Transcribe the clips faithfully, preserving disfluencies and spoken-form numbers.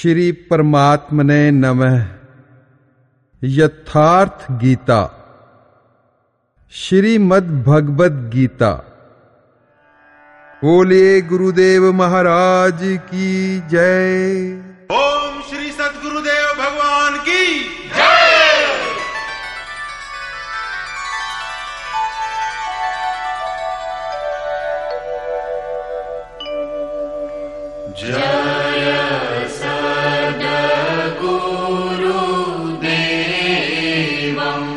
श्री परमात्मने नमः। यथार्थ गीता, श्रीमद् भगवद गीता। बोलिए गुरुदेव महाराज की जय। ओम श्री सद्गुरुदेव भगवान की जय। जय सद्गुरुदेवं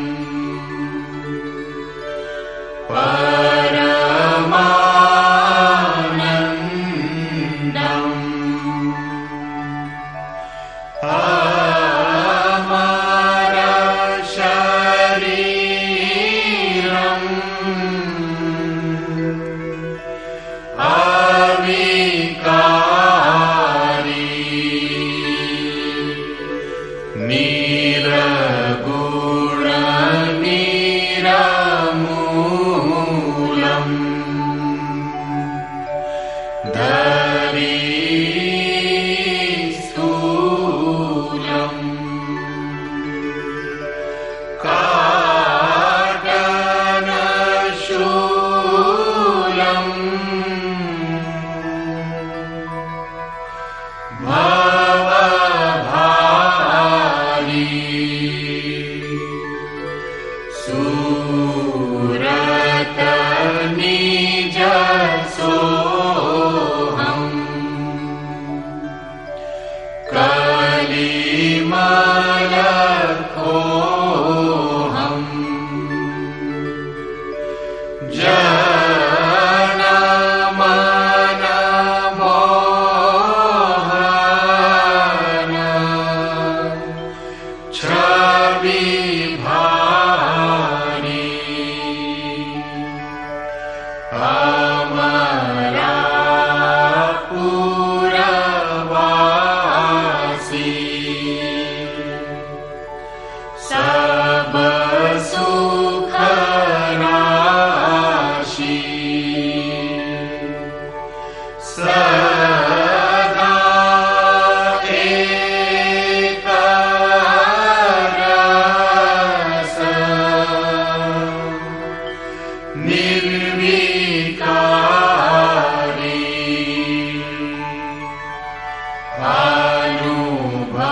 परमानंदं अमर शरीरं अविकारी निरगुण निरमूलम् धरीस्थूलम् काटनशूलम् भवभारी सूरत निज सोहम् कलिमल खोहम् जनमन मोहन छवि भारी अमरापुरवासी सब सुख राशि सदा एक रस निर्विकारी अनुभव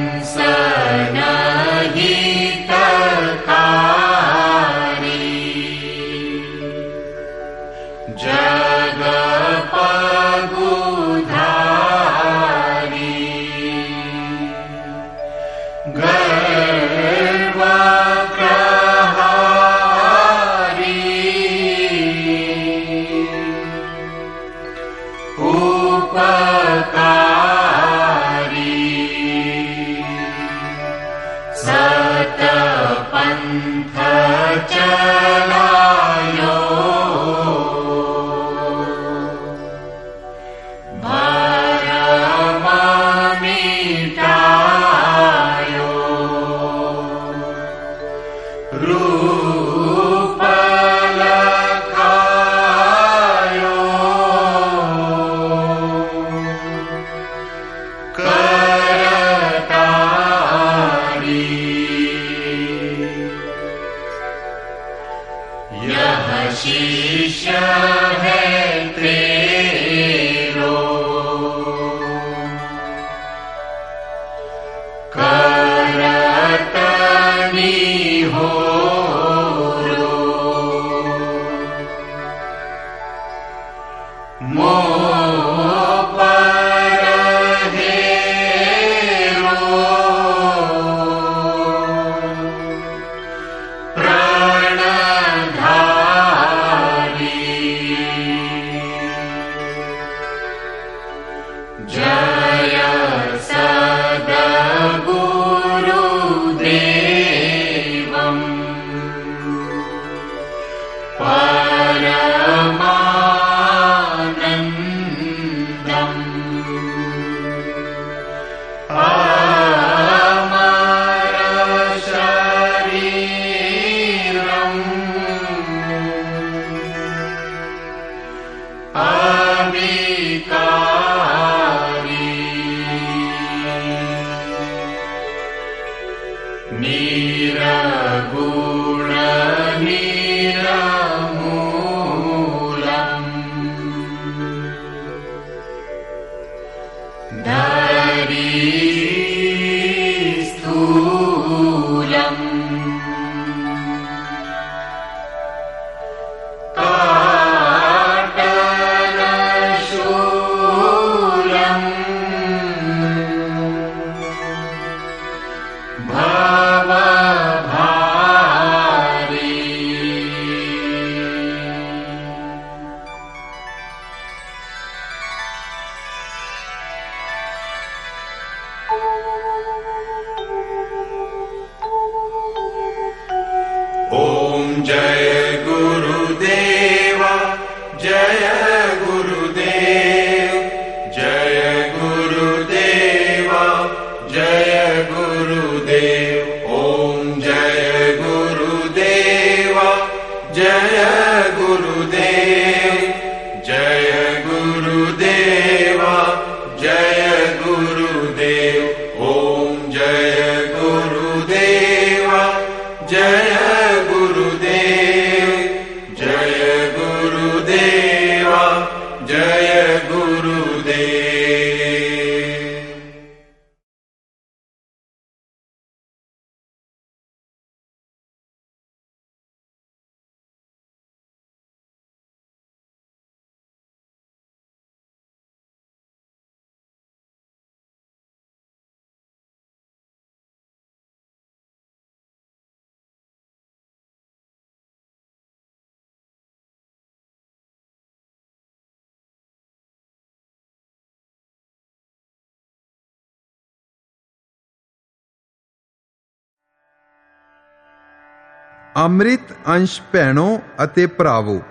ਅੰਮ੍ਰਿਤ ਅੰਸ਼ ਭੈਣੋ ਅਤੇ ਭਰਾਵੋ,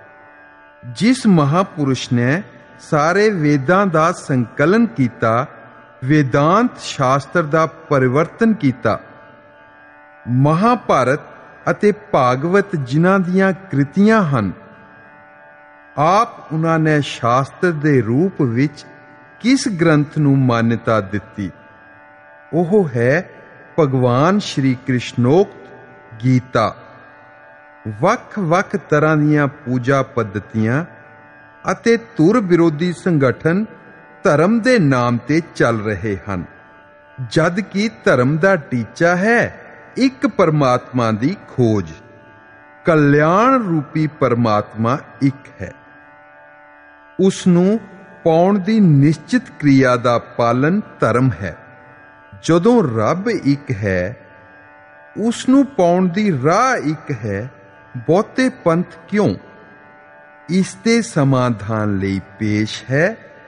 ਜਿਸ ਮਹਾਪੁਰਸ਼ ਨੇ ਸਾਰੇ ਵੇਦਾਂ ਦਾ ਸੰਕਲਨ ਕੀਤਾ, ਵੇਦਾਂਤ ਸ਼ਾਸਤਰ ਦਾ ਪਰਿਵਰਤਨ ਕੀਤਾ, ਮਹਾਭਾਰਤ ਅਤੇ ਭਾਗਵਤ ਜਿਨ੍ਹਾਂ ਦੀਆਂ ਕ੍ਰਿਤੀਆਂ ਹਨ, ਆਪ ਉਹਨਾਂ ਨੇ ਸ਼ਾਸਤਰ ਦੇ ਰੂਪ ਵਿੱਚ ਕਿਸ ਗ੍ਰੰਥ ਨੂੰ ਮਾਨਤਾ ਦਿੱਤੀ? ਉਹ ਹੈ ਭਗਵਾਨ ਸ਼੍ਰੀ ਕ੍ਰਿਸ਼ਨੋਕਤ ਗੀਤਾ। ਵੱਖ-ਵੱਖ ਤਰ੍ਹਾਂ ਦੀਆਂ ਪੂਜਾ ਪੱਧਤੀਆਂ ਅਤੇ ਧੁਰ ਵਿਰੋਧੀ ਸੰਗਠਨ ਧਰਮ ਦੇ ਨਾਮ ਤੇ ਚੱਲ ਰਹੇ ਹਨ। ਜਦ ਕਿ ਧਰਮ ਦਾ ਟੀਚਾ ਹੈ ਇੱਕ ਪਰਮਾਤਮਾ ਦੀ ਖੋਜ। ਕਲਿਆਣ ਰੂਪੀ ਪਰਮਾਤਮਾ ਇੱਕ ਹੈ। ਉਸ ਨੂੰ ਪਾਉਣ ਦੀ ਨਿਸ਼ਚਿਤ ਕਿਰਿਆ ਦਾ ਪਾਲਨ ਧਰਮ ਹੈ। ਜਦੋਂ ਰੱਬ ਇੱਕ ਹੈ, ਉਸ ਨੂੰ ਪਾਉਣ ਦੀ ਰਾਹ ਇੱਕ ਹੈ, ਬਹੁਤੇ ਪੰਥ ਕਿਉਂ? ਇਸ ਦੇ ਸਮਾਧਾਨ ਲਈ ਪੇਸ਼ ਹੈ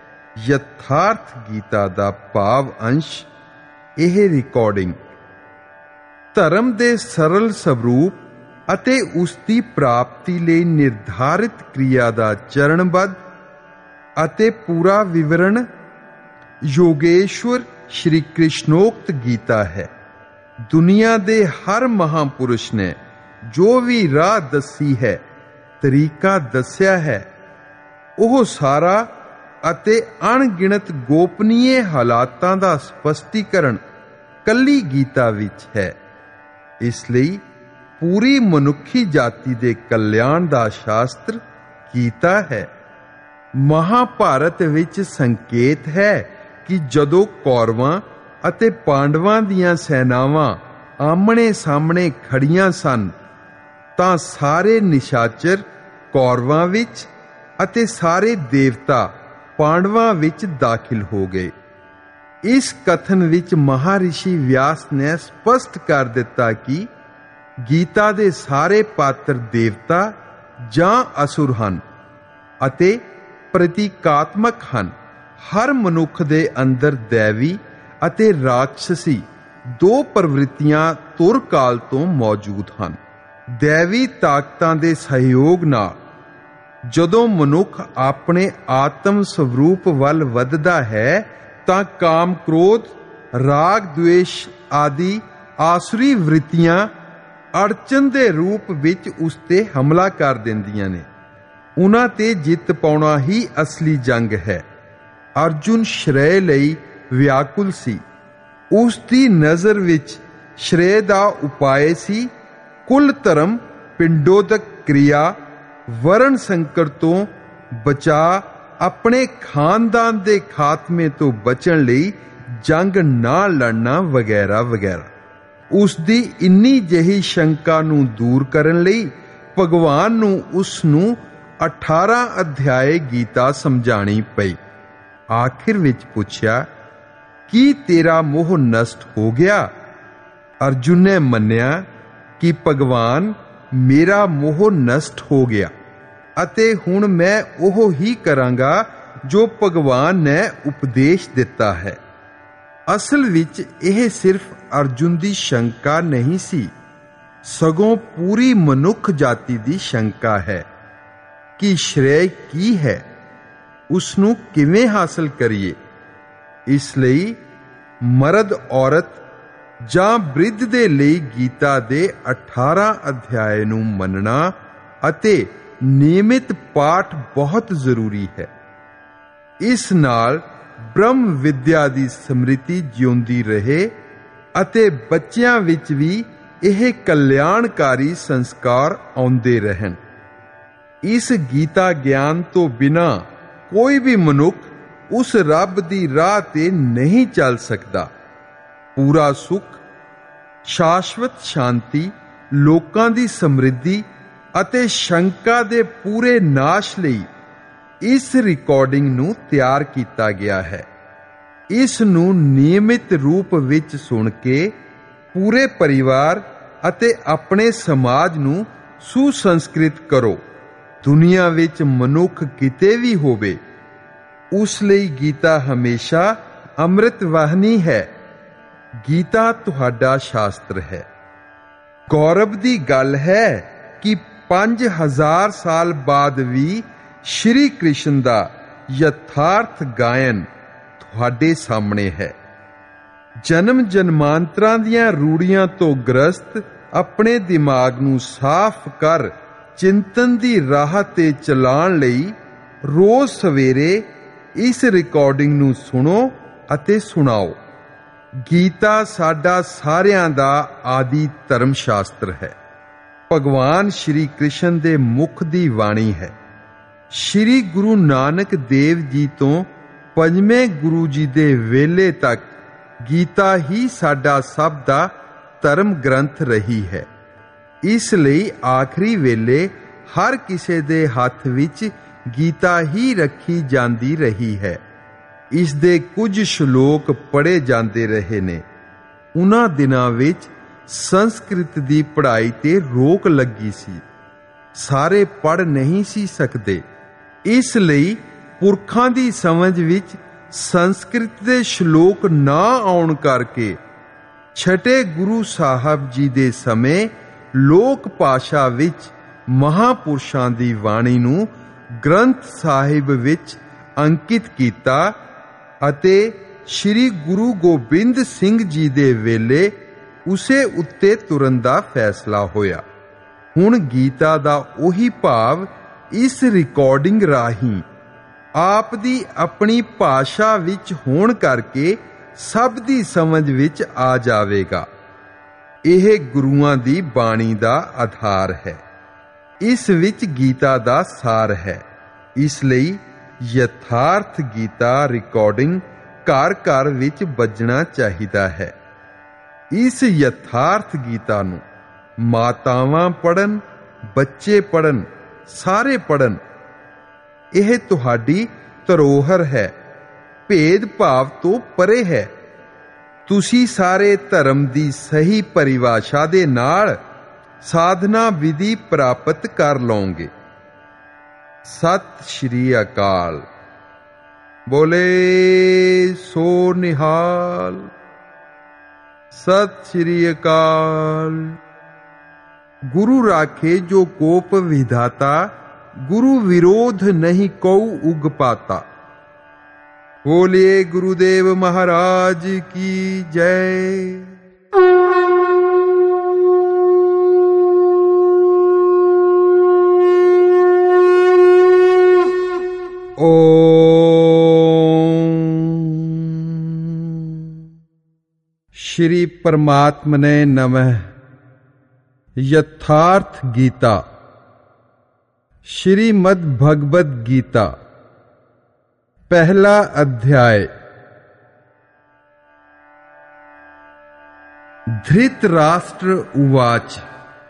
ਯਥਾਰਥ ਗੀਤਾ ਦਾ ਭਾਵ ਅੰਸ਼। ਇਹ ਰਿਕਾਰਡਿੰਗ ਧਰਮ ਦੇ ਸਰਲ ਸਰੂਪ ਅਤੇ ਉਸ ਦੀ ਪ੍ਰਾਪਤੀ ਲਈ ਨਿਰਧਾਰਿਤ ਕਿਰਿਆ ਦਾ ਚਰਨਬੱਧ ਅਤੇ ਪੂਰਾ ਵਿਵਰਣ ਯੋਗੇਸ਼ਵਰ ਸ਼੍ਰੀ ਕ੍ਰਿਸ਼ਨੋਕਤ ਗੀਤਾ ਹੈ। ਦੁਨੀਆ ਦੇ ਹਰ ਮਹਾਂਪੁਰਸ਼ ਨੇ ਜੋ ਵੀ ਰਾਹ ਦੱਸੀ ਹੈ, ਤਰੀਕਾ ਦੱਸਿਆ ਹੈ, ਉਹ ਸਾਰਾ ਅਤੇ ਅਣਗਿਣਤ ਗੋਪਨੀਏ ਹਾਲਾਤਾਂ ਦਾ ਸਪਸ਼ਟੀਕਰਨ ਕੱਲੀ ਗੀਤਾ ਵਿੱਚ ਹੈ। ਇਸ ਲਈ ਪੂਰੀ ਮਨੁੱਖੀ ਜਾਤੀ ਦੇ ਕਲਿਆਣ ਦਾ ਸ਼ਾਸਤਰ ਗੀਤਾ ਹੈ। ਮਹਾਭਾਰਤ ਵਿੱਚ ਸੰਕੇਤ ਹੈ ਕਿ ਜਦੋਂ ਕੌਰਵਾਂ ਅਤੇ ਪਾਂਡਵਾਂ ਦੀਆਂ ਸੈਨਾਵਾਂ ਆਮਣੇ ਸਾਹਮਣੇ ਖੜੀਆਂ ਸਨ ਤਾਂ ਸਾਰੇ ਨਿਸ਼ਾਚਰ ਕੌਰਵਾਂ ਵਿੱਚ ਅਤੇ ਸਾਰੇ ਦੇਵਤਾ ਪਾਂਡਵਾਂ ਵਿੱਚ ਦਾਖਲ ਹੋ ਗਏ। ਇਸ ਕਥਨ ਵਿੱਚ ਮਹਾਰਿਸ਼ੀ ਵਿਆਸ ਨੇ ਸਪਸ਼ਟ ਕਰ ਦਿੱਤਾ ਕਿ ਗੀਤਾ ਦੇ ਸਾਰੇ ਪਾਤਰ ਦੇਵਤਾ ਜਾਂ ਅਸੁਰ ਹਨ ਅਤੇ ਪ੍ਰਤੀਕਾਤਮਕ ਹਨ। ਹਰ ਮਨੁੱਖ ਦੇ ਅੰਦਰ ਦੈਵੀ ਅਤੇ ਰਾਖਸੀ ਦੋ ਪ੍ਰਵਿਰਤੀਆਂ ਤੁਰ ਕਾਲ ਤੋਂ ਮੌਜੂਦ ਹਨ। ਦੈਵੀ ਤਾਕਤਾਂ ਦੇ ਸਹਿਯੋਗ ਨਾਲ ਜਦੋਂ ਮਨੁੱਖ ਆਪਣੇ ਆਤਮ ਸਰੂਪ ਵੱਲ ਵੱਧਦਾ ਹੈ ਤਾਂ ਕਾਮ, ਕ੍ਰੋਧ, ਰਾਗ, ਦਵੇਸ਼ ਆਦਿ ਆਸੁਰੀ ਵ੍ਰਿਤੀਆਂ ਅੜਚਨ ਦੇ ਰੂਪ ਵਿੱਚ ਉਸ ਤੇ ਹਮਲਾ ਕਰ ਦਿੰਦੀਆਂ ਨੇ। ਉਹਨਾਂ ਤੇ ਜਿੱਤ ਪਾਉਣਾ ਹੀ ਅਸਲੀ ਜੰਗ ਹੈ। ਅਰਜੁਨ ਸ਼੍ਰੇਅ ਲਈ ਵਿਆਕੁਲ ਸੀ। ਉਸ ਦੀ ਨਜ਼ਰ ਵਿੱਚ ਸ਼੍ਰੇਅ ਦਾ ਉਪਾਅ ਸੀ ਕੁੱਲ ਧਰਮ, ਪਿੰਡੋਦਕ ਕਿਰਿਆ, ਵਰਣ ਸੰਕਰ ਤੋਂ ਬਚਾ, ਆਪਣੇ ਖਾਨਦਾਨ ਦੇ ਖਾਤਮੇ ਤੋਂ ਬਚਣ ਲਈ ਜੰਗ ਨਾ ਲੜਨਾ ਵਗੈਰਾ ਵਗੈਰਾ। ਉਸ ਦੀ ਇੰਨੀ ਜਿਹੀ ਸ਼ੰਕਾ ਨੂੰ ਦੂਰ ਕਰਨ ਲਈ ਭਗਵਾਨ ਨੂੰ ਉਸ ਨੂੰ ਅਠਾਰਾਂ ਅਧਿਆਏ ਗੀਤਾ ਸਮਝਾਣੀ ਪਈ। ਆਖਿਰ ਵਿੱਚ ਪੁੱਛਿਆ, ਕੀ ਤੇਰਾ ਮੋਹ ਨਸ਼ਟ ਹੋ ਗਿਆ? ਅਰਜੁਨ ਨੇ ਮੰਨਿਆ ਕਿ ਭਗਵਾਨ ਮੇਰਾ ਮੋਹ ਨਸ਼ਟ ਹੋ ਗਿਆ ਅਤੇ ਹੁਣ ਮੈਂ ਉਹ ਹੀ ਕਰਾਂਗਾ ਜੋ ਭਗਵਾਨ ਨੇ ਉਪਦੇਸ਼ ਦਿੱਤਾ ਹੈ। ਅਸਲ ਵਿੱਚ ਇਹ ਸਿਰਫ ਅਰਜੁਨ ਦੀ ਸ਼ੰਕਾ ਨਹੀਂ ਸੀ, ਸਗੋਂ ਪੂਰੀ ਮਨੁੱਖ ਜਾਤੀ ਦੀ ਸ਼ੰਕਾ ਹੈ ਕਿ ਸ਼੍ਰੇਅ ਕੀ ਹੈ, ਉਸ ਨੂੰ ਕਿਵੇਂ ਹਾਸਲ ਕਰੀਏ। ਇਸ ਲਈ ਮਰਦ, ਔਰਤ ਜਾਂ ਬ੍ਰਿਧ ਦੇ ਲਈ ਗੀਤਾ ਦੇ ਅਠਾਰਾਂ ਅਧਿਆਏ ਨੂੰ ਮੰਨਣਾ ਅਤੇ ਨਿਯਮਿਤ ਪਾਠ ਬਹੁਤ ਜ਼ਰੂਰੀ ਹੈ। ਇਸ ਨਾਲ ਬ੍ਰਹਮ ਵਿਦਿਆ ਦੀ ਸਮ੍ਰਿਤੀ ਜਿਉਂਦੀ ਰਹੇ ਅਤੇ ਬੱਚਿਆਂ ਵਿੱਚ ਵੀ ਇਹ ਕਲਿਆਣਕਾਰੀ ਸੰਸਕਾਰ ਆਉਂਦੇ ਰਹਿਣ। ਇਸ ਗੀਤਾ ਗਿਆਨ ਤੋਂ ਬਿਨਾਂ ਕੋਈ ਵੀ ਮਨੁੱਖ ਉਸ ਰੱਬ ਦੀ ਰਾਹ ਤੇ ਨਹੀਂ ਚੱਲ ਸਕਦਾ। ਪੂਰਾ ਸੁੱਖ, ਸ਼ਾਸ਼ਵਤ ਸ਼ਾਂਤੀ, ਲੋਕਾਂ ਦੀ ਸਮਰਿੱਧੀ ਅਤੇ ਸ਼ੰਕਾ ਦੇ ਪੂਰੇ ਨਾਸ਼ ਲਈ ਇਸ ਰਿਕਾਰਡਿੰਗ ਨੂੰ ਤਿਆਰ ਕੀਤਾ ਗਿਆ ਹੈ। ਇਸ ਨੂੰ ਨਿਯਮਿਤ ਰੂਪ ਵਿੱਚ ਸੁਣ ਕੇ ਪੂਰੇ ਪਰਿਵਾਰ ਅਤੇ ਆਪਣੇ ਸਮਾਜ ਨੂੰ ਸੁਸੰਸਕ੍ਰਿਤ ਕਰੋ। ਦੁਨੀਆ ਵਿੱਚ ਮਨੁੱਖ ਕਿਤੇ ਵੀ ਹੋਵੇ, ਉਸ ਲਈ ਗੀਤਾ ਹਮੇਸ਼ਾ ਅੰਮ੍ਰਿਤ ਵਾਹਿਨੀ ਹੈ। ਗੀਤਾ ਤੁਹਾਡਾ ਸ਼ਾਸਤਰ ਹੈ। ਗੌਰਵ ਦੀ ਗੱਲ ਹੈ ਕਿ ਪੰਜ ਹਜ਼ਾਰ ਸਾਲ ਬਾਅਦ ਵੀ ਸ਼੍ਰੀ ਕ੍ਰਿਸ਼ਨ ਦਾ ਯਥਾਰਥ ਗਾਇਨ ਤੁਹਾਡੇ ਸਾਹਮਣੇ ਹੈ। ਜਨਮ ਜਨਮਾਂਤਰਾਂ ਦੀਆਂ ਰੂੜੀਆਂ ਤੋਂ ਗ੍ਰਸਤ ਆਪਣੇ ਦਿਮਾਗ ਨੂੰ ਸਾਫ਼ ਕਰ ਚਿੰਤਨ ਦੀ ਰਾਹ ਤੇ ਚਲਾਉਣ ਲਈ ਰੋਜ਼ ਸਵੇਰੇ ਇਸ ਰਿਕਾਰਡਿੰਗ ਨੂੰ ਸੁਣੋ ਅਤੇ ਸੁਣਾਓ। ਗੀਤਾ ਸਾਡਾ ਸਾਰਿਆਂ ਦਾ ਆਦਿ ਧਰਮ ਸ਼ਾਸਤਰ ਹੈ। ਭਗਵਾਨ ਸ਼੍ਰੀ ਕ੍ਰਿਸ਼ਨ ਦੇ ਮੁਖ ਦੀ ਬਾਣੀ ਹੈ। ਸ਼੍ਰੀ ਗੁਰੂ ਨਾਨਕ ਦੇਵ ਜੀ ਤੋਂ ਪੰਜਵੇਂ ਗੁਰੂ ਜੀ ਦੇ ਵੇਲੇ ਤੱਕ ਗੀਤਾ ਹੀ ਸਾਡਾ ਸਭ ਦਾ ਧਰਮ ਗ੍ਰੰਥ ਰਹੀ ਹੈ। ਇਸ ਲਈ ਆਖਰੀ ਵੇਲੇ ਹਰ ਕਿਸੇ ਦੇ ਹੱਥ ਵਿੱਚ ਗੀਤਾ ਹੀ ਰੱਖੀ ਜਾਂਦੀ ਰਹੀ ਹੈ। ਇਸ ਦੇ ਕੁਝ ਸ਼ਲੋਕ ਪੜ੍ਹੇ ਜਾਂਦੇ ਰਹੇ ਨੇ। ਉਹਨਾਂ ਦਿਨਾਂ ਵਿੱਚ ਸੰਸਕ੍ਰਿਤ ਦੀ ਪੜ੍ਹਾਈ ਤੇ ਰੋਕ ਲੱਗੀ ਸੀ। ਸਾਰੇ ਪੜ੍ਹ ਨਹੀਂ ਸੀ ਸਕਦੇ। ਇਸ ਲਈ ਪੁਰਖਾਂ ਦੀ ਸਮਝ ਵਿੱਚ ਸੰਸਕ੍ਰਿਤ ਦੇ ਸ਼ਲੋਕ ਨਾ ਆਉਣ ਕਰਕੇ ਛਠੇ ਗੁਰੂ ਸਾਹਿਬ ਜੀ ਦੇ ਸਮੇਂ ਲੋਕ ਭਾਸ਼ਾ ਵਿੱਚ ਮਹਾਪੁਰਸ਼ਾਂ ਦੀ ਬਾਣੀ ਨੂੰ ਗ੍ਰੰਥ ਸਾਹਿਬ ਵਿੱਚ ਅੰਕਿਤ ਕੀਤਾ ਅਤੇ ਸ੍ਰੀ ਗੁਰੂ ਗੋਬਿੰਦ ਸਿੰਘ ਜੀ ਦੇ ਵੇਲੇ ਉਸੇ ਉੱਤੇ ਤੁਰਨ ਦਾ ਫੈਸਲਾ ਹੋਇਆ। ਹੁਣ ਗੀਤਾ ਦਾ ਉਹੀ ਭਾਵ ਇਸ ਰਿਕਾਰਡਿੰਗ ਰਾਹੀਂ ਆਪ ਦੀ ਆਪਣੀ ਭਾਸ਼ਾ ਵਿੱਚ ਹੋਣ ਕਰਕੇ ਸਭ ਦੀ ਸਮਝ ਵਿੱਚ ਆ ਜਾਵੇਗਾ। ਇਹ ਗੁਰੂਆਂ ਦੀ ਬਾਣੀ ਦਾ ਆਧਾਰ ਹੈ। ਇਸ ਵਿੱਚ ਗੀਤਾ ਦਾ ਸਾਰ ਹੈ। ਇਸ ਲਈ ਯਥਾਰਥ ਗੀਤਾ ਰਿਕਾਰਡਿੰਗ ਘਰ ਘਰ ਵਿੱਚ ਵੱਜਣਾ ਚਾਹੀਦਾ ਹੈ। ਇਸ ਯਥਾਰਥ ਗੀਤਾ ਨੂੰ ਮਾਤਾਵਾਂ ਪੜ੍ਹਨ, ਬੱਚੇ ਪੜ੍ਹਨ, ਸਾਰੇ ਪੜ੍ਹਨ। ਇਹ ਤੁਹਾਡੀ ਧਰੋਹਰ ਹੈ, ਭੇਦ ਭਾਵ ਤੋਂ ਪਰੇ ਹੈ। ਤੁਸੀਂ ਸਾਰੇ ਧਰਮ ਦੀ ਸਹੀ ਪਰਿਭਾਸ਼ਾ ਦੇ ਨਾਲ ਸਾਧਨਾ ਵਿਧੀ ਪ੍ਰਾਪਤ ਕਰ ਲਓਗੇ। ਸਤਿ ਸ਼੍ਰੀ ਅਕਾਲ। ਬੋਲੇ ਸੋ ਨਿਹਾਲ। ਸਤਿ ਸ਼੍ਰੀ ਅਕਾਲ। ਗੁਰੂ ਰਾਖੇ ਜੋ ਕੋਪ ਵਿਧਾਤਾ, ਗੁਰੂ ਵਿਰੋਧ ਨਹੀਂ ਕਉ ਉਗ ਪਾਤਾ। ਬੋਲਿਏ ਗੁरुदेव महाराज की जय। ओम श्री परमात्मने नमः। यथार्थ गीता श्रीमद् भगवद गीता पहला अध्याय। धृतराष्ट्र उवाच।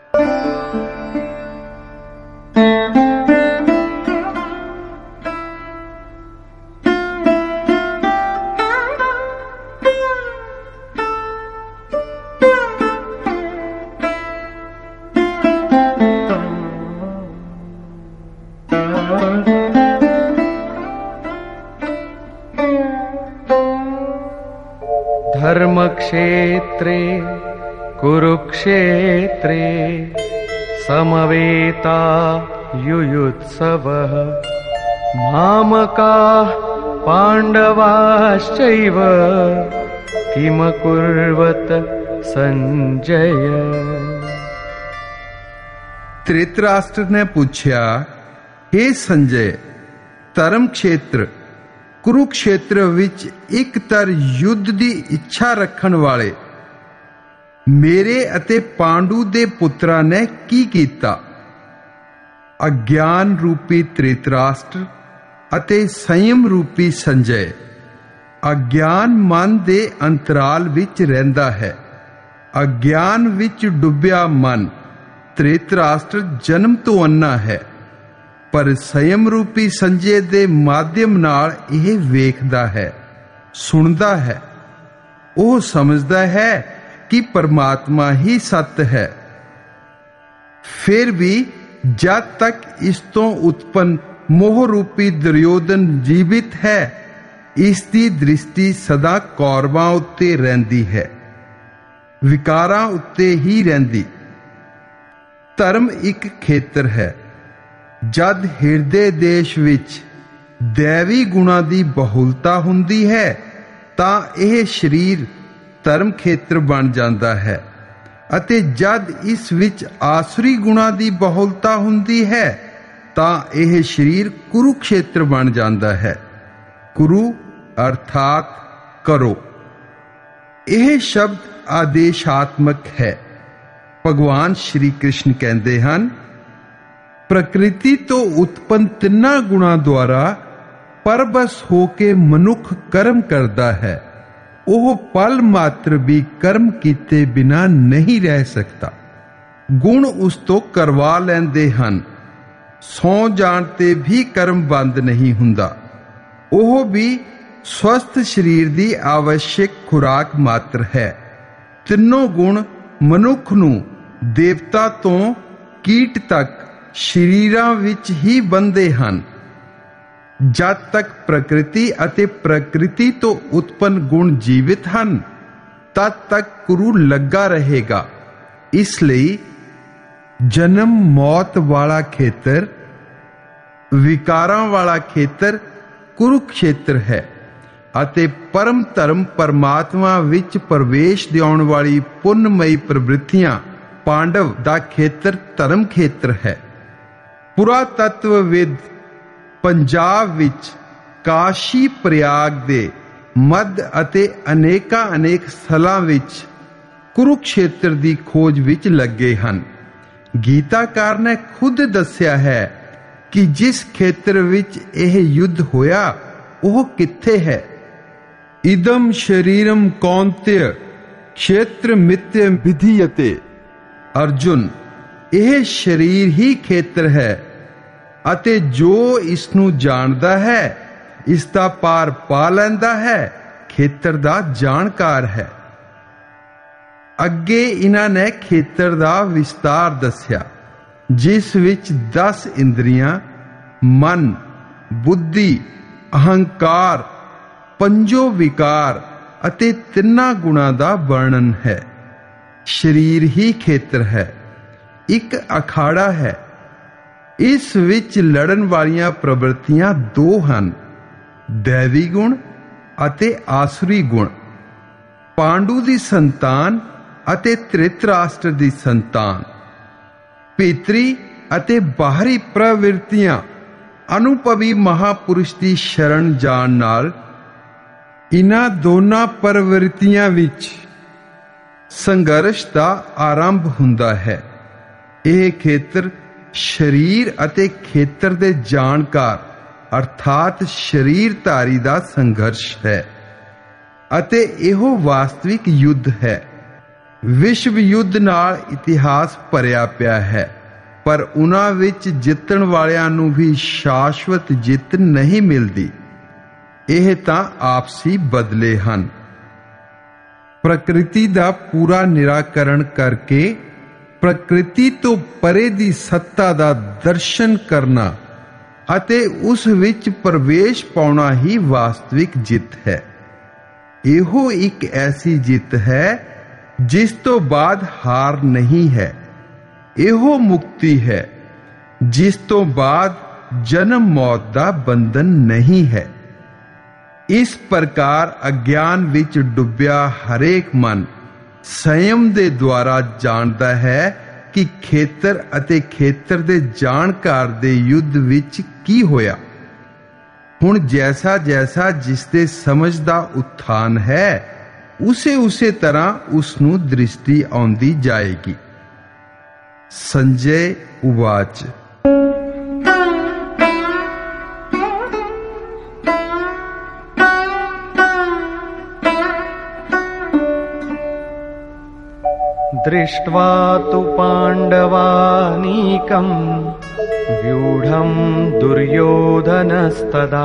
धर्मक्षेत्रे कुरुक्षेत्रे समवेता युयुत्सवः मामकाः पाण्डवाश्चैव किमकुर्वत संजय। धृतराष्ट्र ने पूछा, हे संजय, धर्म क्षेत्र कुरुक्षेत्र विच एक तर युद्ध दी इच्छा रखण वाले मेरे अते पांडु दे पुत्रा ने की कीता। अज्ञान रूपी धृतराष्ट्र अते संयम रूपी संजय। अज्ञान मन दे अंतराल विच रहिंदा है। अज्ञान विच डुबिया मन धृतराष्ट्र जन्म तो अन्ना है, पर संयम रूपी संजय दे माध्यम नाल यह वेखदा है, सुनदा है। वो समझदा है कि परमात्मा ही सत्य है। फिर भी जब तक इस तो उत्पन्न मोह रूपी दुर्योधन जीवित है, इसकी दृष्टि सदा कौरवां उत्ते रहिंदी है, विकारां उत्ते ही रहिंदी। धर्म एक खेतर है। जद हिरदे देश विच दैवी गुणा दी बहुलता हुंदी है तां यह शरीर धर्म खेत्र बन जाता है, अते जद इस विच आसुरी गुणा दी बहुलता हुंदी है तां यह शरीर कुरुक्षेत्र बन जाता है। कुरु अर्थात करो। यह शब्द आदेशात्मक है। भगवान श्री कृष्ण कहते हैं, प्रकृति तो उत्पन्न तिन्ना गुणा द्वारा परबस होके मनुख कर्म करता है। ਉਹ ਪਲ ਮਾਤਰ ਵੀ ਕਰਮ ਕੀਤੇ ਬਿਨਾ ਨਹੀਂ ਰਹਿ ਸਕਦਾ। ਗੁਣ ਉਸ ਤੋਂ ਕਰਵਾ ਲੈਂਦੇ ਹਨ। ਸੌ ਜਾਣ ਤੇ ਵੀ ਕਰਮ ਬੰਦ ਨਹੀਂ ਹੁੰਦਾ। ਉਹ ਵੀ ਸਵਸਥ ਸਰੀਰ ਦੀ ਆਵਸ਼ਕ ਖੁਰਾਕ ਮਾਤਰ ਹੈ। ਤਿੰਨੋਂ ਗੁਣ ਮਨੁੱਖ ਨੂੰ ਦੇਵਤਾ ਤੋਂ ਕੀਟ ਤੱਕ ਸਰੀਰਾਂ ਵਿੱਚ ਹੀ ਬੰਦੇ ਹਨ। ਜਦ ਤੱਕ ਪ੍ਰਕਿਰਤੀ ਅਤੇ ਪ੍ਰਕਿਰਤੀ ਤੋਂ ਉਤਪੰਨ ਗੁਣ ਜੀਵਿਤ ਹਨ, ਤਦ ਤੱਕ ਗੁਰੂ ਲੱਗਾ ਰਹੇਗਾ। ਇਸ ਲਈ ਜਨਮ ਮੌਤ ਵਾਲਾ ਖੇਤਰ, ਵਿਕਾਰਾਂ ਵਾਲਾ ਖੇਤਰ ਕੁਰੂਖੇਤਰ ਹੈ ਅਤੇ ਪਰਮ ਧਰਮ ਪਰਮਾਤਮਾ ਵਿੱਚ ਪ੍ਰਵੇਸ਼ ਦਿਵਾਉਣ ਵਾਲੀ ਪੁੰਨਮਈ ਪ੍ਰਵਿਰਤੀਆਂ ਪਾਂਡਵ ਦਾ ਖੇਤਰ ਧਰਮ ਖੇਤਰ ਹੈ। ਪੁਰਾਤਤਵਵਿਦ ਪੰਜਾਬ ਵਿੱਚ ਕਾਸ਼ੀ ਪ੍ਰਯਾਗ ਦੇ ਮੱਧ ਅਤੇ ਅਨੇਕਾਂ ਅਨੇਕ ਸਥਲਾਂ ਵਿੱਚ ਕੁਰੂਖੇਤਰ ਦੀ ਖੋਜ ਵਿੱਚ ਲੱਗੇ ਹਨ। ਗੀਤਾਕਾਰ ਨੇ ਖੁਦ ਦੱਸਿਆ ਹੈ ਕਿ ਜਿਸ ਖੇਤਰ ਵਿੱਚ ਇਹ ਯੁੱਧ ਹੋਇਆ ਉਹ ਕਿੱਥੇ ਹੈ। ਇਦਮ ਸ਼ਰੀਰਮ ਕੌਂਤਯ ਖੇਤਰ ਮਿਤਯ ਵਿਧੀਯਤੇ। ਅਰਜੁਨ, ਇਹ ਸ਼ਰੀਰ ਹੀ ਖੇਤਰ ਹੈ ਅਤੇ ਜੋ ਇਸ ਨੂੰ ਜਾਣਦਾ ਹੈ ਇਸ ਦਾ ਪਾਰ ਪਾ ਲੈਂਦਾ ਹੈ, ਖੇਤਰ ਦਾ ਜਾਣਕਾਰ ਹੈ। ਅੱਗੇ ਇਹਨਾਂ ਨੇ ਖੇਤਰ ਦਾ ਵਿਸਤਾਰ ਦੱਸਿਆ, ਜਿਸ ਵਿੱਚ ਦਸ ਇੰਦਰੀਆਂ, ਮਨ, ਬੁੱਧੀ, ਅਹੰਕਾਰ, ਪੰਜੋ ਵਿਕਾਰ ਅਤੇ ਤਿੰਨਾਂ ਗੁਣਾਂ ਦਾ ਵਰਣਨ ਹੈ। ਸਰੀਰ ਹੀ ਖੇਤਰ ਹੈ, ਇੱਕ ਅਖਾੜਾ ਹੈ। ਇਸ ਵਿੱਚ ਲੜਨ ਵਾਲੀਆਂ ਪ੍ਰਵਿਰਤੀਆਂ ਦੋ ਹਨ, ਦੈਵੀ ਗੁਣ ਅਤੇ ਆਸੁਰੀ ਗੁਣ। ਪਾਂਡੂ ਦੀ ਸੰਤਾਨ ਅਤੇ ਧ੍ਰਿਤਰਾਸ਼ਟਰ ਦੀ ਸੰਤਾਨ। ਭੀਤਰੀ ਅਤੇ ਬਾਹਰੀ ਪ੍ਰਵਿਰਤੀਆਂ ਅਨੁਭਵੀ ਮਹਾਪੁਰਸ਼ ਦੀ ਸ਼ਰਨ ਜਾਣ ਨਾਲ ਇਨ੍ਹਾਂ ਦੋਨਾਂ ਪ੍ਰਵਿਰਤੀਆਂ ਵਿੱਚ ਸੰਘਰਸ਼ ਦਾ ਆਰੰਭ ਹੁੰਦਾ ਹੈ। ਇਹ ਖੇਤਰ ਸਰੀਰ ਅਤੇ ਖੇਤਰ ਦੇ ਜਾਣਕਾਰ ਅਰਥਾਤ ਸਰੀਰਧਾਰੀ ਦਾ ਸੰਘਰਸ਼ ਹੈ ਅਤੇ ਇਹੋ ਵਾਸਤਵਿਕ ਯੁੱਧ ਹੈ। ਵਿਸ਼ਵ ਯੁੱਧ ਨਾਲ ਇਤਿਹਾਸ ਭਰਿਆ ਪਿਆ ਹੈ, ਪਰ ਉਹਨਾਂ ਵਿੱਚ ਜਿੱਤਣ ਵਾਲਿਆਂ ਨੂੰ ਵੀ ਸ਼ਾਸ਼ਵਤ ਜਿੱਤ ਨਹੀਂ ਮਿਲਦੀ। ਇਹ ਤਾਂ ਆਪਸੀ ਬਦਲੇ ਹਨ। ਪ੍ਰਕਿਰਤੀ ਦਾ ਪੂਰਾ ਨਿਰਾਕਰਣ ਕਰਕੇ ਪ੍ਰਕਿਰਤੀ ਤੋਂ ਪਰੇ ਦੀ ਸੱਤਾ ਦਾ ਦਰਸ਼ਨ ਕਰਨਾ ਅਤੇ ਉਸ ਵਿੱਚ ਪ੍ਰਵੇਸ਼ ਪਾਉਣਾ ਹੀ ਵਾਸਤਵਿਕ ਜਿੱਤ ਹੈ। ਇਹੋ ਇੱਕ ਐਸੀ ਜਿੱਤ ਹੈ ਜਿਸ ਤੋਂ ਬਾਅਦ ਹਾਰ ਨਹੀਂ ਹੈ। ਇਹੋ ਮੁਕਤੀ ਹੈ ਜਿਸ ਤੋਂ ਬਾਅਦ ਜਨਮ ਮੌਤ ਦਾ ਬੰਧਨ ਨਹੀਂ ਹੈ। ਇਸ ਪ੍ਰਕਾਰ ਅਗਿਆਨ ਵਿੱਚ ਡੁੱਬਿਆ ਹਰੇਕ ਮਨ ਸੰਯਮ ਦੇ ਦੁਆਰਾ ਜਾਣਦਾ ਹੈ ਕਿ ਖੇਤਰ ਅਤੇ ਖੇਤਰ ਦੇ ਜਾਣਕਾਰ ਦੇ ਯੁੱਧ ਵਿੱਚ ਕੀ ਹੋਇਆ। ਹੁਣ ਜੈਸਾ ਜੈਸਾ ਜਿਸ ਦੇ ਸਮਝ ਦਾ ਉત્ਥਾਨ ਹੈ, ਉਸੇ ਉਸੇ ਤਰ੍ਹਾਂ ਉਸ ਨੂੰ ਦ੍ਰਿਸ਼ਟੀ ਆਉਂਦੀ ਜਾਏਗੀ। ਸੰਜੇ ਉਵਾਚ। दृष्ट्वा तु पाण्डवानीकं व्यूढं दुर्योधनस्तदा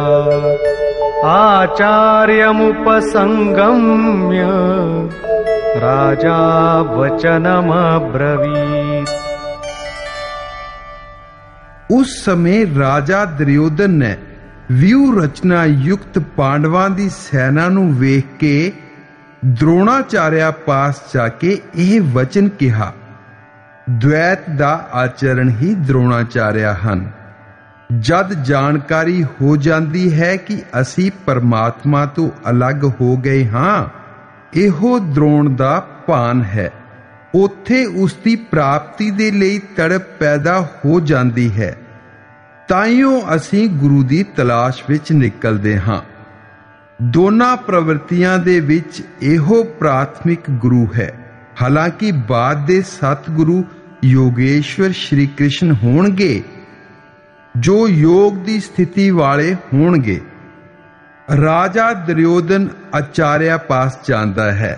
आचार्यमुपसंगम्य राजा वचनमब्रवीत्। उस समय राजा दुर्योधन ने व्यूह रचना युक्त पांडवां दी सेना नूं वेख के द्रोणाचार्य पास जाके ਇਹ ਵਚਨ ਕਿਹਾ। द्वैत ਦਾ ਆਚਰਣ ਹੀ द्रोणाचार्य ਹਨ। ਜਦ ਜਾਣਕਾਰੀ ਹੋ ਜਾਂਦੀ ਹੈ ਕਿ ਅਸੀਂ ਪਰਮਾਤਮਾ ਤੋਂ ਅਲੱਗ ਹੋ ਗਏ ਹਾਂ, ਇਹੋ द्रोण ਦਾ ਭਾਨ ਹੈ। ਉੱਥੇ ਉਸ ਦੀ ਪ੍ਰਾਪਤੀ ਦੇ ਲਈ ਤੜਪ ਪੈਦਾ ਹੋ ਜਾਂਦੀ ਹੈ। ਤਾਈਓ ਅਸੀਂ ਗੁਰੂ ਦੀ ਤਲਾਸ਼ ਵਿੱਚ ਨਿਕਲਦੇ ਹਾਂ। ਦੋਨਾਂ ਪ੍ਰਵਿਰਤੀਆਂ ਦੇ ਵਿੱਚ ਇਹੋ ਪ੍ਰਾਥਮਿਕ ਗੁਰੂ ਹੈ। ਹਾਲਾਂਕਿ ਬਾਅਦ ਦੇ ਸਤਿਗੁਰੂ ਯੋਗੇਸ਼ਵਰ ਸ਼੍ਰੀ ਕ੍ਰਿਸ਼ਨ ਹੋਣਗੇ, ਜੋ ਯੋਗ ਦੀ ਸਥਿਤੀ ਵਾਲੇ ਹੋਣਗੇ। ਰਾਜਾ ਦੁਰਯੋਧਨ ਆਚਾਰਿਆ ਪਾਸ ਜਾਂਦਾ ਹੈ।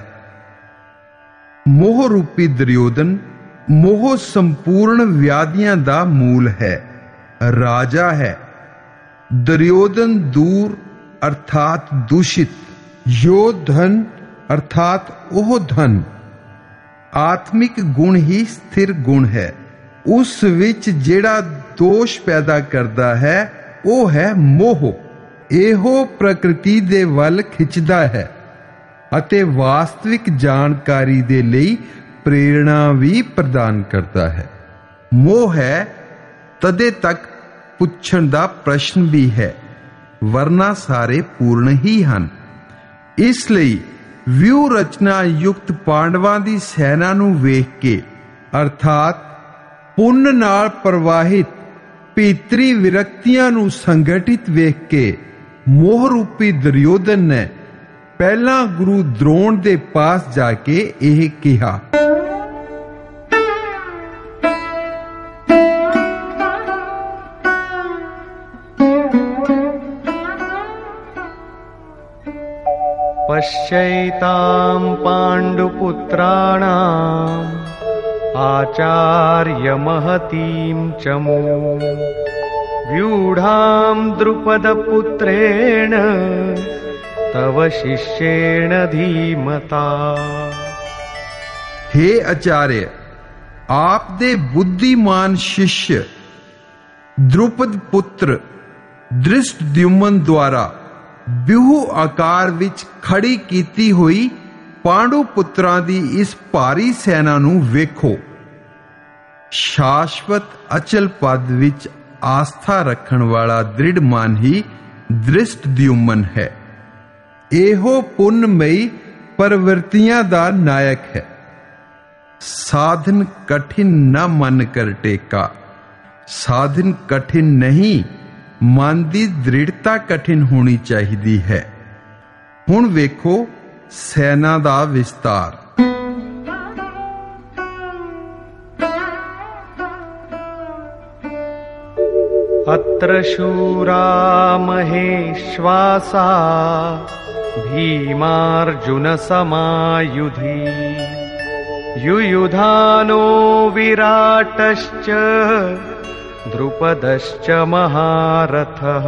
ਮੋਹ ਰੂਪੀ ਦੁਰਯੋਧਨ ਮੋਹ ਸੰਪੂਰਨ ਵਿਆਧੀਆਂ ਦਾ ਮੂਲ ਹੈ, ਰਾਜਾ ਹੈ। ਦੁਰਯੋਧਨ ਦੂਰ ਅਰਥਾਤ ਦੂਸ਼ਿਤ, ਯੋ ਧਨ ਅਰਥਾਤ ਉਹ ਧਨ। ਆਤਮਿਕ ਗੁਣ ਹੀ ਸਥਿਰ ਗੁਣ ਹੈ। ਉਸ ਵਿੱਚ ਜਿਹੜਾ ਦੋਸ਼ ਪੈਦਾ ਕਰਦਾ ਹੈ ਉਹ ਹੈ ਮੋਹ। ਇਹੋ ਪ੍ਰਕਿਰਤੀ ਦੇ ਵੱਲ ਖਿੱਚਦਾ ਹੈ ਅਤੇ ਵਾਸਤਵਿਕ ਜਾਣਕਾਰੀ ਦੇ ਲਈ ਪ੍ਰੇਰਣਾ ਵੀ ਪ੍ਰਦਾਨ ਕਰਦਾ ਹੈ। ਮੋਹ ਹੈ ਤਦੇ ਤੱਕ ਪੁੱਛਣ ਦਾ ਪ੍ਰਸ਼ਨ ਵੀ ਹੈ, ਵਰਨਾ ਸਾਰੇ ਪੂਰਨ ਹੀ ਹਨ। ਇਸ ਲਈ ਵਿਊ ਰਚਨਾ ਯੁਕਤ ਪਾਂਡਵਾਂ ਦੀ ਸੈਨਾ ਨੂੰ ਵੇਖ ਕੇ ਅਰਥਾਤ ਪੁੰਨ ਨਾਲ ਪ੍ਰਵਾਹਿਤ ਭੀਤਰੀ ਵਿਰਕਤੀਆਂ ਨੂੰ ਸੰਗਠਿਤ ਵੇਖ ਕੇ ਮੋਹ ਰੂਪੀ ਦੁਰਯੋਧਨ ਨੇ ਪਹਿਲਾਂ ਗੁਰੂ ਦ੍ਰੋਣ ਦੇ ਪਾਸ ਜਾ ਕੇ ਇਹ ਕਿਹਾ, पश्यैतां पाण्डुपुत्राणाम् आचार्यमहतीं च मूं व्यूढां द्रुपदपुत्रेण तव शिष्येण धीमता। हे आचार्य, आप दे बुद्धिमान शिष्य द्रुपद पुत्र दृष्टद्युम्न द्वारा ਵਿਊਹ ਆਕਾਰ ਵਿੱਚ ਖੜੀ ਕੀਤੀ ਹੋਈ ਪਾਂਡੂ ਪੁੱਤਰਾਂ ਦੀ ਇਸ ਭਾਰੀ ਸੈਨਾ ਨੂੰ ਵੇਖੋ। ਸ਼ਾਸ਼ਵਤ ਅਚਲ ਪਦ ਵਿੱਚ ਆਸਥਾ ਰੱਖਣ ਵਾਲਾ ਦ੍ਰਿੜ ਮਨ ਹੀ ਦ੍ਰਿਸ਼ਟਦਿਯੁਮਨ ਹੈ। ਇਹੋ ਪੁੰਨਮਈ ਪ੍ਰਵਿਰਤੀਆਂ ਦਾ ਨਾਇਕ ਹੈ। ਸਾਧਨ ਕਠਿਨ ਨ ਮਨ ਕਰ ਟੇਕਾ। ਸਾਧਨ ਕਠਿਨ ਨਹੀਂ, ਮਨ ਦੀ ਦ੍ਰਿੜਤਾ ਕਠਿਨ ਹੋਣੀ ਚਾਹੀਦੀ ਹੈ। ਹੁਣ ਵੇਖੋ ਸੈਨਾ ਦਾ ਵਿਸਤਾਰ। अत्र शूरा महेश्वासा भीमार्जुनसमायुधि युयुधानो विराटश्च द्रुपदश्च महारथः।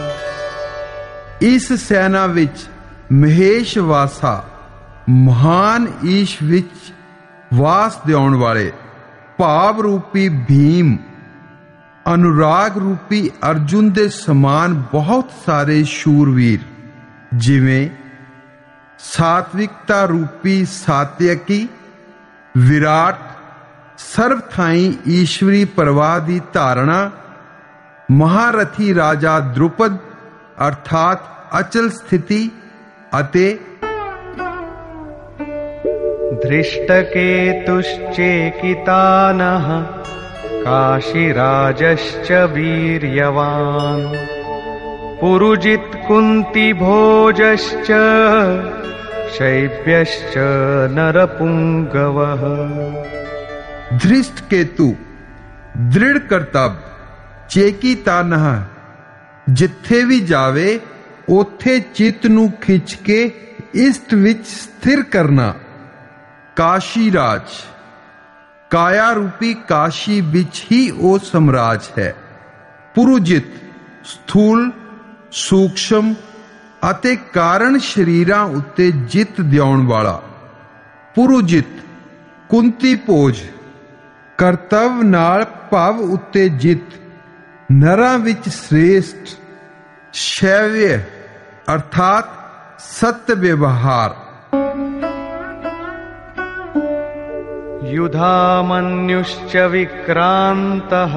ਇਸ ਸੈਨਾ ਵਿੱਚ ਮਹੇਸ਼ਵਾਸਾ ਮਹਾਨ ਈਸ਼ ਵਿੱਚ ਵਾਸ ਦਿਉਣ ਵਾਲੇ ਭਾਵ ਰੂਪੀ ਭੀਮ, ਅਨੁਰਾਗ ਰੂਪੀ ਅਰਜੁਨ ਦੇ ਸਮਾਨ ਬਹੁਤ ਸਾਰੇ ਸ਼ੂਰਵੀਰ, ਜਿਵੇਂ ਸਾਤਵਿਕਤਾ ਰੂਪੀ ਸਾਤਯਕੀ, ਵਿਰਾਟ, ਸਰਵਥਾਈ ਈਸ਼ਵਰੀ ਪ੍ਰਵਾਹ ਦੀ ਧਾਰਣਾ, ਮਹਾਰਥੀ ਰਾਜਾ ਦ੍ਰੁਪਦ ਅਰਥਾਤ ਅਚਲ ਸਥਿਤੀ ਅਤੇ धृष्टकेतुश्चेकितानः काशीराजश्च वीर्यवान् पुरुजित् कुन्तिभोजश्च शैब्यश्च नरपुंगवः। धृष्ट केतु, दृढ़ करतब, चेकी तानह, ਜਿੱਥੇ ਵੀ ਜਾਵੇ ਉੱਥੇ ਚਿੱਤ ਨੂੰ ਖਿੱਚ ਕੇ ਇਸ਼ਟ ਵਿੱਚ ਸਥਿਰ ਕਰਨਾ। ਕਾਸ਼ੀ ਰਾਜ, ਕਾਇਆ ਰੂਪੀ ਕਾਸ਼ੀ ਵਿੱਚ ਹੀ ਉਹ ਸਮਰਾਜ ਹੈ। ਪੁਰੁਜਿਤ, ਸਥੂਲ, ਸੂਖਸ਼ਮ ਅਤੇ ਕਾਰਨ ਸ਼ਰੀਰਾਂ ਉੱਤੇ ਜਿੱਤ ਦਿਉਣ ਵਾਲਾ। ਪੁਰੁਜਿਤ, ਕੁੰਤੀ ਭੋਜ, ਕਰਤਵ ਨਾਲ ਭਵ ਉੱਤੇ ਜਿੱਤ, ਨਰਾਂ ਵਿੱਚ ਸ੍ਰੇਸ਼ਟ। शैव्य अर्थात सत्य व्यवहार। युधामन्युश्च विक्रान्तः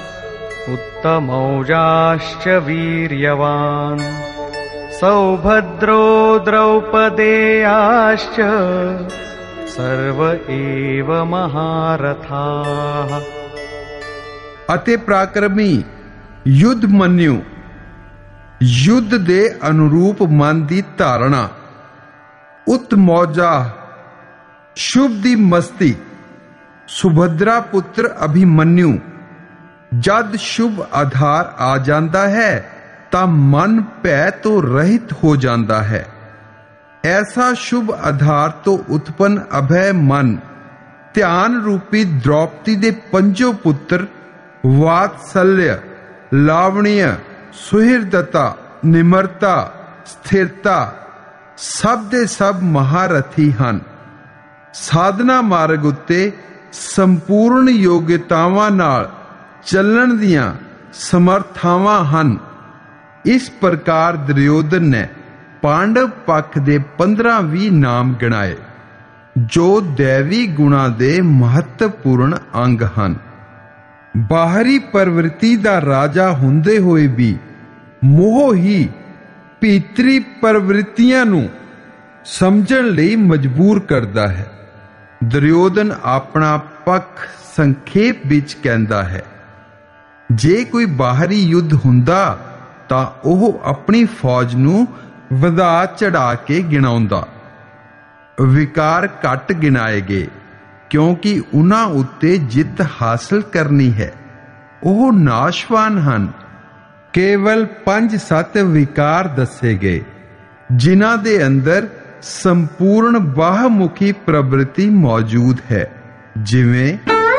उत्तमौजाश्च वीर्यवान् सौभद्रो द्रौपदेयाश्च सर्व एव महारथाः। अति पराक्रमी युद्धमन्यु, युद्ध दे अनुरूप मन की धारणा, उत्तमौजा, शुभ दी मस्ती, सुभद्रा पुत्र अभिमन्यु। जद शुभ आधार आ जाता है ਤਾਂ ਮਨ ਭੈ ਤੋਂ ਰਹਿਤ ਹੋ ਜਾਂਦਾ ਹੈ। ਐਸਾ ਸ਼ੁਭ ਆਧਾਰ ਤੋਂ ਉਤਪੰਨ ਅਭੈ ਮਨ ਧਿਆਨ ਰੂਪੀ ਦ੍ਰੋਪਦੀ ਦੇ ਪੰਜੋ ਪੁੱਤਰ ਵਾਤਸલ્ય, ਲਾਵਣੀय, ਸੁਹਿਰਦਤਾ, ਨਿਮਰਤਾ, ਸਥਿਰਤਾ ਸਭ ਦੇ ਸਭ ਮਹਾਰਥੀ ਹਨ। ਸਾਧਨਾ ਮਾਰਗ ਉੱਤੇ ਸੰਪੂਰਨ ਯੋਗਤਾਵਾਂ ਨਾਲ ਚੱਲਣ ਦੀਆਂ ਸਮਰਥਾਵਾਂ ਹਨ। ਇਸ ਪ੍ਰਕਾਰ ਦੁਰਯੋਧਨ ਨੇ ਪਾਂਡਵ ਪੱਖ ਦੇ ਪੰਦਰਾਂ ਵੀਹ ਨਾਮ ਗਿਣਾਏ ਜੋ ਦੇਵੀ ਗੁਣਾਂ ਦੇ ਮਹੱਤਵਪੂਰਨ ਅੰਗ ਹਨ। ਬਾਹਰੀ ਪ੍ਰਵਿਰਤੀ ਦਾ ਰਾਜਾ ਹੁੰਦੇ ਹੋਏ ਵੀ ਮੋਹ ਹੀ ਭੀਤਰੀ ਪ੍ਰਵਿਰਤੀਆਂ ਨੂੰ ਸਮਝਣ ਲਈ ਮਜਬੂਰ ਕਰਦਾ ਹੈ। ਦੁਰਯੋਧਨ ਆਪਣਾ ਪੱਖ ਸੰਖੇਪ ਵਿੱਚ ਕਹਿੰਦਾ ਹੈ, ਜੇ ਕੋਈ ਬਾਹਰੀ ਯੁੱਧ ਹੁੰਦਾ ਤਾਂ ਉਹ ਆਪਣੀ ਫੌਜ ਨੂੰ ਵਧਾ ਚੜਾ ਕੇ ਗਿਣਾਉਂਦਾ। ਵਿਕਾਰ ਘੱਟ ਗਿਣਾਏ ਗਏ ਕਿਉਂਕਿ ਉਹਨਾਂ ਉੱਤੇ ਜਿੱਤ ਹਾਸਲ ਕਰਨੀ ਹੈ। ਉਹ ਨਾਸ਼ਵਾਨ ਹਨ। ਕੇਵਲ ਪੰਜ ਸੱਤ ਵਿਕਾਰ ਦੱਸੇ ਗਏ ਜਿਨ੍ਹਾਂ ਦੇ ਅੰਦਰ ਸੰਪੂਰਨ ਬਾਹਮੁਖੀ ਪ੍ਰਵਿਰਤੀ ਮੌਜੂਦ ਹੈ, ਜਿਵੇਂ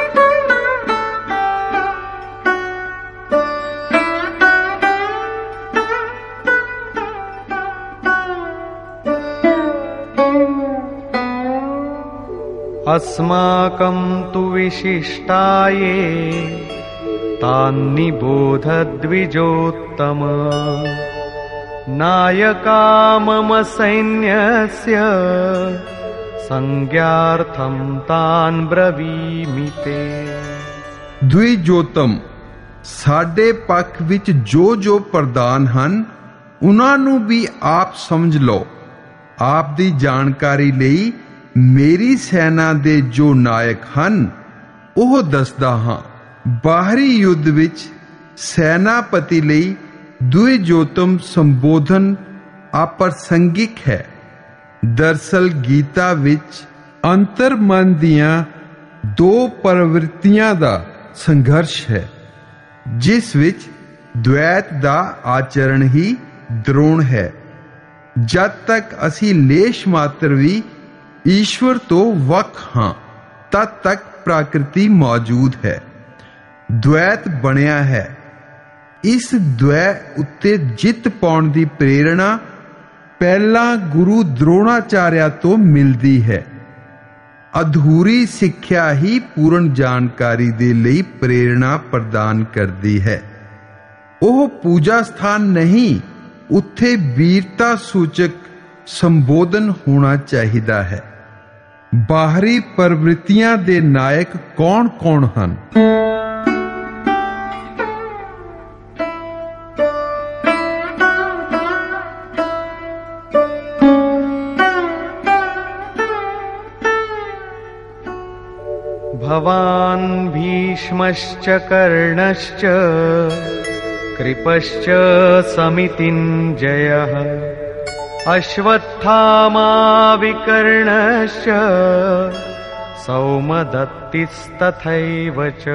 अस्माकं तु विशिष्टाये तान्निबोध द्विजोत्तम नायका मम सैन्यस्य संज्ञार्थं तान् ब्रवीमि ते। द्विजोतम ਸਾਡੇ ਪੱਖ ਵਿੱਚ ਜੋ ਜੋ ਪ੍ਰਧਾਨ ਹਨ ਉਹਨਾਂ ਨੂੰ ਵੀ ਆਪ ਸਮਝ ਲਓ। ਆਪ ਦੀ ਜਾਣਕਾਰੀ ਲਈ ਮੇਰੀ ਸੈਨਾ ਦੇ ਜੋ ਨਾਇਕ ਹਨ ਉਹ ਦੱਸਦਾ ਹਾਂ। ਬਾਹਰੀ ਯੁੱਧ ਵਿੱਚ ਸੈਨਾਪਤੀ ਲਈ द्विजोतम ਸੰਬੋਧਨ ਅਪ੍ਰਸੰਗਿਕ ਹੈ। ਦਰਅਸਲ ਗੀਤਾ ਵਿੱਚ ਅੰਤਰਮਨ ਦੀਆਂ ਦੋ ਪ੍ਰਵਿਰਤੀਆਂ ਦਾ ਸੰਘਰਸ਼ ਹੈ, ਜਿਸ ਵਿੱਚ द्वैत ਦਾ ਆਚਰਣ ਹੀ ਦ੍ਰੋਣ ਹੈ। ਜਦ ਤੱਕ ਅਸੀਂ ਲੇਸ਼ ਮਾਤਰ ਵੀ ਈਸ਼ਵਰ ਤੋਂ ਵੱਖ ਹਾਂ ਤਦ ਤੱਕ ਪ੍ਰਕਿਰਤੀ ਮੌਜੂਦ ਹੈ। द्वैत ਬਣਿਆ ਹੈ। ਇਸ द्वै ਉੱਤੇ ਜਿੱਤ ਪਾਉਣ ਦੀ ਪ੍ਰੇਰਣਾ ਪਹਿਲਾਂ ਗੁਰੂ ਦ੍ਰੋਣਾਚਾਰਿਆ ਤੋਂ ਮਿਲਦੀ ਹੈ। ਅਧੂਰੀ ਸਿੱਖਿਆ ਹੀ ਪੂਰਨ ਜਾਣਕਾਰੀ ਦੇ ਲਈ ਪ੍ਰੇਰਣਾ ਪ੍ਰਦਾਨ ਕਰਦੀ ਹੈ। ਉਹ ਪੂਜਾ ਸਥਾਨ ਨਹੀਂ, ਉੱਥੇ ਵੀਰਤਾ ਸੂਚਕ ਸੰਬੋਧਨ ਹੋਣਾ ਚਾਹੀਦਾ ਹੈ। ਬਾਹਰੀ ਪ੍ਰਵਿਰਤੀਆਂ ਦੇ ਨਾਇਕ ਕੌਣ-ਕੌਣ ਹਨ? भवान् भीष्मश्च कर्णश्च कृपश्च समितिञ्जयः अश्वत्थामा विकर्णश्च सौमदत्तिस्तथैव च।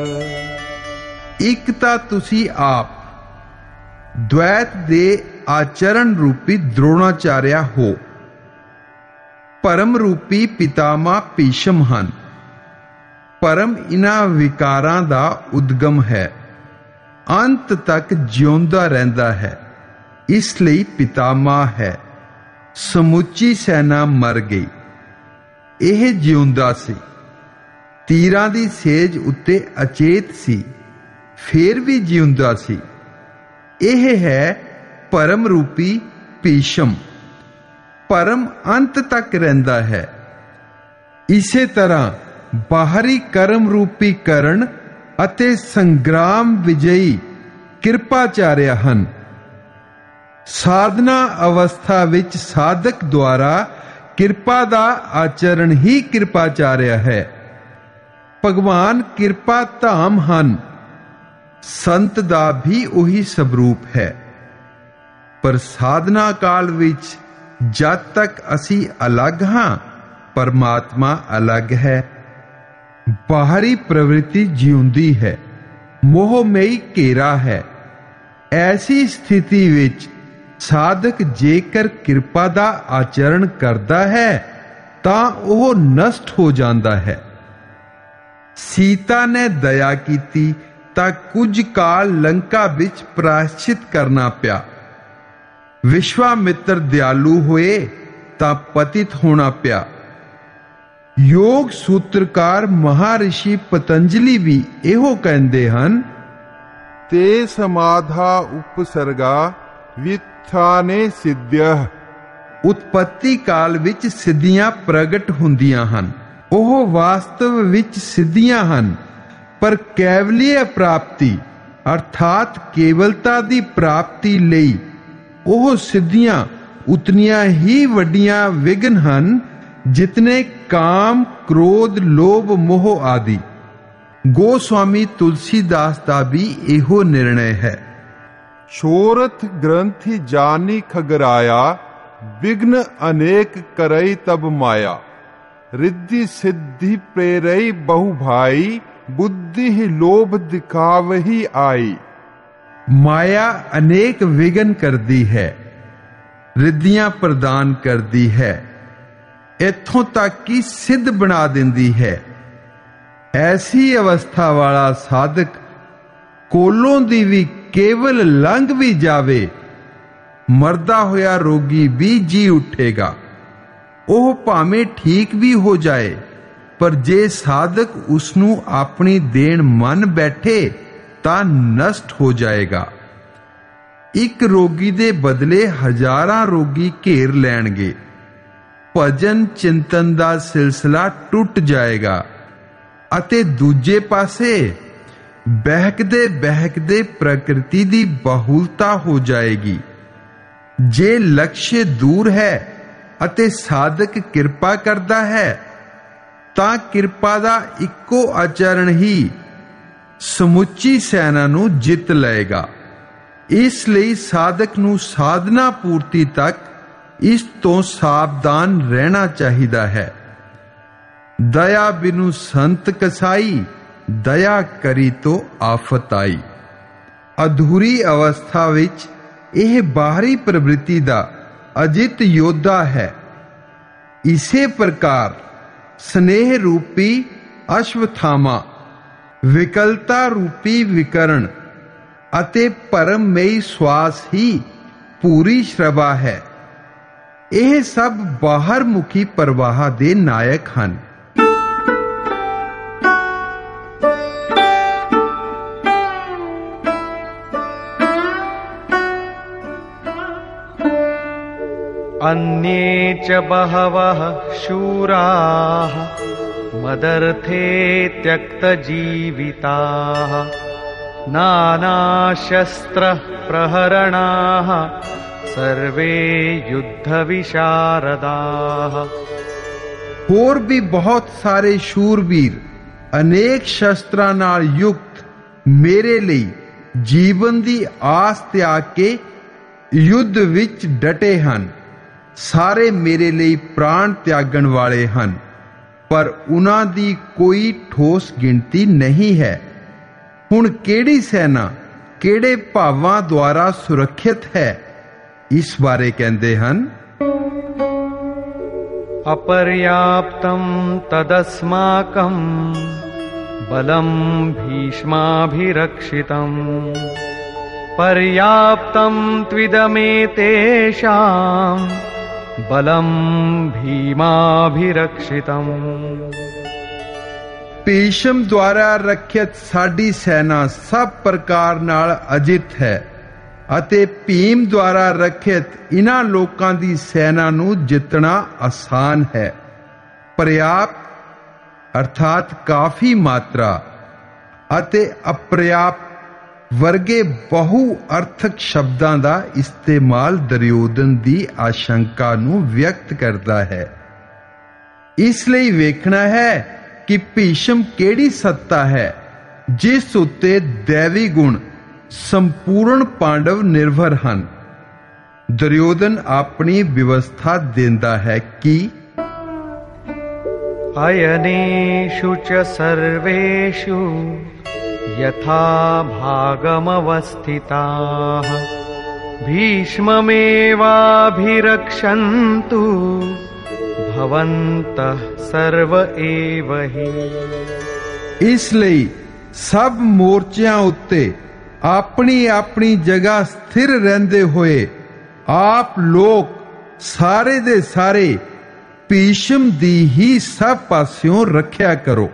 ਇੱਕ ਤਾਂ ਤੁਸੀਂ ਆਪ द्वैत ਦੇ ਆਚਰਣ ਰੂਪੀ द्रोणाचार्य ਹੋ। ਪਰਮ ਰੂਪੀ ਪਿਤਾਮਾ ਭੀਸ਼ਮ ਹਨ। ਪਰਮ ਇਨ੍ਹਾਂ ਵਿਕਾਰਾਂ ਦਾ ਉਦਗਮ ਹੈ, ਅੰਤ ਤੱਕ ਜਿਉਂਦਾ ਰਹਿੰਦਾ ਹੈ, ਇਸ ਲਈ ਪਿਤਾਮਾ ਹੈ। ਸਮੁੱਚੀ ਸੈਨਾ ਮਰ ਗਈ, ਇਹ ਜਿਉਂਦਾ ਸੀ। ਤੀਰਾਂ ਦੀ ਸੇਜ ਉੱਤੇ ਅਚੇਤ ਸੀ, ਫੇਰ ਵੀ ਜਿਉਂਦਾ ਸੀ। ਇਹ ਹੈ ਪਰਮ ਰੂਪੀ ਭੀਸ਼ਮ। ਪਰਮ ਅੰਤ ਤੱਕ ਰਹਿੰਦਾ ਹੈ। ਇਸੇ ਤਰ੍ਹਾਂ ਬਾਹਰੀ ਕਰਮ ਰੂਪੀ ਕਰਨ ਅਤੇ ਸੰਗਰਾਮ ਵਿਜਈ ਕਿਰਪਾਚਾਰਿਆ ਹਨ। ਸਾਧਨਾ ਅਵਸਥਾ ਵਿੱਚ ਸਾਧਕ ਦੁਆਰਾ ਕਿਰਪਾ ਦਾ ਆਚਰਣ ਹੀ ਕਿਰਪਾਚਾਰਿਆ ਹੈ। ਭਗਵਾਨ ਕਿਰਪਾ ਧਾਮ ਹਨ। ਸੰਤ ਦਾ ਵੀ ਉਹੀ ਸਵਰੂਪ ਹੈ। ਪਰ ਸਾਧਨਾ ਕਾਲ ਵਿੱਚ ਜਦ ਤੱਕ ਅਸੀਂ ਅਲੱਗ ਹਾਂ, ਪਰਮਾਤਮਾ ਅਲੱਗ ਹੈ। ਬਾਹਰੀ ਪ੍ਰਵਿਰਤੀ ਜਿਉਂਦੀ ਹੈ, ਮੋਹਮਈ ਘੇਰਾ ਹੈ। ਐਸੀ ਸਥਿਤੀ ਵਿੱਚ ਸਾਧਕ ਜੇਕਰ ਕਿਰਪਾ ਦਾ ਆਚਰਣ ਕਰਦਾ ਹੈ ਤਾਂ ਉਹ ਨਸ਼ਟ ਹੋ ਜਾਂਦਾ ਹੈ। ਸੀਤਾ ਨੇ ਦਇਆ ਕੀਤੀ ਤਾਂ ਕੁਝ ਕਾਲ ਲੰਕਾ ਵਿੱਚ ਪ੍ਰਾਇਸ਼ਚਿਤ ਕਰਨਾ ਪਿਆ। ਵਿਸ਼ਵਾਮਿੱਤਰ ਦਿਆਲੂ ਹੋਏ ਤਾਂ ਪਤਿਤ ਹੋਣਾ ਪਿਆ। ਯੋਗ ਸੂਤਰਕਾਰ ਮਹਾਰਿਸ਼ੀ ਪਤੰਜਲੀ ਵੀ ਇਹੋ ਕਹਿੰਦੇ ਹਨ, ਤੇ ਸਮਾਧਾ ਉਪਸਰਗਾ ਵਿਥਾਨੇ ਸਿੱਧਯ। ਉਤਪੱਤੀ ਕਾਲ ਵਿੱਚ ਸਿੱਧੀਆਂ ਪ੍ਰਗਟ ਹੁੰਦੀਆਂ ਹਨ, ਉਹ ਵਾਸਤਵ ਵਿੱਚ ਸਿੱਧੀਆਂ ਹਨ, ਪਰ ਕੇਵਲੀय ਪ੍ਰਾਪਤੀ ਅਰਥਾਤ ਕੇਵਲਤਾ ਦੀ ਪ੍ਰਾਪਤੀ ਲਈ ਉਹ ਸਿੱਧੀਆਂ ਉਤਨੀਆਂ ਹੀ ਵੱਡੀਆਂ ਵਿਘਨ ਹਨ ਜਿਤਨੇ ਕਾਮ, ਕ੍ਰੋਧ, ਲੋਭ, ਮੋਹ ਆਦਿ। ਗੋਸਵਾਮੀ ਤੁਲਸੀਦਾਸ ਦਾ ਵੀ ਇਹੋ ਨਿਰਣੈ ਹੈ। ਸ਼ੋਰਥ ਗ੍ਰੰਥੀ ਜਾਨੀ ਖਗਰਾਇਆ, ਵਿਘਨ ਅਨੇਕ ਕਰਈ ਤਬ ਮਾਇਆ। ਰਿੱਧੀ ਸਿੱਧੀ ਪ੍ਰੇਰਈ ਬਹੁ ਭਾਈ, ਬੁੱਧੀ ਹੀ ਲੋਭ ਦਿਖਾਵਹੀ ਆਈ। ਮਾਇਆ ਅਨੇਕ ਵਿਘਨ ਕਰਦੀ ਹੈ, ਰਿੱਧੀਆਂ ਪ੍ਰਦਾਨ ਕਰਦੀ ਹੈ, ਇੱਥੋਂ ਤੱਕ ਕਿ ਸਿੱਧ ਬਣਾ ਦਿੰਦੀ ਹੈ। ਐਸੀ ਅਵਸਥਾ ਵਾਲਾ ਸਾਧਕ ਕੋਲੋਂ ਦੀ ਵੀ ਕੇਵਲ ਲੰਘ ਵੀ ਜਾਵੇ, ਮਰਦਾ ਹੋਇਆ ਰੋਗੀ ਵੀ ਜੀ ਉੱਠੇਗਾ। ਉਹ ਭਾਵੇਂ ਠੀਕ ਵੀ ਹੋ ਜਾਏ, ਪਰ ਜੇ ਸਾਧਕ ਉਸ ਨੂੰ ਆਪਣੀ ਦੇਣ ਮੰਨ ਬੈਠੇ ਤਾਂ ਨਸ਼ਟ ਹੋ ਜਾਏਗਾ। ਇੱਕ ਰੋਗੀ ਦੇ ਬਦਲੇ ਹਜ਼ਾਰਾਂ ਰੋਗੀ ਘੇਰ ਲੈਣਗੇ। ਭਜਨ ਚਿੰਤਨ ਦਾ ਸਿਲਸਿਲਾ ਟੁੱਟ ਜਾਏਗਾ ਅਤੇ ਦੂਜੇ ਪਾਸੇ ਬਹਿਕਦੇ ਬਹਿਕਦੇ ਪ੍ਰਕਿਰਤੀ ਦੀ ਬਹੁਲਤਾ ਹੋ ਜਾਏਗੀ। ਜੇ ਲਕਸ਼ ਦੂਰ ਹੈ ਅਤੇ ਸਾਧਕ ਕਿਰਪਾ ਕਰਦਾ ਹੈ ਤਾਂ ਕਿਰਪਾ ਦਾ ਇੱਕੋ ਆਚਰਣ ਹੀ ਸਮੁੱਚੀ ਸੈਨਾ ਨੂੰ ਜਿੱਤ ਲਏਗਾ। ਇਸ ਲਈ ਸਾਧਕ ਨੂੰ ਸਾਧਨਾ ਪੂਰਤੀ ਤੱਕ ਇਸ ਤੋਂ ਸਾਵਧਾਨ ਰਹਿਣਾ ਚਾਹੀਦਾ ਹੈ। ਦਇਆ ਬਿਨੁ ਸੰਤ ਕਸਾਈ, ਦਇਆ ਕਰੀ ਤੋ ਆਫਤ ਆਈ। ਅਧੂਰੀ ਅਵਸਥਾ ਵਿੱਚ ਇਹ ਬਾਹਰੀ ਪ੍ਰਵਿਰਤੀ ਦਾ ਅਜਿਤ ਯੋਧਾ ਹੈ। ਇਸੇ ਪ੍ਰਕਾਰ ਸਨੇਹ ਰੂਪੀ ਅਸ਼ਵਥਾਮਾ, ਵਿਕਲਤਾ ਰੂਪੀ ਵਿਕਰਣ ਅਤੇ ਪਰਮਮਈ ਸਵਾਸ ਹੀ ਪੂਰੀ ਸ਼ਰਵਾ ਹੈ। ਇਹ ਸਭ ਬਾਹਰ ਮੁਖੀ ਪ੍ਰਵਾਹ ਦੇ ਨਾਇਕ ਹਨ। अन्ये च बहवः शूराः मदर्थे त्यक्तजीविताः नानाशस्त्रः प्रहरणाः सर्वे युद्ध विशारदाः। ਹੋਰ ਵੀ ਬਹੁਤ ਸਾਰੇ ਸ਼ੂਰਵੀਰ ਅਨੇਕ ਸ਼ਸਤਰਾਂ ਨਾਲ ਯੁਕਤ ਮੇਰੇ ਲਈ ਜੀਵਨ ਦੀ ਆਸ ਤਿਆਗ ਕੇ ਯੁੱਧ ਵਿੱਚ ਡਟੇ ਹਨ। ਸਾਰੇ ਮੇਰੇ ਲਈ ਪ੍ਰਾਣ ਤਿਆਗਣ ਵਾਲੇ ਹਨ, ਪਰ ਉਹਨਾਂ ਦੀ ਕੋਈ ਠੋਸ ਗਿਣਤੀ ਨਹੀਂ ਹੈ। ਹੁਣ ਕਿਹੜੀ ਸੈਨਾ ਕਿਹੜੇ ਭਾਵਾਂ ਦੁਆਰਾ ਸੁਰੱਖਿਅਤ ਹੈ, ਇਸ ਬਾਰੇ ਕਹਿੰਦੇ ਹਨ, ਅਪਰਯਾਪਤੰ ਤਦਸਮਾਕੰ ਬਲੰ ਭੀਸ਼ਮਾਭਿਰક્ષਿਤੰ ਪਰਯਾਪਤੰ ਤ੍ਵਿਦਮੇਤੇਸ਼ਾਂ ਬਲੰ ਭੀਮਾਭਿਰક્ષਿਤੰ। ਭੀਸ਼ਮ ਦੁਆਰਾ ਰੱਖਿਅਤ ਸਾਡੀ ਸੈਨਾ ਸਭ ਪ੍ਰਕਾਰ ਨਾਲ ਅਜਿਤ ਹੈ ਅਤੇ ਭੀਮ ਦੁਆਰਾ ਰੱਖਿਅਤ ਇਨ੍ਹਾਂ ਲੋਕਾਂ ਦੀ ਸੈਨਾ ਨੂੰ ਜਿੱਤਣਾ ਆਸਾਨ ਹੈ। ਪਰਯਾਪਤ ਅਰਥਾਤ ਕਾਫੀ ਮਾਤਰਾ ਅਤੇ ਅਪਰਯਾਪਤ ਵਰਗੇ ਬਹੁ ਅਰਥਕ ਸ਼ਬਦਾਂ ਦਾ ਇਸਤੇਮਾਲ ਦੁਰਯੋਧਨ ਦੀ ਆਸ਼ੰਕਾ ਨੂੰ ਵਿਅਕਤ ਕਰਦਾ ਹੈ। ਇਸ ਲਈ ਵੇਖਣਾ ਹੈ ਕਿ ਭੀਸ਼ਮ ਕਿਹੜੀ ਸੱਤਾ ਹੈ ਜਿਸ ਉੱਤੇ ਦੈਵੀ ਗੁਣ ਸੰਪੂਰਨ ਪਾਂਡਵ ਨਿਰਭਰ ਹਨ। ਦੁਰਯੋਧਨ ਆਪਣੀ ਵਿਵਸਥਾ ਦਿੰਦਾ ਹੈ ਕਿ ਅਯਨੇਸ਼ੁ ਚ ਸਰਵੇਸ਼ੁ यथा भागमवस्थिताः भीष्ममेवाभिरक्षन्तु भवन्तः सर्व एव हि। ਇਸ ਲਈ ਸਭ ਮੋਰਚਿਆਂ ਉੱਤੇ ਆਪਣੀ ਆਪਣੀ ਜਗ੍ਹਾ ਸਥਿਰ ਰਹਿੰਦੇ ਹੋਏ ਆਪ ਲੋਕ ਸਾਰੇ ਦੇ ਸਾਰੇ ਭੀਸ਼ਮ ਦੀ ਹੀ ਸਭ ਪਾਸਿਓਂ ਰੱਖਿਆ ਕਰੋ।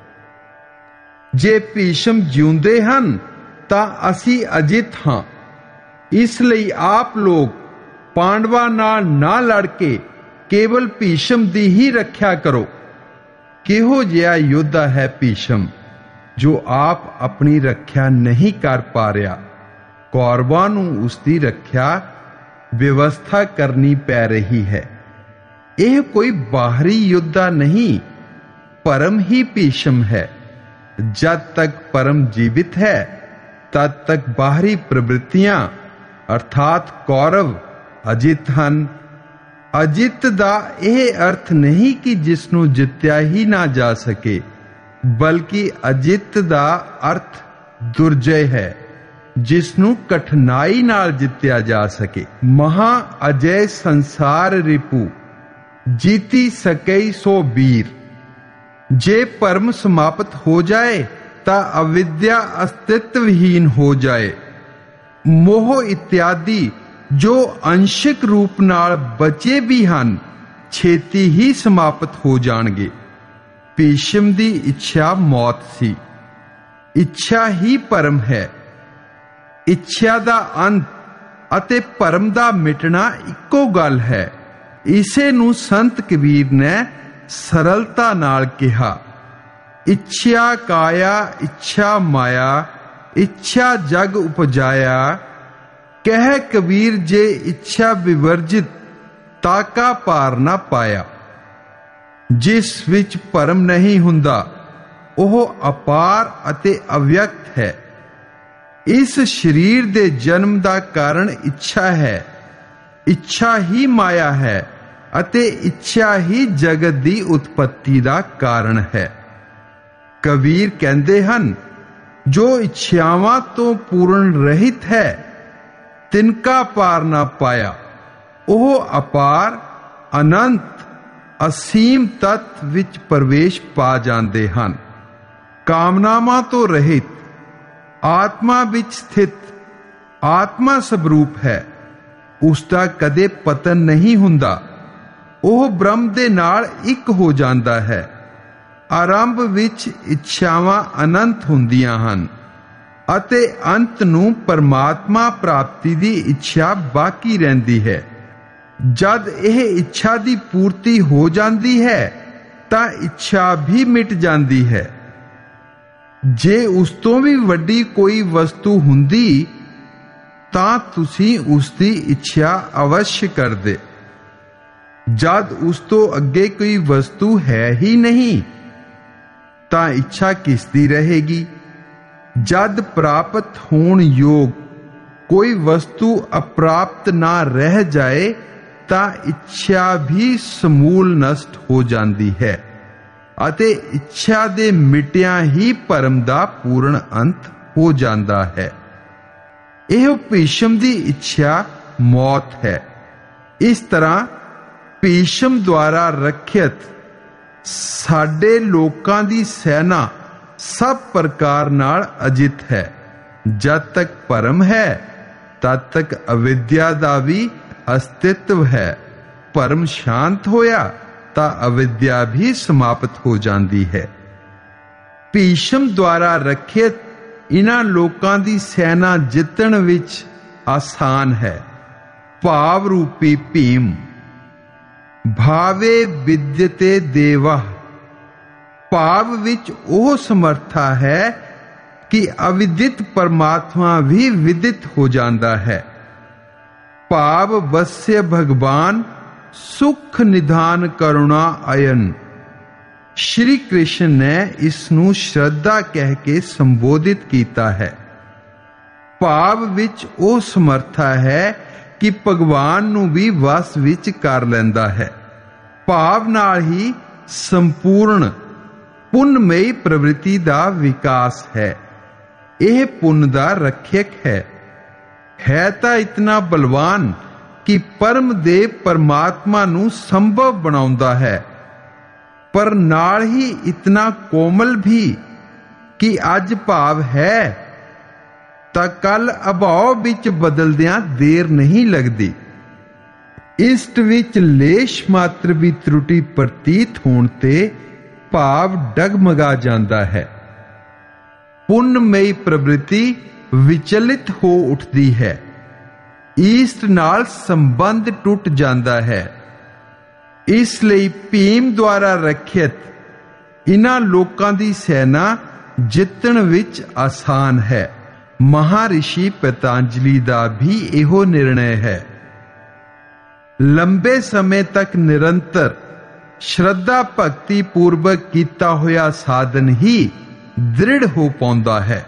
ਜੇ ਭੀਸ਼ਮ ਜਿਉਂਦੇ ਹਨ ਤਾਂ ਅਸੀਂ ਅਜਿੱਤ ਹਾਂ। ਇਸ ਲਈ ਆਪ ਲੋਕ ਪਾਂਡਵਾਂ ਨਾਲ ਨਾ ਲੜ ਕੇ ਕੇਵਲ ਭੀਸ਼ਮ ਦੀ ਹੀ ਰੱਖਿਆ ਕਰੋ। ਕਿਹੋ ਜਿਹਾ ਯੋਧਾ ਹੈ ਭੀਸ਼ਮ ਜੋ ਆਪ ਆਪਣੀ ਰੱਖਿਆ ਨਹੀਂ ਕਰ ਪਾ ਰਿਹਾ। ਕੌਰਵਾਂ ਨੂੰ ਉਸ ਦੀ ਰੱਖਿਆ ਵਿਵਸਥਾ ਕਰਨੀ ਪੈ ਰਹੀ ਹੈ। ਇਹ ਕੋਈ ਬਾਹਰੀ ਯੋਧਾ ਨਹੀਂ, ਪਰਮ ਹੀ ਭੀਸ਼ਮ ਹੈ। ਜਦ ਤੱਕ ਪਰਮ ਜੀਵਿਤ ਹੈ ਤਦ ਤੱਕ ਬਾਹਰੀ ਪ੍ਰਵਿਰਤੀਆਂ ਅਰਥਾਤ ਕੌਰਵ ਅਜਿੱਤ ਹਨ। ਅਜਿੱਤ ਦਾ ਇਹ ਅਰਥ ਨਹੀਂ ਕਿ ਜਿਸ ਨੂੰ ਜਿੱਤਿਆ ਹੀ ਨਾ ਜਾ ਸਕੇ, ਬਲਕਿ ਅਜਿੱਤ ਦਾ ਅਰਥ ਦੁਰਜੈ ਹੈ, ਜਿਸ ਨੂੰ ਕਠਿਨਾਈ ਨਾਲ ਜਿੱਤਿਆ ਜਾ ਸਕੇ। ਮਹਾ ਅਜੈ ਸੰਸਾਰ ਰਿਪੂ ਜੀਤੀ ਸਕਈ ਸੋ ਵੀਰ। ਜੇ ਭਰਮ ਸਮਾਪਤ ਹੋ ਜਾਏ ਤਾਂ ਅਵਿਦਿਆ ਅਸਤਿਤਵਹੀਨ ਹੋ ਜਾਏ। ਮੋਹ ਇਤਿਆਦਿ ਜੋ ਅੰਸ਼ਿਕ ਰੂਪ ਨਾਲ ਬਚੇ ਵੀ ਹਨ ਛੇਤੀ ਹੀ ਸਮਾਪਤ ਹੋ ਜਾਣਗੇ। ਭੀਸ਼ਮ ਦੀ ਇੱਛਾ ਮੌਤ ਸੀ। ਇੱਛਾ ਹੀ ਭਰਮ ਹੈ। ਇੱਛਾ ਦਾ ਅੰਤ ਅਤੇ ਭਰਮ ਦਾ ਮਿਟਣਾ ਇੱਕੋ ਗੱਲ ਹੈ। ਇਸੇ ਨੂੰ ਸੰਤ ਕਬੀਰ ਨੇ ਸਰਲਤਾ ਨਾਲ ਕਿਹਾ, ਇੱਛਾ ਕਾਇਆ ਇੱਛਾ ਮਾਇਆ ਇੱਛਾ ਜਗ ਉਪਜਾਇਆ। ਕਹਿ ਕਬੀਰ ਜੇ ਇੱਛਾ ਵਿਵਰਜਿਤ ਤਾਕਾ ਪਾਰ ਨਾ ਪਾਇਆ। ਜਿਸ ਵਿੱਚ ਭਰਮ ਨਹੀਂ ਹੁੰਦਾ ਉਹ ਅਪਾਰ ਅਤੇ ਅਵਿਅਕਤ ਹੈ। ਇਸ ਸਰੀਰ ਦੇ ਜਨਮ ਦਾ ਕਾਰਨ ਇੱਛਾ ਹੈ। ਇੱਛਾ ਹੀ ਮਾਇਆ ਹੈ ਅਤੇ ਇੱਛਾ ਹੀ ਜਗਤ ਦੀ ਉਤਪਤੀ ਦਾ ਕਾਰਨ ਹੈ। ਕਬੀਰ ਕਹਿੰਦੇ ਹਨ, ਜੋ ਇੱਛਾਵਾਂ ਤੋਂ ਪੂਰਨ ਰਹਿਤ ਹੈ ਤਿਨਕਾ ਪਾਰ ਨਾ ਪਾਇਆ। ਉਹ ਅਪਾਰ ਅਨੰਤ ਅਸੀਮ ਤੱਤ ਵਿੱਚ ਪ੍ਰਵੇਸ਼ ਪਾ ਜਾਂਦੇ ਹਨ। ਕਾਮਨਾਵਾਂ ਤੋਂ ਰਹਿਤ ਆਤਮਾ ਵਿੱਚ ਸਥਿਤ ਆਤਮਾ ਸਵਰੂਪ ਹੈ। ਉਸ ਦਾ ਕਦੇ ਪਤਨ ਨਹੀਂ ਹੁੰਦਾ। ਉਹ ਬ੍ਰਹਮ ਦੇ ਨਾਲ ਇੱਕ ਹੋ ਜਾਂਦਾ ਹੈ। ਆਰੰਭ ਵਿੱਚ ਇੱਛਾਵਾਂ ਅਨੰਤ ਹੁੰਦੀਆਂ ਹਨ ਅਤੇ ਅੰਤ ਨੂੰ ਪਰਮਾਤਮਾ ਪ੍ਰਾਪਤੀ ਦੀ ਇੱਛਾ ਬਾਕੀ ਰਹਿੰਦੀ ਹੈ। ਜਦ ਇਹ ਇੱਛਾ ਦੀ ਪੂਰਤੀ ਹੋ ਜਾਂਦੀ ਹੈ ਤਾਂ ਇੱਛਾ ਵੀ ਮਿਟ ਜਾਂਦੀ ਹੈ। ਜੇ ਉਸ ਤੋਂ ਵੀ ਵੱਡੀ ਕੋਈ ਵਸਤੂ ਹੁੰਦੀ ਤਾਂ ਤੁਸੀਂ ਉਸ ਦੀ ਇੱਛਾ ਅਵश्य ਕਰਦੇ। ਜਦ ਉਸ ਤੋਂ ਅੱਗੇ ਕੋਈ ਵਸਤੂ ਹੈ ਹੀ ਨਹੀਂ ਤਾਂ ਇੱਛਾ ਕਿਸ ਦੀ ਰਹੇਗੀ। ਜਦ ਪ੍ਰਾਪਤ ਹੋਣ ਯੋਗ ਕੋਈ ਵਸਤੂ ਅਪ੍ਰਾਪਤ ਨਾ ਰਹਿ ਜਾਏ ਤਾਂ ਇੱਛਾ ਵੀ ਸਮੂਲ ਨਸ਼ਟ ਹੋ ਜਾਂਦੀ ਹੈ ਅਤੇ ਇੱਛਾ ਦੇ ਮਿਟਿਆਂ ਹੀ ਭਰਮ ਦਾ ਪੂਰਨ ਅੰਤ ਹੋ ਜਾਂਦਾ ਹੈ। ਇਹ ਭੀਸ਼ਮ ਦੀ ਇੱਛਾ ਮੌਤ ਹੈ। ਇਸ ਤਰ੍ਹਾਂ ਭੀਸ਼ਮ ਦੁਆਰਾ ਰੱਖਿਅਤ ਸਾਡੇ ਲੋਕਾਂ ਦੀ ਸੈਨਾ ਸਭ ਪ੍ਰਕਾਰ ਨਾਲ ਅਜਿੱਤ ਹੈ। ਜਦ ਤੱਕ ਭਰਮ ਹੈ ਤਦ ਤੱਕ ਅਵਿਦਿਆ ਦਾ ਵੀ ਅਸਤਿਤਵ ਹੈ। ਭਰਮ ਸ਼ਾਂਤ ਹੋਇਆ ਤਾਂ ਅਵਿਦਿਆ ਵੀ ਸਮਾਪਤ ਹੋ ਜਾਂਦੀ ਹੈ। ਭੀਸ਼ਮ ਦੁਆਰਾ ਰੱਖਿਅਤ ਇਹਨਾਂ ਲੋਕਾਂ ਦੀ ਸੈਨਾ ਜਿੱਤਣ ਵਿੱਚ ਆਸਾਨ ਹੈ। ਭਾਵ ਰੂਪੀ ਭੀਮ ਭਾਵੇ ਵਿਦਿਅਤੇ ਦੇਵਾ। ਭਾਵ ਵਿੱਚ ਉਹ ਸਮਰਥਾ ਹੈ ਕਿ ਅਵਿਦਿਤ ਪਰਮਾਤਮਾ ਵੀ ਵਿਦਿਤ ਹੋ ਜਾਂਦਾ ਹੈ। ਭਾਵ ਵਸਿਆ ਭਗਵਾਨ ਸੁਖ ਨਿਧਾਨ ਕਰੁਣਾ ਅਯਨ। ਸ਼੍ਰੀ ਕ੍ਰਿਸ਼ਨ ਨੇ ਇਸ ਨੂੰ ਸ਼ਰਧਾ ਕਹਿ ਕੇ ਸੰਬੋਧਿਤ ਕੀਤਾ ਹੈ। ਭਾਵ ਵਿੱਚ ਉਹ ਸਮਰਥਾ ਹੈ ਕਿ ਭਗਵਾਨ ਨੂੰ ਵੀ ਵਸ ਵਿੱਚ ਕਰ ਲੈਂਦਾ ਹੈ। ਭਾਵ ਨਾਲ ਹੀ ਸੰਪੂਰਨ ਪੁੰਨਮਈ ਪ੍ਰਵਿਰਤੀ ਦਾ ਵਿਕਾਸ ਹੈ। ਇਹ ਪੁੰਨ ਦਾ ਰੱਖਿਅਕ ਹੈ। ਹੈ ਤਾਂ ਇਤਨਾ ਬਲਵਾਨ ਕਿ ਪਰਮ ਦੇ ਪਰਮਾਤਮਾ ਨੂੰ ਸੰਭਵ ਬਣਾਉਂਦਾ ਹੈ, ਪਰ ਨਾਲ ਹੀ ਇਤਨਾ ਕੋਮਲ ਵੀ ਕਿ ਅੱਜ ਭਾਵ ਹੈ ਤਾਂ ਕੱਲ ਅਭਾਵ ਵਿੱਚ ਬਦਲਦਿਆਂ ਦੇਰ ਨਹੀਂ ਲੱਗਦੀ। ਇਸ਼ਟ ਵਿੱਚ ਲੇਸ਼ ਮਾਤਰ ਵੀ ਤਰੁਟੀ ਪ੍ਰਤੀਤ ਹੋਣ ਤੇ ਭਾਵ ਡਗਮਗਾ ਜਾਂਦਾ ਹੈ। ਪੁੰਨਮਈ ਪ੍ਰਵਿਰਤੀ ਵਿਚਲਿਤ ਹੋ ਉੱਠਦੀ ਹੈ, ਈਸਟ ਨਾਲ ਸੰਬੰਧ ਟੁੱਟ ਜਾਂਦਾ ਹੈ। ਇਸ ਲਈ ਭੀਮ ਦੁਆਰਾ ਰੱਖਿਅਤ ਇਨ੍ਹਾਂ ਲੋਕਾਂ ਦੀ ਸੈਨਾ ਜਿੱਤਣ ਵਿੱਚ ਆਸਾਨ ਹੈ। ਮਹਾਰਿਸ਼ੀ ਪਤੰਜਲੀ ਦਾ ਵੀ ਇਹੋ ਨਿਰਣੈ ਹੈ। ਲੰਬੇ ਸਮੇਂ ਤੱਕ ਨਿਰੰਤਰ ਸ਼ਰਧਾ ਭਗਤੀ ਪੂਰਵਕ ਕੀਤਾ ਹੋਇਆ ਸਾਧਨ ਹੀ ਦ੍ਰਿੜ ਹੋ ਪਾਉਂਦਾ ਹੈ।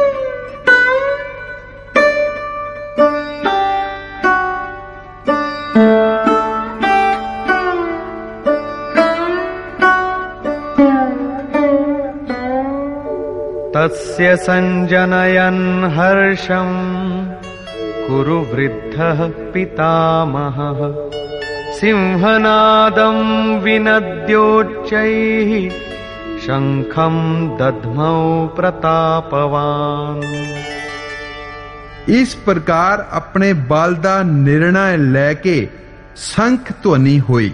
तस्य संजनयन् हर्षं कुरु वृद्धः पितामहः सिंहनादं विनद्योच्चैः शंखं दध्मौ प्रतापवान। इस प्रकार अपने बल दा निर्णय लैके संख ध्वनि होई।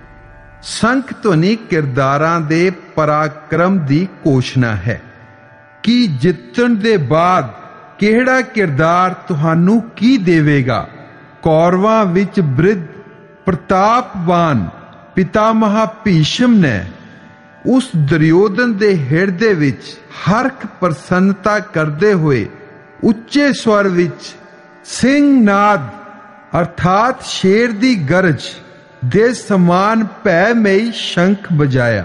संख ध्वनि किरदारां दे पराक्रम दी घोषणा है कि जितण दे बाद किहड़ा किरदार तुहानू की देवेगा। कौरवां विच बृद्ध प्रतापवान पितामह भीष्म ने उस दुर्योधन दे हिरदे विच हरख प्रसन्नता करदे हुए उच्चे स्वर विच सिंहनाद अर्थात शेर दी गरज दे समान भयमयी शंख बजाया।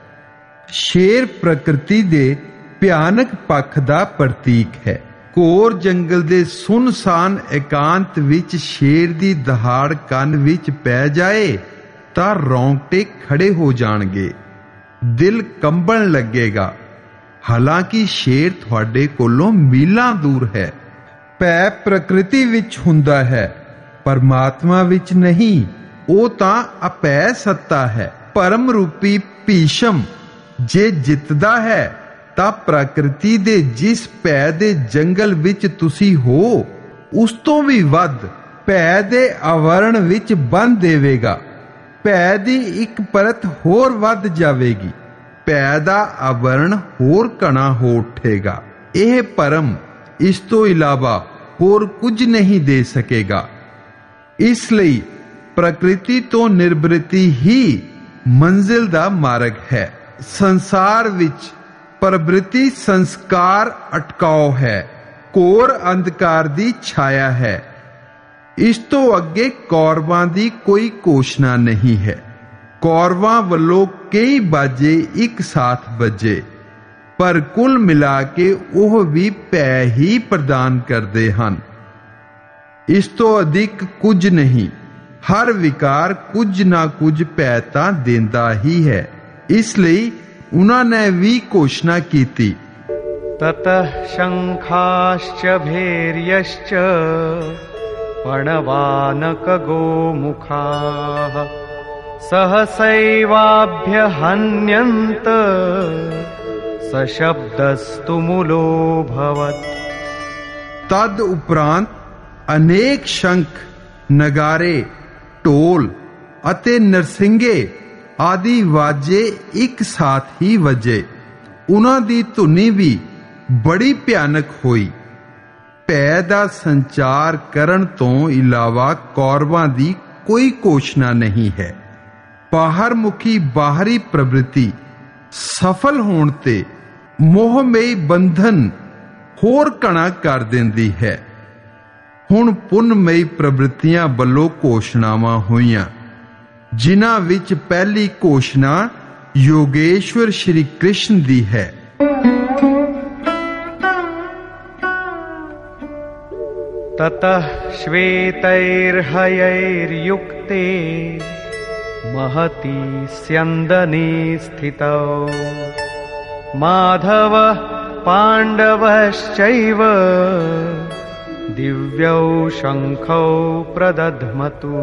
शेर प्रकृति दे भयानक पक्ष दा प्रतीक है। घोर जंगल दे सुनसान एकांत विच शेर दी दहाड़ कंन विच पै जाए तां रोंगटे खड़े हो जाणगे, दिल कंबण लगेगा। हालांकि शेर तुहाडे कोलों मीलां दूर है। भै प्रकृति विच हुंदा है, परमात्मा विच नहीं। ਉਹ ਤਾਂ ਅਪੈ ਸੱਤਾ ਹੈ। ਪਰਮ ਰੂਪੀ ਭੀਸ਼ਮ ਜੇ ਜਿੱਤਦਾ ਹੈ ਤਾਂ ਪ੍ਰਕਿਰਤੀ ਦੇ ਜਿਸ ਭੈ ਦੇ ਜੰਗਲ ਵਿੱਚ ਤੁਸੀਂ ਹੋ ਉਸ ਤੋਂ ਵੀ ਵੱਧ ਭੈ ਦੇ ਆਵਰਣ ਵਿੱਚ ਬੰਨ੍ਹ ਦੇਵੇਗਾ। ਭੈ ਦੀ ਇੱਕ ਪਰਤ ਹੋਰ ਵੱਧ ਜਾਵੇਗੀ, ਭੈ ਦਾ ਆਵਰਣ ਹੋਰ ਘਣਾ ਹੋ ਉੱਠੇਗਾ। ਇਹ ਪਰਮ ਇਸ ਤੋਂ ਇਲਾਵਾ ਹੋਰ ਕੁਝ ਨਹੀਂ ਦੇ ਸਕੇਗਾ। ਇਸ ਲਈ प्रकृति तो निर्वृत्ति ही मंजिल दा मार्ग है। संसार विच प्रवृत्ति संस्कार अटकाओ है, घोर अंधकार दी छाया है। इस तो अगे कौरवां दी कोई घोषणा नहीं है। कौरवां वल्लों कई बाजे एक साथ बजे, पर कुल मिला के ओह भी भै ही प्रदान करदे हन। इस तो अधिक कुछ नहीं। हर विकार कुछ ना कुछ भै तां देंदा ही है। इसलिए उन्होंने भी घोषणा की थी। ततः शंखाश्च भैर्यश्च प्रणवानक गोमुखाः सहसैवाभ्यहन्यन्त सशब्दस्तु मूलोऽभवत्। तद उपरांत अनेक शंख नगारे ਢੋਲ ਅਤੇ ਨਰਸਿੰਗੇ ਆਦि ਵਾਜੇ ਇੱਕ ਸਾਥ ਹੀ ਵੱਜੇ। ਉਹਨਾਂ ਦੀ ਧੁਨੀ ਵੀ ਬੜੀ ਭਿਆਨਕ ਹੋਈ। ਭੈ ਦਾ ਸੰਚਾਰ ਕਰਨ ਤੋਂ ਇਲਾਵਾ ਕੌਰਵਾਂ ਦੀ ਕੋਈ ਘੋਸ਼ਣਾ ਨਹੀਂ ਹੈ। ਬਾਹਰਮੁਖੀ ਬਾਹਰੀ ਪ੍ਰਵਿਰਤੀ ਸਫਲ ਹੋਣ ਤੇ ਮੋਹਮਈ ਬੰਧਨ ਹੋਰ ਘਣਾ ਕਰ ਦਿੰਦੀ ਹੈ। ਹੁਣ ਪੁੰਨਮਈ ਪ੍ਰਵਿਰਤੀਆਂ ਵੱਲੋਂ ਘੋਸ਼ਣਾਵਾਂ ਹੋਈਆਂ, ਜਿਨ੍ਹਾਂ ਵਿੱਚ ਪਹਿਲੀ ਘੋਸ਼ਣਾ ਯੋਗੇਸ਼ਵਰ ਸ਼੍ਰੀ ਕ੍ਰਿਸ਼ਨ ਦੀ ਹੈ। ततः श्वेतैर्हयैर्युक्ते महती स्यन्दने स्थितौ माधवः पाण्डवश्चैव दिव्यौ शङ्खौ प्रदध्मतु।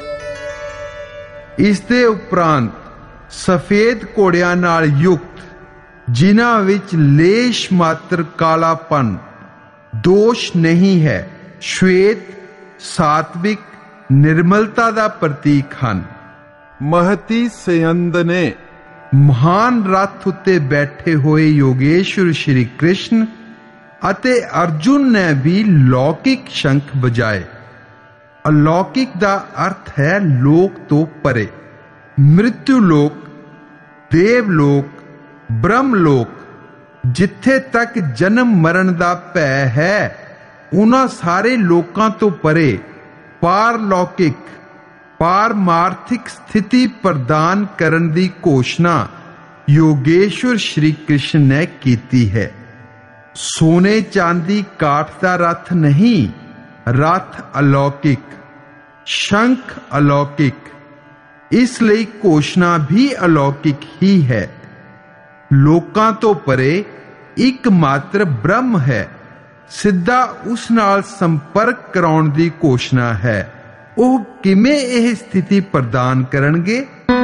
ਇਸ ਦੇ ਉਪਰੰਤ ਸਫੇਦ ਘੋੜਿਆਂ ਨਾਲ ਯੁਕਤ, ਜਿਨ੍ਹਾਂ ਵਿੱਚ ਲੇਸ਼ ਮਾਤਰ ਕਾਲਾਪਨ ਦੋਸ਼ ਨਹੀਂ ਹੈ, ਸ਼ਵੇਤ ਸਾਤਵਿਕ ਨਿਰਮਲਤਾ ਦਾ ਪ੍ਰਤੀਕ ਹਨ। महती सयंद ने ਮਹਾਨ ਰੱਥ ਉੱਤੇ ਬੈਠੇ ਹੋਏ ਯੋਗੇਸ਼ਵਰ ਸ਼੍ਰੀ ਕ੍ਰਿਸ਼ਨ ਅਤੇ ਅਰਜੁਨ ਨੇ ਵੀ ਲੌਕਿਕ ਸ਼ੰਖ ਵਜਾਏ। ਅਲੌਕਿਕ ਦਾ ਅਰਥ ਹੈ ਲੋਕ ਤੋਂ ਪਰੇ। ਮ੍ਰਿਤੂ ਲੋਕ, ਦੇਵ ਲੋਕ, ਬ੍ਰਹਮ ਲੋਕ, ਜਿੱਥੇ ਤੱਕ ਜਨਮ ਮਰਨ ਦਾ ਭੈ ਹੈ, ਉਹਨਾਂ ਸਾਰੇ ਲੋਕਾਂ ਤੋਂ ਪਰੇ ਪਾਰਲੌਕਿਕ ਪਾਰਮਾਰਥਿਕ ਸਥਿਤੀ ਪ੍ਰਦਾਨ ਕਰਨ ਦੀ ਘੋਸ਼ਣਾ ਯੋਗੇਸ਼ਵਰ ਸ਼੍ਰੀ ਕ੍ਰਿਸ਼ਨ ਨੇ ਕੀਤੀ ਹੈ। ਸੋਨੇ ਚਾਂਦੀ ਕਾਠ ਦਾ ਰੱਥ ਨਹੀਂ, ਰੱਥ ਅਲੌਕਿਕ, ਸ਼ੰਖ ਅਲੌਕਿਕ, ਇਸ ਲਈ ਘੋਸ਼ਣਾ ਵੀ ਅਲੌਕਿਕ ਹੀ ਹੈ। ਲੋਕਾਂ ਤੋਂ ਪਰੇ ਇੱਕ ਮਾਤਰ ਬ੍ਰਹਮ ਹੈ, ਸਿੱਧਾ ਉਸ ਨਾਲ ਸੰਪਰਕ ਕਰਾਉਣ ਦੀ ਘੋਸ਼ਣਾ ਹੈ। ਉਹ ਕਿਵੇਂ ਇਹ ਸਥਿਤੀ ਪ੍ਰਦਾਨ ਕਰਨਗੇ?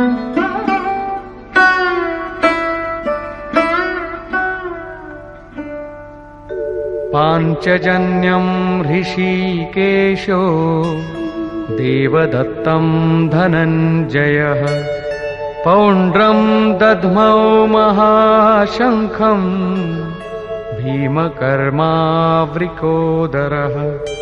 पाञ्चजन्यं ऋषिकेशो देवदत्तं धनञ्जयः पौण्ड्रं दध्मौ महाशङ्खं भीमकर्मावृकोदरः।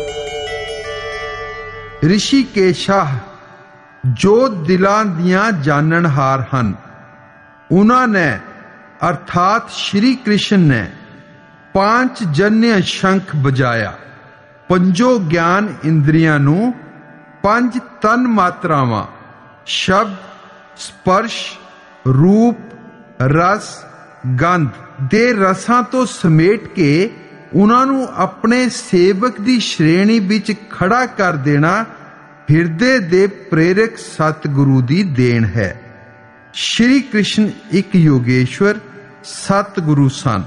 ਰਿਸ਼ੀਕੇਸ਼ਾ ਜੋ ਦਿਲਾਂ ਦੀਆਂ ਜਾਣਨਹਾਰ ਹਨ, ਉਹਨਾਂ ਨੇ ਅਰਥਾਤ ਸ਼੍ਰੀ ਕ੍ਰਿਸ਼ਨ ਨੇ ਪਾਂਚ ਜਨਯ ਸ਼ੰਖ ਵਜਾਇਆ। ਪੰਜੋ ਗਿਆਨ ਇੰਦਰੀਆਂ ਨੂੰ ਪੰਜ ਤਨ ਮਾਤਰਾਵਾਂ ਸ਼ਬਦ, ਸਪਰਸ਼, ਰੂਪ, ਰਸ, ਗੰਧ ਦੇ ਰਸਾਂ ਤੋਂ ਸਮੇਟ ਕੇ ਉਹਨਾਂ ਨੂੰ ਆਪਣੇ ਸੇਵਕ ਦੀ ਸ਼੍ਰੇਣੀ ਵਿੱਚ ਖੜਾ ਕਰ ਦੇਣਾ ਹਿਰਦੇ ਦੇ ਪ੍ਰੇਰਕ ਸਤਿਗੁਰੂ ਦੀ ਦੇਣ ਹੈ। ਸ਼੍ਰੀ ਕ੍ਰਿਸ਼ਨ ਇੱਕ ਯੋਗੇਸ਼ਵਰ ਸਤਿਗੁਰੂ ਸਨ।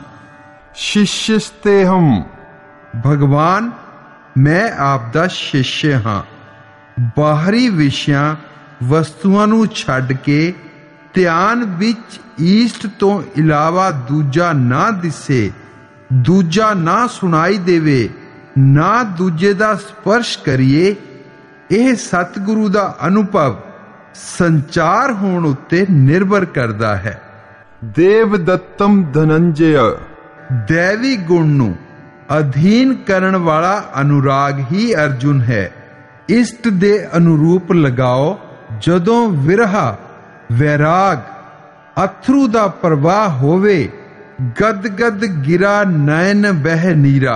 शिष्यस्तेहम ਭਗਵਾਨ, ਮੈਂ ਆਪ ਦਾ ਸ਼ਿਸ਼ਯ ਹਾਂ। ਬਾਹਰੀ ਵਿਸ਼ਿਆਂ ਵਸਤੂਆਂ ਨੂੰ ਛੱਡ ਕੇ ਧਿਆਨ ਵਿੱਚ ਈਸ਼ਟ ਤੋਂ ਇਲਾਵਾ ਦੂਜਾ ਨਾ ਦਿਸੇ, ਦੂਜਾ ਨਾ ਸੁਣਾਈ ਦੇਵੇ, ਨਾ ਦੂਜੇ ਦਾ ਸਪਰਸ਼ ਕਰੀਏ। ਇਹ ਸਤਿਗੁਰੂ ਦਾ ਅਨੁਭਵ ਸੰਚਾਰ ਹੋਣ ਉੱਤੇ ਨਿਰਭਰ ਕਰਦਾ ਹੈ। देवदत्तम धनंजय ਦੇਵੀ ਗੁਣ ਨੂੰ ਅਧੀਨ ਕਰਨ ਵਾਲਾ ਅਨੁਰਾਗ ਹੀ ਅਰਜੁਨ ਹੈ। ਇਸ਼ਟ ਦੇ ਅਨੁਰੂਪ ਲਗਾਓ। ਜਦੋਂ ਵਿਰਹਾ, ਵੈਰਾਗ, ਅਥਰੂ ਦਾ ਪ੍ਰਵਾਹ ਹੋਵੇ, ਗਦ ਗਦ ਗਿਰਾ ਨੈਣ ਬਹਿ ਨੀਰਾ,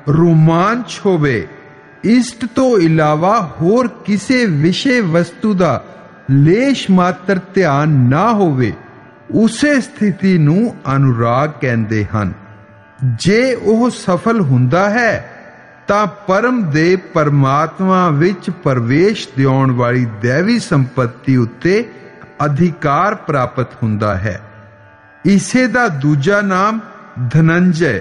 ਰੋਮਾਂਚ ਹੋਵੇ, ਇਸ਼ਟ ਤੋਂ ਇਲਾਵਾ ਹੋਰ ਕਿਸੇ ਵਿਸ਼ੇ ਵਸਤੂ ਦਾ ਲੇਸ਼ ਮਾਤਰ ਧਿਆਨ ਨਾ ਹੋਵੇ, ਉਸੇ ਸਥਿਤੀ ਨੂੰ ਅਨੁਰਾਗ ਕਹਿੰਦੇ ਹਨ। ਜੇ ਉਹ ਸਫਲ ਹੁੰਦਾ ਹੈ ਤਾਂ ਪਰਮ ਦੇ ਪਰਮਾਤਮਾ ਵਿੱਚ ਪ੍ਰਵੇਸ਼ ਦਿਵਾਉਣ ਵਾਲੀ ਦੇਵੀ ਸੰਪਤੀ ਉੱਤੇ ਅਧਿਕਾਰ ਪ੍ਰਾਪਤ ਹੁੰਦਾ ਹੈ। ਇਸੇ ਦਾ ਦੂਜਾ ਨਾਮ ਧਨੰਜੈ,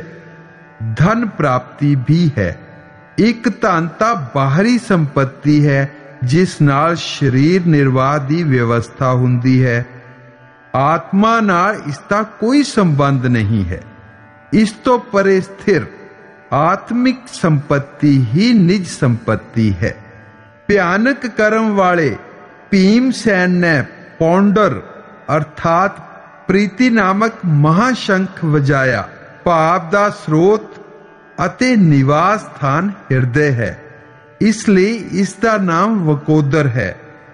ਧਨ ਪ੍ਰਾਪਤੀ ਵੀ ਹੈ। ਇੱਕ ਧਨ ਤਾਂ ਬਾਹਰੀ ਸੰਪਤੀ ਹੈ ਜਿਸ ਨਾਲ ਸਰੀਰ ਨਿਰਵਾਹ ਦੀ ਵਿਵਸਥਾ ਹੁੰਦੀ ਹੈ। ਆਤਮਾ ਨਾਲ ਇਸ ਦਾ ਕੋਈ ਸੰਬੰਧ ਨਹੀਂ ਹੈ। ਇਸ ਤੋਂ ਪਰੇ ਸਥਿਰ ਆਤਮਿਕ ਸੰਪਤੀ ਹੀ ਨਿਜ ਸੰਪਤੀ ਹੈ। ਭਿਆਨਕ ਕਰਮ ਵਾਲੇ ਭੀਮ ਸੈਨ ਨੇ ਪੌਂਡਰ ਅਰਥਾਤ ਪ੍ਰੀਤੀ ਨਾਮਕ ਮਹਾਸ਼ੰਖ ਵਜਾਇਆ। ਭਾਵ ਦਾ ਸਰੋਤ ਅਤੇ ਨਿਵਾਸ ਸਥਾਨ ਹਿਰਦੇ ਹੈ, ਇਸ ਲਈ ਇਸ ਦਾ ਨਾਮ ਵਕੋਦਰ ਹੈ।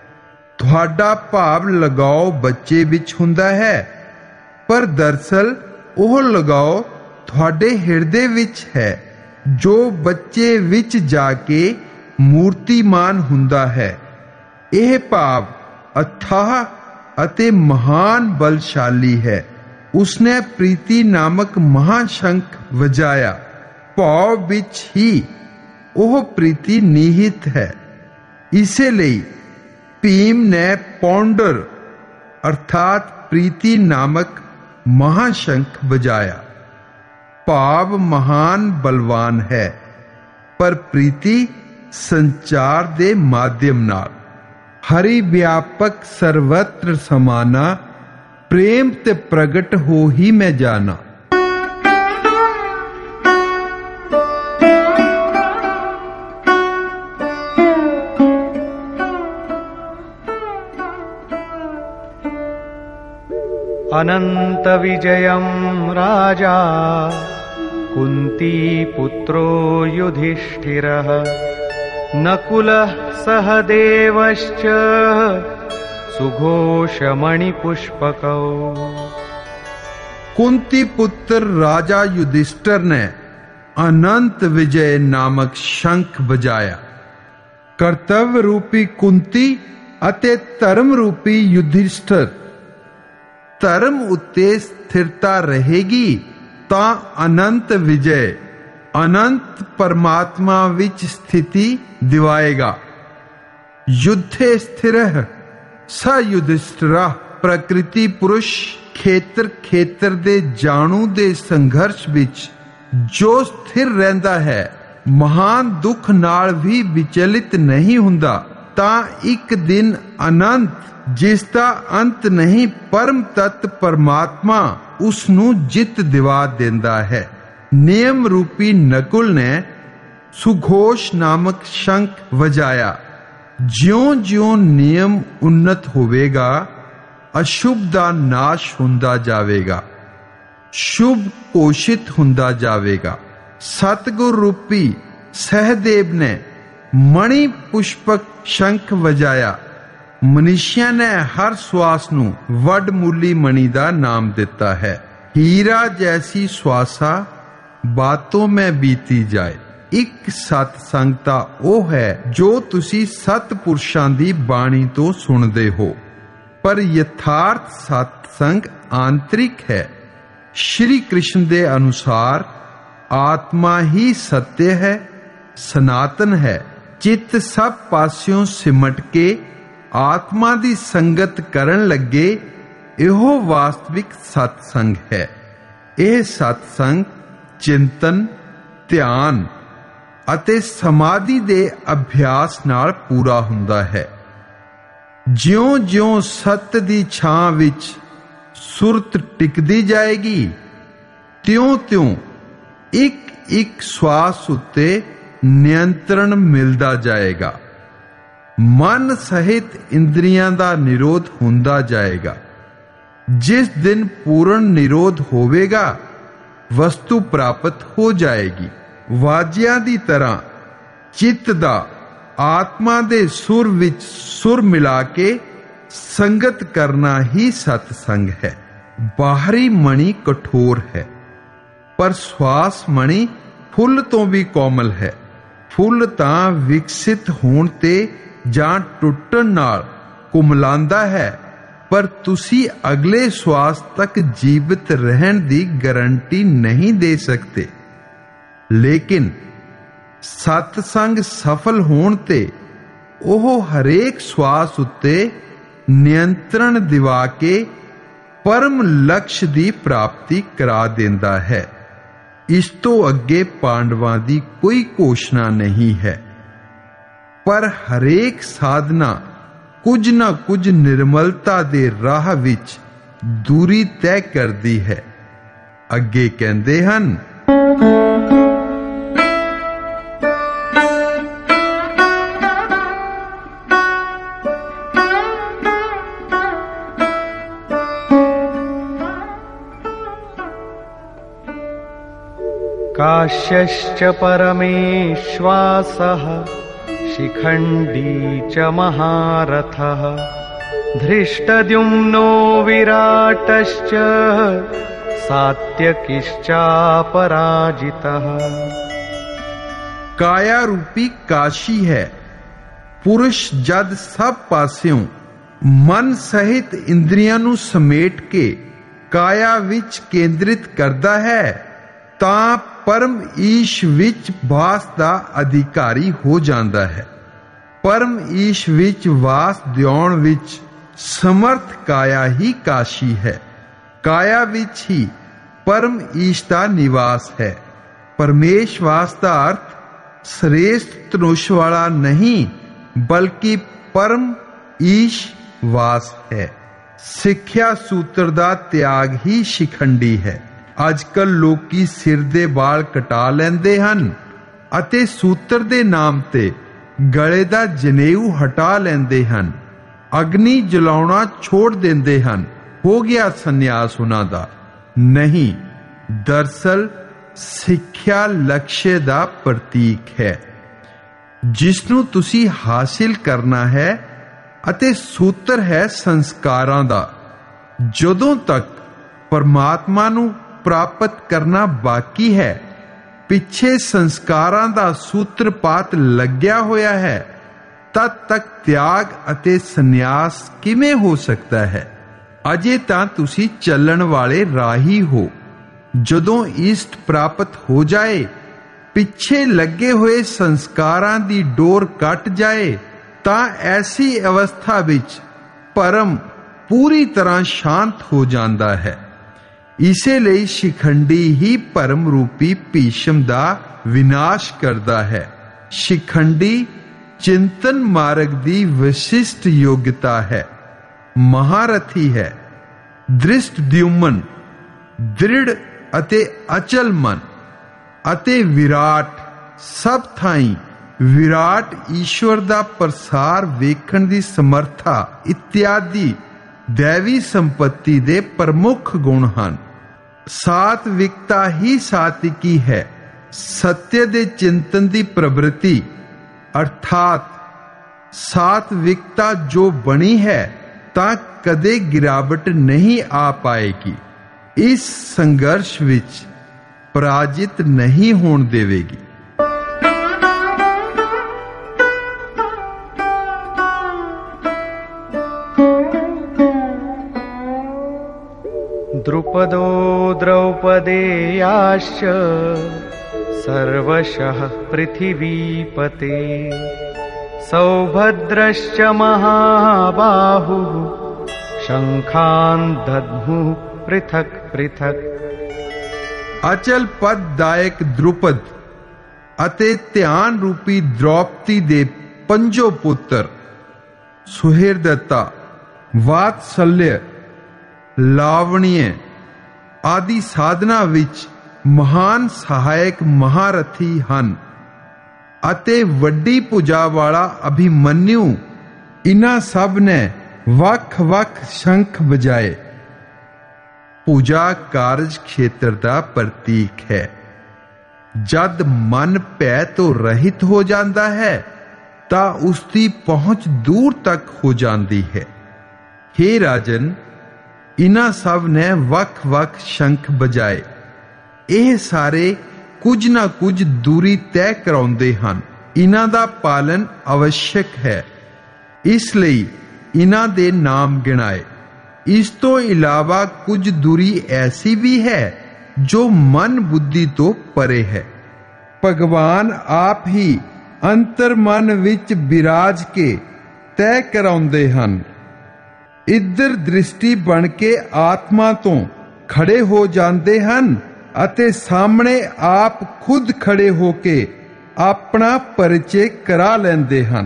ਤੁਹਾਡਾ ਭਾਵ ਲਗਾਓ ਬੱਚੇ ਵਿੱਚ ਹੁੰਦਾ ਹੈ, ਪਰ ਦਰਅਸਲ ਉਹ ਲਗਾਓ ਤੁਹਾਡੇ ਹਿਰਦੇ ਵਿੱਚ ਹੈ, ਜੋ ਬੱਚੇ ਵਿੱਚ ਜਾ ਕੇ ਮੂਰਤੀਮਾਨ ਹੁੰਦਾ ਹੈ। ਇਹ ਭਾਵ ਅਥਾਹ ਅਤੇ ਮਹਾਨ ਬਲਸ਼ਾਲੀ ਹੈ। ਉਸਨੇ ਪ੍ਰੀਤੀ ਨਾਮਕ ਮਹਾਸ਼ੰਖ ਵਜਾਇਆ। ਭਾਵ ਵਿੱਚ ਹੀ ਉਹ ਪ੍ਰੀਤੀ ਨਿਹਿਤ ਹੈ। ਇਸੇ ਲਈ ਭੀਮ ਨੇ ਪੌਂਡਰ ਅਰਥਾਤ ਪ੍ਰੀਤੀ ਨਾਮਕ ਮਹਾਸ਼ੰਖ ਵਜਾਇਆ। ਭਾਵ ਮਹਾਨ ਬਲਵਾਨ ਹੈ, ਪਰ ਪ੍ਰੀਤੀ ਸੰਚਾਰ ਦੇ ਮਾਧਿਅਮ ਨਾਲ। ਹਰੀ ਵਿਆਪਕ ਸਰਵਤਰ ਸਮਾਨਾ, ਪ੍ਰੇਮ ਤੇ ਪ੍ਰਗਟ ਹੋ ਹੀ ਮੈਂ ਜਾਣਾ। अनंत विजयं राजा कुंती पुत्रो युधिष्ठिरः नकुलः सहदेवश्च सुघोषमणिपुष्पकौ। कुंती पुत्र राजा युधिष्ठिर ने अनंत विजय नामक शंख बजाया। कर्तव्य रूपी कुंती अते धर्म रूपी युधिष्ठिर धर्म उत्ते स्थिरता रहेगी तां अनंत विजय अनंत परमात्मा विच स्थिति दिवाएगा। युद्धे स्थिर स युधिष्ठिरा। प्रकृति पुरुष खेतर खेतर दे जाणू दे संघर्ष विच जो स्थिर रहंदा है, महान दुख नाल भी विचलित नहीं हुंदा, तां एक दिन अनंत जिसका अंत नहीं परम तत्व परमात्मा उसनू जित दिवा देंदा है। नियम रूपी नकुल ने सुघोष नामक शंख वजाया। ज्यों-ज्यों नियम उन्नत होवेगा, अशुभ दा नाश हुंदा जावेगा, शुभ घोषित हुंदा जावेगा। सतगुर रूपी सहदेव ने मणि पुष्पक शंख वजाया। मनुष्य ने हर श्वास नू वडमूली मणि दा नाम दिता है। हीरा जैसी श्वासा बातों में बीती जाए। एक सतसंगता ਉਹ ਹੈ ਜੋ ਤੁਸੀਂ ਸਤਪੁਰਸ਼ਾਂ ਦੀ ਬਾਣੀ ਤੋਂ ਸੁਣਦੇ ਹੋ, ਪਰ ਯਥਾਰਥ ਸਤਸੰਗ ਆਂਤਰਿਕ ਹੈ। ਸ਼੍ਰੀ ਕ੍ਰਿਸ਼ਨ ਦੇ ਅਨੁਸਾਰ ਆਤਮਾ ਹੀ ਸत्य ਹੈ, ਸਨਾਤਨ ਹੈ। ਚਿੱਤ ਸਭ ਪਾਸਿਓਂ ਸਿਮਟ ਕੇ ਆਤਮਾ ਦੀ ਸੰਗਤ ਕਰਨ ਲੱਗੇ, ਇਹੋ ਵਾਸਤਵਿਕ ਸਤਸੰਗ ਹੈ। ਇਹ ਸਤਸੰਗ ਚਿੰਤਨ, ਧਿਆਨ ਅਤੇ ਸਮਾਧੀ ਦੇ ਅਭਿਆਸ ਨਾਲ ਪੂਰਾ ਹੁੰਦਾ ਹੈ। ਜਿਉਂ-ਜਿਉਂ ਸੱਤ ਦੀ ਛਾਂ ਵਿੱਚ ਸੁਰਤ ਟਿਕਦੀ ਜਾਏਗੀ, ਤਿਉਂ-ਤਿਉਂ ਇੱਕ-ਇੱਕ ਸਵਾਸ ਉੱਤੇ ਨਿਯੰਤਰਣ ਮਿਲਦਾ ਜਾਏਗਾ। ਮਨ ਸਹਿਤ ਇੰਦਰੀਆਂ ਦਾ ਨਿਰੋਧ ਹੁੰਦਾ ਜਾਏਗਾ। ਜਿਸ ਦਿਨ ਪੂਰਨ ਨਿਰੋਧ ਹੋਵੇਗਾ, ਵਸਤੂ ਪ੍ਰਾਪਤ ਹੋ ਜਾਏਗੀ। ਵਾਜਿਆਂ ਦੀ ਤਰ੍ਹਾਂ ਚਿੱਤ ਦਾ ਆਤਮਾ ਦੇ ਸੁਰ ਵਿੱਚ ਸੁਰ ਮਿਲਾ ਕੇ ਸੰਗਤ ਕਰਨਾ ਹੀ ਸਤਸੰਗ ਹੈ। ਬਾਹਰੀ ਮਣੀ ਕਠੋਰ ਹੈ, ਪਰ ਸਵਾਸ ਮਣੀ ਫੁੱਲ ਤੋਂ ਵੀ ਕੋਮਲ ਹੈ। ਫੁੱਲ ਤਾਂ ਵਿਕਸਿਤ ਹੋਣ ਤੇ ਜਾਂ ਟੁੱਟਣ ਨਾਲ ਕੁਮਲਾਂਦਾ ਹੈ, ਪਰ ਤੁਸੀਂ ਅਗਲੇ ਸਵਾਸ ਤੱਕ ਜੀਵਿਤ ਰਹਿਣ ਦੀ ਗਾਰੰਟੀ ਨਹੀਂ ਦੇ ਸਕਦੇ। ਲੇਕਿਨ ਸਤਸੰਗ ਸਫਲ ਹੋਣ ਤੇ ਉਹ ਹਰੇਕ ਸਵਾਸ ਉੱਤੇ ਨਿਯੰਤਰਣ ਦਿਵਾ ਕੇ ਪਰਮ ਲਕਸ਼ ਦੀ ਪ੍ਰਾਪਤੀ ਕਰਾ ਦਿੰਦਾ ਹੈ। ਇਸ ਤੋਂ ਅੱਗੇ ਪਾਂਡਵਾਂ ਦੀ ਕੋਈ ਘੋਸ਼ਣਾ ਨਹੀਂ ਹੈ, ਪਰ ਹਰੇਕ ਸਾਧਨਾ ਕੁਝ ਨਾ ਕੁਝ ਨਿਰਮਲਤਾ ਦੇ ਰਾਹ ਵਿੱਚ ਦੂਰੀ ਤੈਅ ਕਰਦੀ ਹੈ। ਅੱਗੇ ਕਹਿੰਦੇ ਹਨ, काश्यश्च परमेश्वासः शिखण्डी च महारथः धृष्टद्युम्नो विराटश्च सात्यकिश्चापराजितः। काया रूपी काशी है। पुरुष जद सब पास्यों मन सहित इंद्रियां नू समेट के काया विच केंद्रित करदा है, तां परम ईश विच वास दा अधिकारी हो जांदा है। परम ईश विच वास दियाउण विच समर्थ काया ही काशी है। काया विच ही ਪਰਮ ਈਸ਼ ਦਾ ਨਿਵਾਸ ਹੈ। ਪਰਮੇਸ਼ਵਾਸ ਦਾ ਅਰਥ ਸ੍ਰੇਸ਼ਟ ਧਨੁਸ਼ ਵਾਲਾ ਨਹੀਂ, ਬਲਕਿ ਪਰਮ ਈਸ਼ ਵਾਸ ਹੈ। ਸਿੱਖਿਆ ਸੂਤਰ ਦਾ ਤਿਆਗ ਹੀ ਸ਼ਿਖੰਡੀ ਹੈ। ਅੱਜ ਕੱਲ੍ਹ ਲੋਕੀ ਸਿਰ ਦੇ ਵਾਲ ਕਟਾ ਲੈਂਦੇ ਹਨ ਅਤੇ ਸੂਤਰ ਦੇ ਨਾਮ ਤੇ ਗਲੇ ਦਾ ਜਨੇਊ ਹਟਾ ਲੈਂਦੇ ਹਨ। ਅਗਨੀ ਜਲਾਉਣਾ ਛੋੜ ਦਿੰਦੇ ਹਨ। ਹੋ ਗਿਆ ਸੰਨਿਆਸ ਉਹਨਾਂ ਦਾ। ਨਹੀਂ, ਦਰਅਸਲ ਸਿੱਖਿਆ ਲਕਸ਼ਯ ਦਾ ਪ੍ਰਤੀਕ ਹੈ ਜਿਸ ਨੂੰ ਤੁਸੀਂ ਹਾਸਿਲ ਕਰਨਾ ਹੈ, ਅਤੇ ਸੂਤਰ ਹੈ ਸੰਸਕਾਰਾਂ ਦਾ। ਜਦੋਂ ਤੱਕ ਪਰਮਾਤਮਾ ਨੂੰ ਪ੍ਰਾਪਤ ਕਰਨਾ ਬਾਕੀ ਹੈ, ਪਿੱਛੇ ਸੰਸਕਾਰਾਂ ਦਾ ਸੂਤਰਪਾਤ ਲੱਗਿਆ ਹੋਇਆ ਹੈ, ਤਦ ਤੱਕ ਤਿਆਗ ਅਤੇ ਸੰਨਿਆਸ ਕਿਵੇਂ ਹੋ ਸਕਦਾ ਹੈ? ਅਜੇ ਤਾਂ ਤੁਸੀਂ ਚੱਲਣ ਵਾਲੇ ਰਾਹੀ ਹੋ। ਜਦੋਂ ਇਸ਼ਟ ਪ੍ਰਾਪਤ ਹੋ ਜਾਏ, ਪਿੱਛੇ ਲੱਗੇ ਹੋਏ ਸੰਸਕਾਰਾਂ ਦੀ ਡੋਰ ਕੱਟ ਜਾਏ, ਤਾਂ ਐਸੀ ਅਵਸਥਾ ਵਿੱਚ ਪਰਮ ਪੂਰੀ ਤਰ੍ਹਾਂ ਸ਼ਾਂਤ ਹੋ ਜਾਂਦਾ ਹੈ। ਇਸੇ ਲਈ ਸ਼ਿਖੰਡੀ ਹੀ ਪਰਮ ਰੂਪੀ ਭੀਸ਼ਮ ਦਾ ਵਿਨਾਸ਼ ਕਰਦਾ ਹੈ। ਸ਼ਿਖੰਡੀ ਚਿੰਤਨ ਮਾਰਗ ਦੀ ਵਿਸ਼ਿਸ਼ਟ ਯੋਗਤਾ ਹੈ। ਮਹਾਰਥੀ ਹੈ। ਦ੍ਰਿਸ਼ਟਦਿਯੁਮਨ ਦ੍ਰਿੜ ਅਤੇ ਅਚਲ ਮਨ ਅਤੇ ਵਿਰਾਟ ਸਭ ਥਾਈਂ ਵਿਰਾਟ ਈਸ਼ਵਰ ਦਾ ਪ੍ਰਸਾਰ ਵੇਖਣ ਦੀ ਸਮਰੱਥਾ ਇਤਿਆਦਿ ਦੈਵੀ ਸੰਪत्ति ਦੇ ਪ੍ਰਮੁੱਖ ਗੁਣ ਹਨ। ਸਾਤਵਿਕਤਾ ਹੀ ਸਾਤਿਕੀ ਹੈ। ਸਤਯ ਦੇ ਚਿੰਤਨ ਦੀ ਪ੍ਰਵਿਰਤੀ ਅਰਥਾਤ ਸਾਤਵਿਕਤਾ ਜੋ ਬਣੀ ਹੈ ਤਾਂ ਕਦੇ ਗਿਰਾਵਟ ਨਹੀਂ ਆ ਪਾਏਗੀ। ਇਸ ਸੰਘਰਸ਼ ਵਿੱਚ ਪਰਾਜਿਤ ਨਹੀਂ ਹੋਣ ਦੇਵੇਗੀ। द्रुपदो द्रौपदेयाश्च सर्वशः पृथिवीपते सौभद्रश्च महाबाहुः शंखान् दद्मुः पृथक् पृथक्। ਅਚਲ ਪਦਦਾਇਕ ਦ੍ਰੁਪਦ ਅਤੇ ਧਿਆਨ ਰੂਪੀ ਦ੍ਰੌਪਦੀ ਦੇ ਪੰਜੋ ਪੁੱਤਰ ਸੁਹਿਰਦਤਾ, ਵਾਤਸલ્ય, ਲਾਵਣੀਏ ਆਦਿ ਸਾਧਨਾ ਵਿੱਚ ਮਹਾਨ ਸਹਾਇਕ ਮਹਾਰਥੀ ਹਨ ਅਤੇ ਵੱਡੀ ਭੁਜਾ ਵਾਲਾ ਅਭਿਮਨਯੂ। ਇਨ੍ਹਾਂ ਸਭ ਨੇ ਵੱਖ-ਵੱਖ ਸ਼ੰਖ ਵਜਾਏ। ਪੂਜਾ ਕਾਰਜ ਖੇਤਰ ਦਾ ਪ੍ਰਤੀਕ ਹੈ। ਜਦ ਮਨ ਭੈ ਤੋਂ ਰਹਿਤ ਹੋ ਜਾਂਦਾ ਹੈ ਤਾਂ ਉਸ ਦੀ ਪਹੁੰਚ ਦੂਰ ਤੱਕ ਹੋ ਜਾਂਦੀ ਹੈ। ਹੇ ਰਾਜਨ, ਇਨ੍ਹਾਂ ਸਭ ਨੇ ਵੱਖ-ਵੱਖ ਸ਼ੰਖ ਵਜਾਏ। ਇਹ ਸਾਰੇ ਕੁਝ ਨਾ ਕੁਝ ਦੂਰੀ ਤੈਅ ਕਰਾਉਂਦੇ ਹਨ। ਇਨ੍ਹਾਂ ਦਾ ਪਾਲਨ ਅਵਸ਼ਕ ਹੈ, ਇਸ ਲਈ ਇਨ੍ਹਾਂ ਦੇ ਨਾਮ ਗਿਣਾਏ। ਇਸ ਤੋਂ ਇਲਾਵਾ ਕੁਝ ਦੂਰੀ ਐਸੀ ਵੀ ਹੈ ਜੋ ਮਨ ਬੁੱਧੀ ਤੋਂ ਪਰੇ ਹੈ। ਭਗਵਾਨ ਆਪ ਹੀ ਅੰਤਰ ਮਨ ਵਿੱਚ ਬਿਰਾਜ ਕੇ ਤੈਅ ਕਰਾਉਂਦੇ ਹਨ। ਇੱਧਰ ਦ੍ਰਿਸ਼ਟੀ ਬਣ ਕੇ ਆਤਮਾ ਤੋਂ ਖੜੇ ਹੋ ਜਾਂਦੇ ਹਨ ਅਤੇ ਸਾਹਮਣੇ ਆਪ ਖੁਦ ਖੜੇ ਹੋ ਕੇ ਆਪਣਾ ਪਰਿਚੈ ਕਰਾ ਲੈਂਦੇ ਹਨ।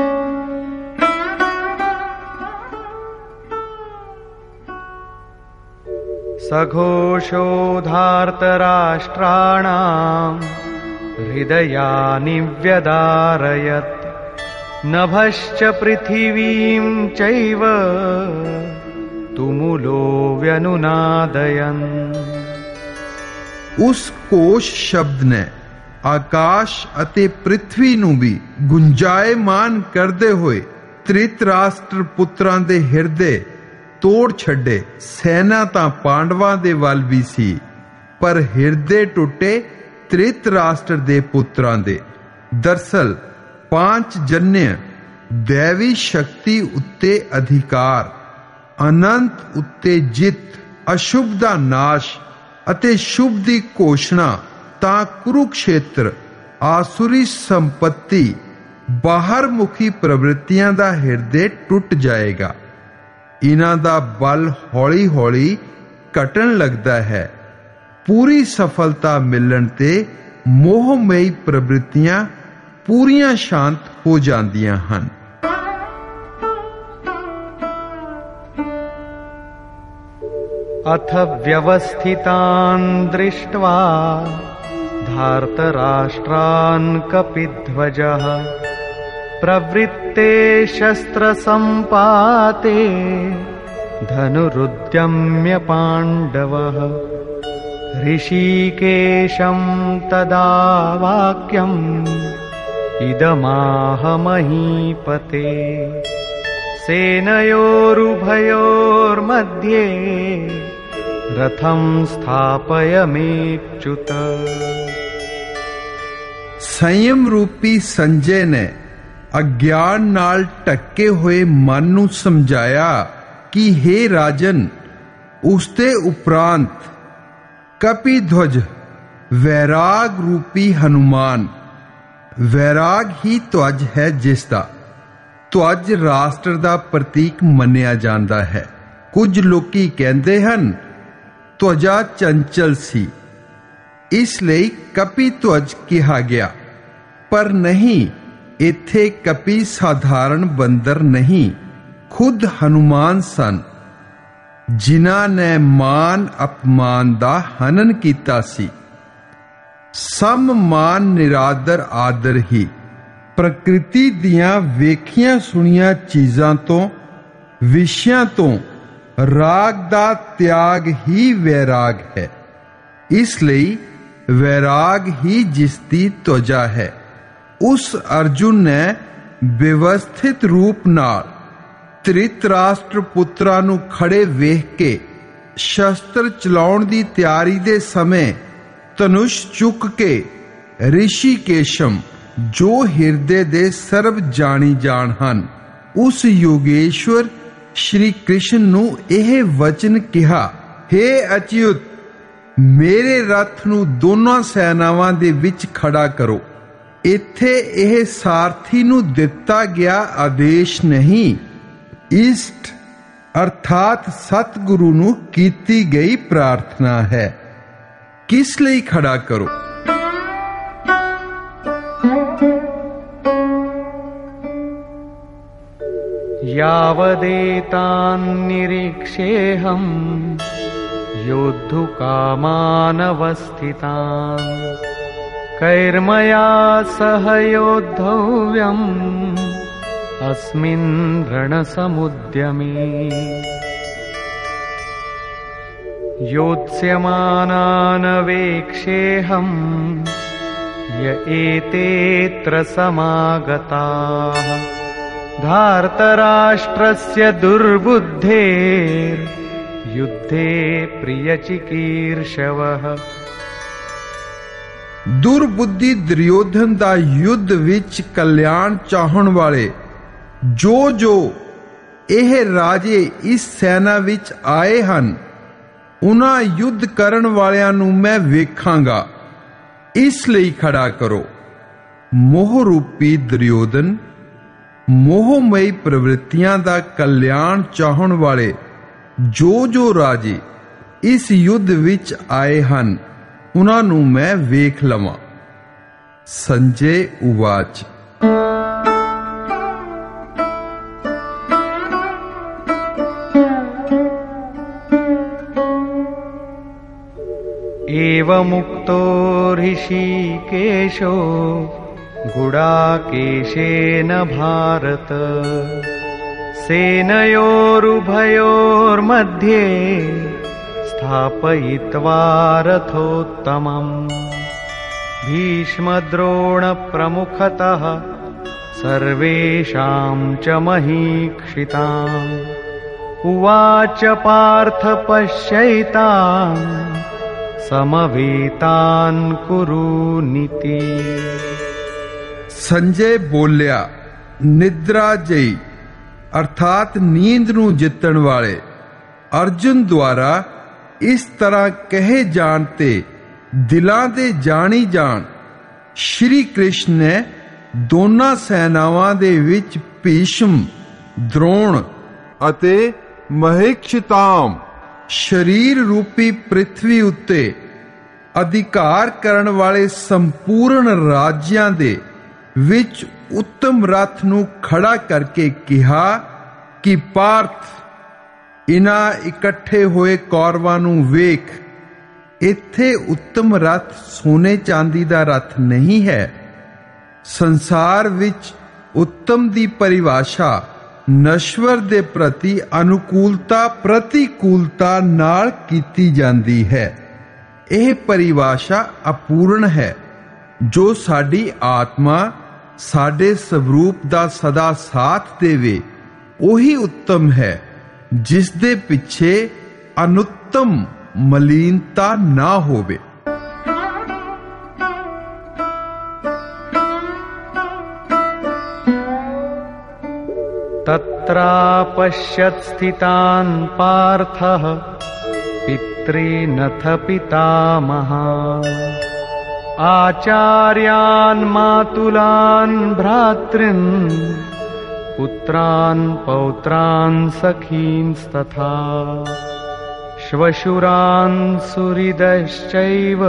सघोषोधार्तराष्ट्राणां हृदयानि व्यदारयत् नभश्च पृथिवीं चैव तुमुलो व्यनुनादयन्। ਉਸ ਕੋਸ਼ ਸ਼ਬਦ ਨੇ ਆਕਾਸ਼ ਅਤੇ ਪ੍ਰਿਥਵੀ ਨੂੰ ਵੀ ਗੁੰਜਾਇਮਾਨ ਕਰਦੇ ਹੋਏ ਧ੍ਰਿਤਰਾਸ਼ਟਰ ਪੁੱਤਰਾਂ ਦੇ ਹਿਰਦੇ ਤੋੜ ਛੱਡੇ। ਸੈਨਾ ਤਾਂ ਪਾਂਡਵਾਂ ਦੇ ਵੱਲ ਵੀ ਸੀ, ਪਰ ਹਿਰਦੇ ਟੁੱਟੇ ਧ੍ਰਿਤਰਾਸ਼ਟਰ ਦੇ ਪੁੱਤਰਾਂ ਦੇ। ਦਰਅਸਲ ਪਾਂਚ ਜਨਯ ਦੇਵੀ ਸ਼ਕਤੀ ਉੱਤੇ ਅਧਿਕਾਰ, ਅਨੰਤ ਉੱਤੇ ਜਿੱਤ, ਅਸ਼ੁਭ ਦਾ ਨਾਸ਼ ਅਤੇ ਸ਼ੁਭ ਦੀ ਘੋਸ਼ਣਾ ਤਾਂ ਕੁਰੂਕਸ਼ੇਤਰ ਆਸੁਰੀ ਸੰਪत्ति ਬਾਹਰ ਮੁਖੀ ਪ੍ਰਵਿਰਤੀਆਂ ਦਾ ਹਿਰਦੇ ਟੁੱਟ ਜਾਏਗਾ। ਇਨ੍ਹਾਂ ਦਾ ਬਲ ਹੌਲੀ ਹੌਲੀ ਘਟਣ ਲੱਗਦਾ ਹੈ ਪੂਰੀ ਸਫਲਤਾ ਮਿਲਣ ਤੇ ਮੋਹਮਈ ਪ੍ਰਵਿਰਤੀਆਂ ਪੂਰੀਆਂ ਸ਼ਾਂਤ ਹੋ ਜਾਂਦੀਆਂ ਹਨ। अथ व्यवस्थितान् दृष्ट्वा धार्तराष्ट्रान् कपिध्वजः प्रवृत्ते शस्त्रसम्पाते धनुरुद्यम्य पाण्डवः ऋषिकेशं तदा वाक्यम् इदमाह महीपते सेनयोरुभयोर्मध्ये रथं स्थापयमेच्युत। ਸੰਯਮ ਰੂਪੀ ਸੰਜੇ ਨੇ ਅਗਿਆਨ ਨਾਲ ਢੱਕੇ ਹੋਏ ਮਨ ਨੂੰ ਸਮਝਾਇਆ ਕਿ हे ਰਾਜਨ, ਉਸਦੇ ਉਪਰੰਤ ਕਪਿਧਵਜ ਵੈਰਾਗ ਰੂਪੀ ਹਨੂਮਾਨ, ਵੈਰਾਗ ਹੀ ਧਵਜ ਹੈ ਜਿਸ ਦਾ ਧਵਜ ਰਾਸ਼ਟਰ ਦਾ ਪ੍ਰਤੀਕ ਮੰਨਿਆ ਜਾਂਦਾ ਹੈ। ਕੁਝ ਲੋਕੀ ਕਹਿੰਦੇ ਹਨ ਧਵਜਾ ਚੰਚਲ ਸੀ, ਇਸ ਲਈ ਕਪੀ ਧਵਜ ਕਿਹਾ ਗਿਆ, ਪਰ ਨਹੀਂ, ਇੱਥੇ ਕਪੀ ਸਾਧਾਰਨ ਬੰਦਰ ਨਹੀਂ, ਖੁਦ ਹਨੂਮਾਨ ਸਨ, ਜਿਨ੍ਹਾਂ ਨੇ ਮਾਨ ਅਪਮਾਨ ਦਾ ਹਨਨ ਕੀਤਾ ਸੀ। ਸਮ ਮਾਨ ਨਿਰਾਦਰ ਆਦਰ ਹੀ ਪ੍ਰਕਿਰਤੀ ਦੀਆਂ ਵੇਖੀਆਂ ਸੁਣੀਆਂ ਚੀਜ਼ਾਂ ਤੋਂ, ਵਿਸ਼ਿਆਂ ਤੋਂ ਰਾਗ ਦਾ ਤਿਆਗ ਹੀ ਵੈਰਾਗ ਹੈ। ਇਸ ਲਈ ਵੈਰਾਗ ਹੀ ਜਿਸ ਦੀ ਧਵਜਾ ਹੈ। ਉਸ ਅਰਜੁਨ ਨੇ ਵਿਵਸਥਿਤ ਰੂਪ ਨਾਲ ਧ੍ਰਿਤਰਾਸ਼ਟਰ ਪੁੱਤਰਾਂ ਨੂੰ ਖੜੇ ਵੇਖ ਕੇ ਸ਼ਸਤਰ ਚਲਾਉਣ ਦੀ ਤਿਆਰੀ ਦੇ ਸਮੇਂ ਧਨੁਸ਼ ਚੁੱਕ ਕੇ ਰਿਸ਼ੀਕੇਸ਼ਮ, ਜੋ ਹਿਰਦੇ ਦੇ ਸਰਬ ਜਾਣੀ ਜਾਣ ਹਨ, ਉਸ ਯੋਗੇਸ਼ਵਰ ਸ਼੍ਰੀ ਕ੍ਰਿਸ਼ਨ ਨੂੰ ਇਹ ਵਚਨ ਕਿਹਾ, हे ਅਚਯੁਤ, ਮੇਰੇ ਰਥ ਨੂੰ ਦੋਨਾਂ ਸੈਨਾਵਾਂ ਦੇ ਵਿੱਚ ਖੜਾ ਕਰੋ। ਇੱਥੇ ਇਹ ਸਾਰਥੀ ਨੂੰ ਦਿੱਤਾ ਗਿਆ ਆਦੇਸ਼ ਨਹੀਂ, ਇਸ਼ਟ ਅਰਥਾਤ ਸਤਿਗੁਰੂ ਨੂੰ ਕੀਤੀ ਗਈ ਪ੍ਰਾਰਥਨਾ ਹੈ। ਕਿਸ ਲਈ ਖੜਾ ਕਰੋ? यावदेतान्निरीक्षेऽहम् योद्धुकामानवस्थितान् कैर्मया सह योद्धव्यम् अस्मिन् रणसमुद्यमे योत्स्यमानानवेक्षेऽहम् य एतेऽत्र समागताः धार्तराष्ट्रस्य दुर्बुद्धेर्युद्धे प्रियचिकीर्षवः। ਦੁਰਬੁੱਧੀ ਦੁਰਯੋਧਨ ਦਾ ਯੁੱਧ ਵਿੱਚ ਕਲਿਆਣ ਚਾਹਣ ਵਾਲੇ ਜੋ ਜੋ ਇਹ ਰਾਜੇ ਇਸ ਸੈਨਾ ਵਿੱਚ ਆਏ ਹਨ, ਉਹਨਾਂ ਯੁੱਧ ਕਰਨ ਵਾਲਿਆਂ ਨੂੰ ਮੈਂ ਵੇਖਾਂਗਾ, ਇਸ ਲਈ ਖੜਾ ਕਰੋ। ਮੋਹ ਰੂਪੀ ਦੁਰਯੋਧਨ, ਮੋਹਮਈ ਪ੍ਰਵਿਰਤੀਆਂ ਦਾ ਕਲਿਆਣ ਚਾਹਣ ਵਾਲੇ ਜੋ ਜੋ ਰਾਜੇ ਇਸ ਯੁੱਧ ਵਿੱਚ ਆਏ ਹਨ, ਉਹਨਾਂ ਨੂੰ ਮੈਂ ਵੇਖ ਲਵਾਂ। ਸੰਜੇ ਉਵਾਚ। एवमुक्तो ऋषिकेशो गुडाकेशेन भारत सेनयोरुभयोर्मध्ये स्थापयित्वा रथोत्तमम् भीष्मद्रोणप्रमुखतः सर्वेषां च महीक्षिताम् उवाच पार्थ पश्यैतान् समवेतान् कुरुनीति। ਸੰਜੇ ਬੋਲਿਆ, ਨਿਦਰਾ ਜਈ ਅਰਥਾਤ ਨੀਂਦ ਨੂੰ ਜਿੱਤਣ ਵਾਲੇ ਅਰਜੁਨ ਦੁਆਰਾ ਇਸ ਤਰ੍ਹਾਂ ਕਹੇ ਜਾਣ ਤੇ ਦਿਲਾਂ ਦੇ ਜਾਣੀ ਜਾਣ ਸ਼੍ਰੀ ਕ੍ਰਿਸ਼ਨ ਨੇ ਦੋਨਾਂ ਸੈਨਾਵਾਂ ਦੇ ਵਿੱਚ ਭੀਸ਼ਮ, ਦ੍ਰੋਣ ਅਤੇ ਮਹੀਕਸ਼ਿਤਾਮ ਸ਼ਰੀਰ ਰੂਪੀ ਪ੍ਰਿਥਵੀ ਉੱਤੇ ਅਧਿਕਾਰ ਕਰਨ ਵਾਲੇ ਸੰਪੂਰਨ ਰਾਜਿਆਂ ਦੇ ਵਿੱਚ ਉੱਤਮ ਰੱਥ ਨੂੰ ਖੜਾ ਕਰਕੇ ਕਿਹਾ ਕਿ ਪਾਰਥ, ਇਨ੍ਹਾਂ ਇਕੱਠੇ ਹੋਏ ਕੌਰਵਾਂ ਨੂੰ ਵੇਖ। ਇੱਥੇ ਉੱਤਮ ਰੱਥ ਸੋਨੇ ਚਾਂਦੀ ਦਾ ਰੱਥ ਨਹੀਂ ਹੈ। ਸੰਸਾਰ ਵਿੱਚ ਉੱਤਮ ਦੀ ਪਰਿਭਾਸ਼ਾ ਨਸ਼ਵਰ ਦੇ ਪ੍ਰਤੀ ਅਨੁਕੂਲਤਾ ਪ੍ਰਤੀਕੂਲਤਾ ਨਾਲ ਕੀਤੀ ਜਾਂਦੀ ਹੈ। ਇਹ ਪਰਿਭਾਸ਼ਾ ਅਪੂਰਨ ਹੈ। ਜੋ ਸਾਡੀ ਆਤਮਾ ਸਾਡੇ ਸਵਰੂਪ ਦਾ ਸਦਾ ਸਾਥ ਦੇਵੇ, ਉਹੀ ਉੱਤਮ ਹੈ, ਜਿਸ ਦੇ ਪਿੱਛੇ ਅਨੁੱਤਮ ਮਲੀਨਤਾ ਨਾ ਹੋਵੇ। तत्रापश्यत् स्थितान् पार्थः पितॄनथ पितामहान् आचार्यान् मातुलान् भ्रातॄन् पुत्रान् पौत्रान् सखींस्तथा श्वशुरान् सुहृदश्चैव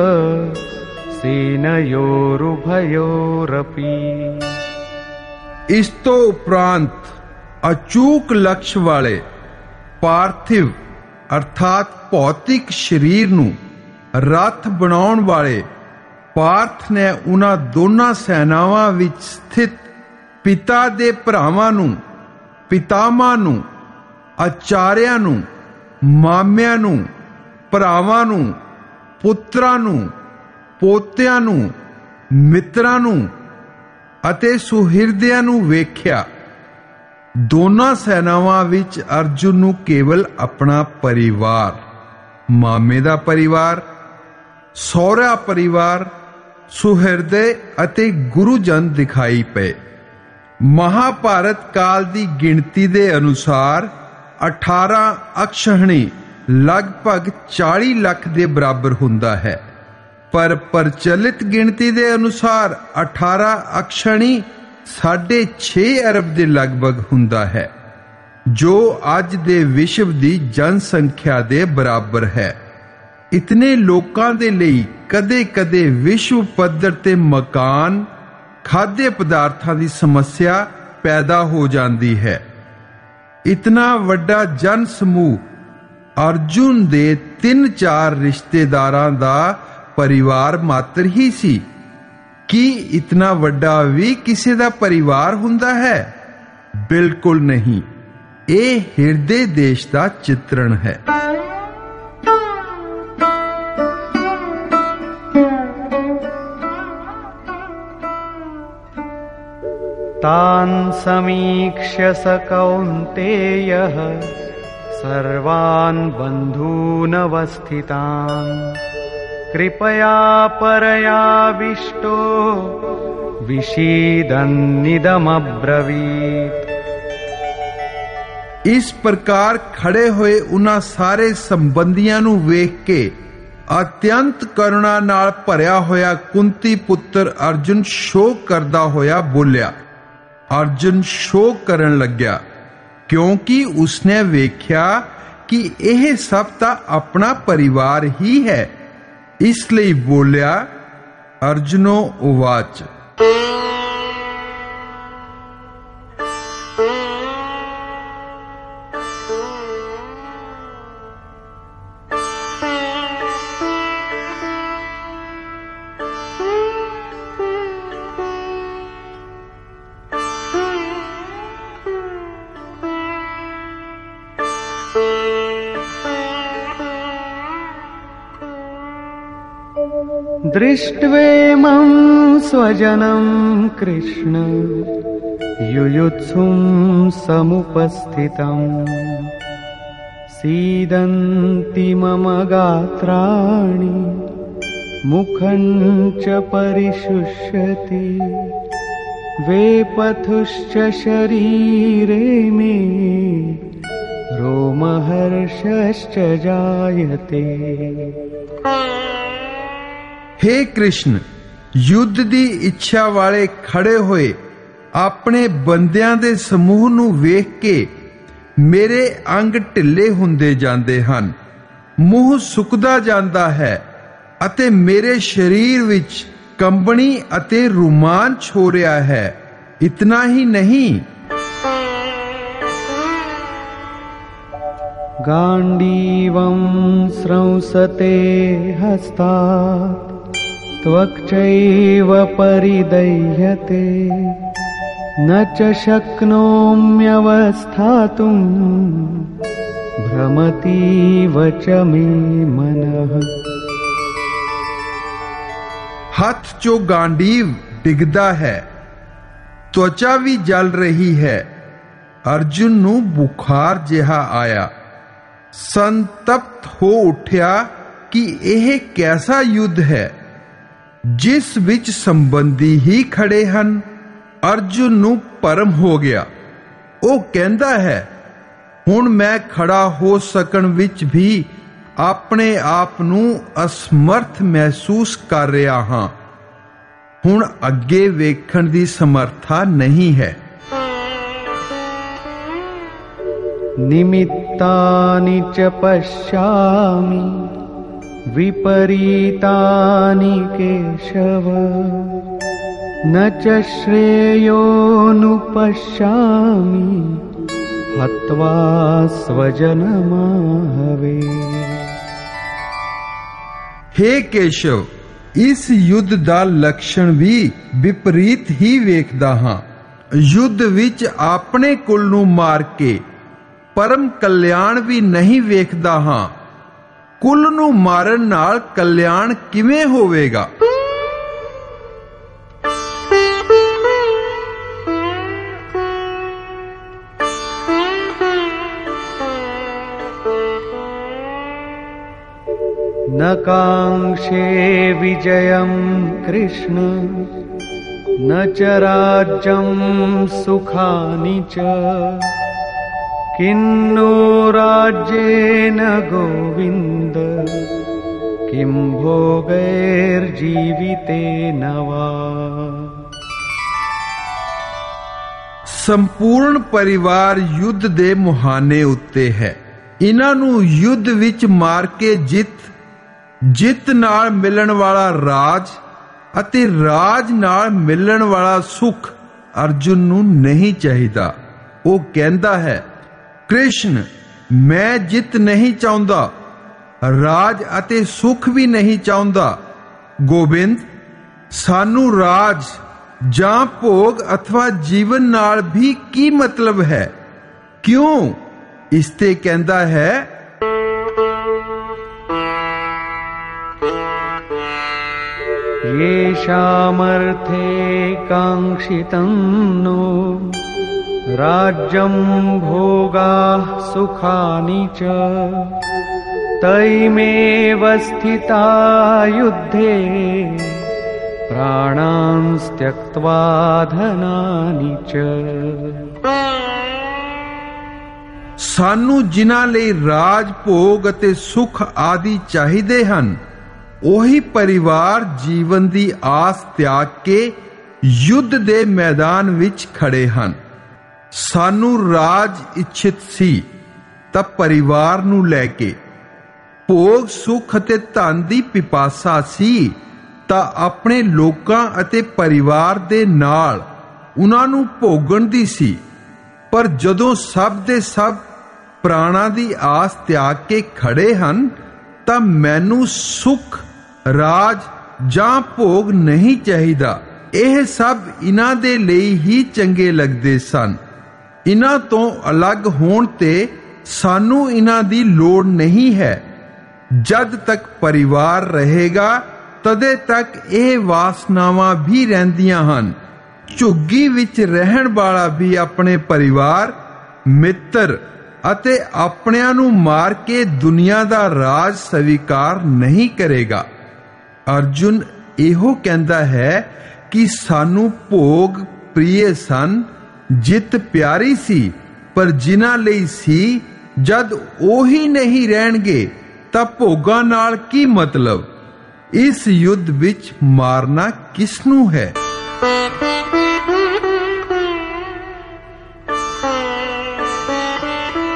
सेनयोरुभयोरपि। इस तो उपरांत अचूक लक्ष्य वाले पार्थिव अर्थात भौतिक शरीर नूं रथ बनाउण वाले पार्थ ने उन्हां दोनां सेनावां विच स्थित पिता दे भरावां नूं, पितामह नूं, आचार्यां नूं, मामियां नूं, भरावां नूं, पुत्रां नूं, पोतियां नूं, मित्रां नूं ਅਤੇ ਸੁਹਿਰਦਿਆਂ ਨੂੰ ਵੇਖਿਆ। ਦੋਨਾਂ ਸੈਨਾਵਾਂ ਵਿੱਚ ਅਰਜੁਨ ਨੂੰ ਕੇਵਲ ਆਪਣਾ ਪਰਿਵਾਰ, ਮਾਮੇ ਦਾ ਪਰਿਵਾਰ, ਸਹੁਰਾ ਪਰਿਵਾਰ, ਸੁਹਿਰਦੇ ਅਤੇ ਗੁਰੂਜਨ ਦਿਖਾਈ ਪਏ। ਮਹਾਭਾਰਤ ਕਾਲ ਦੀ ਗਿਣਤੀ ਦੇ ਅਨੁਸਾਰ ਅਠਾਰਾਂ ਅਕਸ਼ਹਿਣੀ ਲਗਭਗ ਚਾਲੀ ਲੱਖ ਦੇ ਬਰਾਬਰ ਹੁੰਦਾ ਹੈ, ਪਰ ਪ੍ਰਚਲਿਤ ਗਿਣਤੀ ਦੇ ਅਨੁਸਾਰ ਅਠਾਰਾਂ ਅਕਸ਼ਹਿਣੀ ਸਾਢੇ ਛੇ ਅਰਬ ਦੇ ਲਗਭਗ ਹੁੰਦਾ ਹੈ, ਜੋ ਅੱਜ ਦੇ ਵਿਸ਼ਵ ਦੀ ਜਨਸੰਖਿਆ ਦੇ ਬਰਾਬਰ ਹੈ। ਇਤਨੇ ਲੋਕਾਂ ਦੇ ਲਈ ਕਦੇ-ਕਦੇ ਵਿਸ਼ਵ ਪੱਧਰ ਤੇ ਮਕਾਨ, ਖਾद्य ਪਦਾਰਥਾਂ ਦੀ ਸਮੱਸਿਆ ਪੈਦਾ ਹੋ ਜਾਂਦੀ ਹੈ। ਇਤਨਾ ਵੱਡਾ ਜਨ ਸਮੂਹ ਅਰਜੁਨ ਦੇ ਤਿੰਨ ਚਾਰ ਰਿਸ਼ਤੇਦਾਰਾਂ ਦਾ परिवार मात्र ही सी। कि इतना वड्डा भी किसी दा परिवार हुंदा है? बिल्कुल नहीं। ये हृदय देश दा चित्रण है। तान् समीक्ष्य स कौन्तेयः सर्वान् बन्धूनवस्थितान् कृपया परयाविष्टो विषीदन्निदमब्रवीत्। इस प्रकार खड़े हुए उन्हां सारे संबंधियां नूं वेख के अत्यंत करुणा नाल भरिया होया कुंती पुत्र अर्जुन शोक करदा होया बोलिया। अर्जुन शोक करन लग्या क्योंकि उसने वेख्या कि यह सब तां अपना परिवार ही है। इसलिए बोलिया, अर्जुनो उवाच दृष्ट्वेमं स्वजनं कृष्ण युयुत्सुं समुपस्थितं सीदन्ति मम गात्राणि मुखं च परिशुष्यति वेपथुश्च शरीरे मे रोमहर्षश्च जायते। हे कृष्ण, युद्ध दी इच्छा वाले खड़े होए अपने बंदियां दे समूह नूं वेख के मेरे अंग ढिले हुंदे जांदे हन, मूह सुकदा जांदा है, ਅਤੇ ਮੇਰੇ ਸਰੀਰ ਵਿੱਚ ਕੰਬਣੀ ਅਤੇ ਰੋਮਾਂਚ ਹੋ ਰਿਹਾ ਹੈ। ਇਤਨਾ ਹੀ ਨਹੀਂ, गाण्डीवं स्रंसते हस्तात् त्वक्चैव परिदह्यते न च शक्नोम्यवस्थातुं भ्रमतीव च मे मनः। ਹੱਥ ਚੋਂ ਗਾਂਡੀਵ ਡਿੱਗਦਾ ਹੈ, ਤਵਚਾ ਵੀ ਜਲ ਰਹੀ ਹੈ। ਅਰਜੁਨ ਨੂੰ ਬੁਖਾਰ ਜਿਹਾ ਆਇਆ, ਸੰਤਪਤ ਹੋ ਉੱਠਿਆ ਕਿ ਇਹ ਕੈਸਾ ਯੁੱਧ ਹੈ ਜਿਸ ਵਿੱਚ ਸੰਬੰਧੀ ਹੀ ਖੜੇ ਹਨ। ਅਰਜੁਨ ਨੂੰ ਭਰਮ ਹੋ ਗਿਆ। ਉਹ ਕਹਿੰਦਾ ਹੈ, ਹੁਣ ਮੈਂ ਖੜਾ ਹੋ ਸਕਣ ਵਿੱਚ ਵੀ ਆਪਣੇ ਆਪ ਨੂੰ ਅਸਮਰਥ ਮਹਿਸੂਸ ਕਰ ਰਿਹਾ ਹਾਂ। ਹੁਣ ਅੱਗੇ ਵੇਖਣ ਦੀ ਸਮਰੱਥਾ ਨਹੀਂ ਹੈ। निमित्तानि च पश्यामि विपरीतानि केशव न च श्रेयोनुपश्यामि हत्वा स्वजनमाहवे। हे केशव, ਇਸ ਯੁੱਧ ਦਾ ਲਕਸ਼ਣ ਵੀ ਵਿਪਰੀਤ ਹੀ ਵੇਖਦਾ ਹਾਂ। ਯੁੱਧ ਵਿੱਚ ਆਪਣੇ ਕੁਲ ਨੂੰ ਮਾਰ ਕੇ ਪਰਮ ਕਲਿਆਣ ਵੀ ਨਹੀਂ ਵੇਖਦਾ ਹਾਂ। ਕੁਲ ਨੂੰ ਮਾਰਨ ਨਾਲ ਕਲਿਆਣ ਕਿਵੇਂ ਹੋਵੇਗਾ? न काङ्क्षे विजयं कृष्ण न च राज्यं सुखानि च किन्नो राज्येन गोविन्द किं भोगैर्जीवितेन वा। ਸੰਪੂਰਨ ਪਰਿਵਾਰ ਯੁੱਧ ਦੇ ਮੁਹਾਨੇ ਉੱਤੇ ਹੈ। ਇਹਨਾਂ ਨੂੰ ਯੁੱਧ ਵਿੱਚ ਮਾਰ ਕੇ ਜਿੱਤ ਜਿੱਤ ਨਾਲ ਮਿਲਣ ਵਾਲਾ ਰਾਜ ਅਤੇ ਰਾਜ ਨਾਲ ਮਿਲਣ ਵਾਲਾ ਸੁਖ ਅਰਜੁਨ ਨੂੰ ਨਹੀਂ ਚਾਹੀਦਾ। ਉਹ ਕਹਿੰਦਾ ਹੈ, ਕ੍ਰਿਸ਼ਨ, ਮੈਂ ਜਿੱਤ ਨਹੀਂ ਚਾਹੁੰਦਾ, ਰਾਜ ਅਤੇ ਸੁਖ ਵੀ ਨਹੀਂ ਚਾਹੁੰਦਾ। ਗੋਬਿੰਦ, ਸਾਨੂੰ ਰਾਜ ਜਾਂ ਭੋਗ ਅਥਵਾ ਜੀਵਨ ਨਾਲ ਵੀ ਕੀ ਮਤਲਬ ਹੈ? ਕਿਉਂ? ਇਸ ਤੇ ਕਹਿੰਦਾ ਹੈ, येषामर्थे काङ्क्षितं नो राज्यं भोगाः सुखानि च तैमेव स्थिता युद्धे प्राणान् त्यक्त्वा धनानि च। ਸਾਨੂੰ ਜਿਨ੍ਹਾਂ ਲਈ ਰਾਜ ਭੋਗ ਅਤੇ ਸੁਖ ਆਦਿ ਚਾਹੀਦੇ ਹਨ, ਉਹੀ ਪਰਿਵਾਰ ਜੀਵਨ ਦੀ ਆਸ ਤਿਆਗ ਕੇ ਯੁੱਧ ਦੇ ਮੈਦਾਨ ਵਿੱਚ ਖੜੇ ਹਨ। ਸਾਨੂੰ ਰਾਜ ਇੱਛਿਤ ਸੀ ਤਾਂ ਪਰਿਵਾਰ ਨੂੰ ਲੈ ਕੇ, ਭੋਗ ਸੁਖ ਅਤੇ ਧਨ ਦੀ ਪਿਪਾਸਾ ਸੀ ਤਾਂ ਆਪਣੇ ਲੋਕਾਂ ਅਤੇ ਪਰਿਵਾਰ ਦੇ ਨਾਲ ਉਹਨਾਂ ਨੂੰ ਭੋਗਣ ਦੀ ਸੀ। ਪਰ ਜਦੋਂ ਸਭ ਦੇ ਸਭ ਪ੍ਰਾਣਾਂ ਦੀ ਆਸ ਤਿਆਗ ਕੇ ਖੜੇ ਹਨ ਤਾਂ ਮੈਨੂੰ ਸੁਖ, ਰਾਜ ਜਾਂ ਭੋਗ ਨਹੀਂ ਚਾਹੀਦਾ। ਇਹ ਸਭ ਇਹਨਾਂ ਦੇ ਲਈ ਹੀ ਚੰਗੇ ਲੱਗਦੇ ਸਨ। ਇਹਨਾਂ ਤੋਂ ਅਲੱਗ ਹੋਣ ਤੇ ਸਾਨੂੰ ਇਹਨਾਂ ਦੀ ਲੋੜ ਨਹੀਂ ਹੈ। ਜਦ ਤੱਕ ਪਰਿਵਾਰ ਰਹੇਗਾ ਤਦੇ ਤੱਕ ਇਹ ਵਾਸਨਾਵਾਂ ਵੀ ਰਹਿੰਦੀਆਂ ਹਨ। ਝੁੱਗੀ ਵਿੱਚ ਰਹਿਣ ਵਾਲਾ ਵੀ ਆਪਣੇ ਪਰਿਵਾਰ, ਮਿੱਤਰ ਅਤੇ ਆਪਣਿਆਂ ਨੂੰ ਮਾਰ ਕੇ ਦੁਨੀਆ ਦਾ ਰਾਜ ਸਵੀਕਾਰ ਨਹੀਂ ਕਰੇਗਾ। ਅਰਜੁਨ ਇਹੋ ਕਹਿੰਦਾ ਹੈ ਕਿ ਸਾਨੂੰ ਭੋਗ ਪ੍ਰਿਯ ਸਨ, ਜਿੱਤ ਪਿਆਰੀ ਸੀ, ਪਰ ਜਿਨ੍ਹਾਂ ਲਈ ਸੀ ਜਦ ਉਹੀ ਨਹੀਂ ਰਹਿਣਗੇ ਤਾਂ ਭੋਗਾਂ ਨਾਲ ਕੀ ਮਤਲਬ? ਇਸ ਯੁੱਧ ਵਿੱਚ ਮਾਰਨਾ ਕਿਸ ਨੂੰ ਹੈ?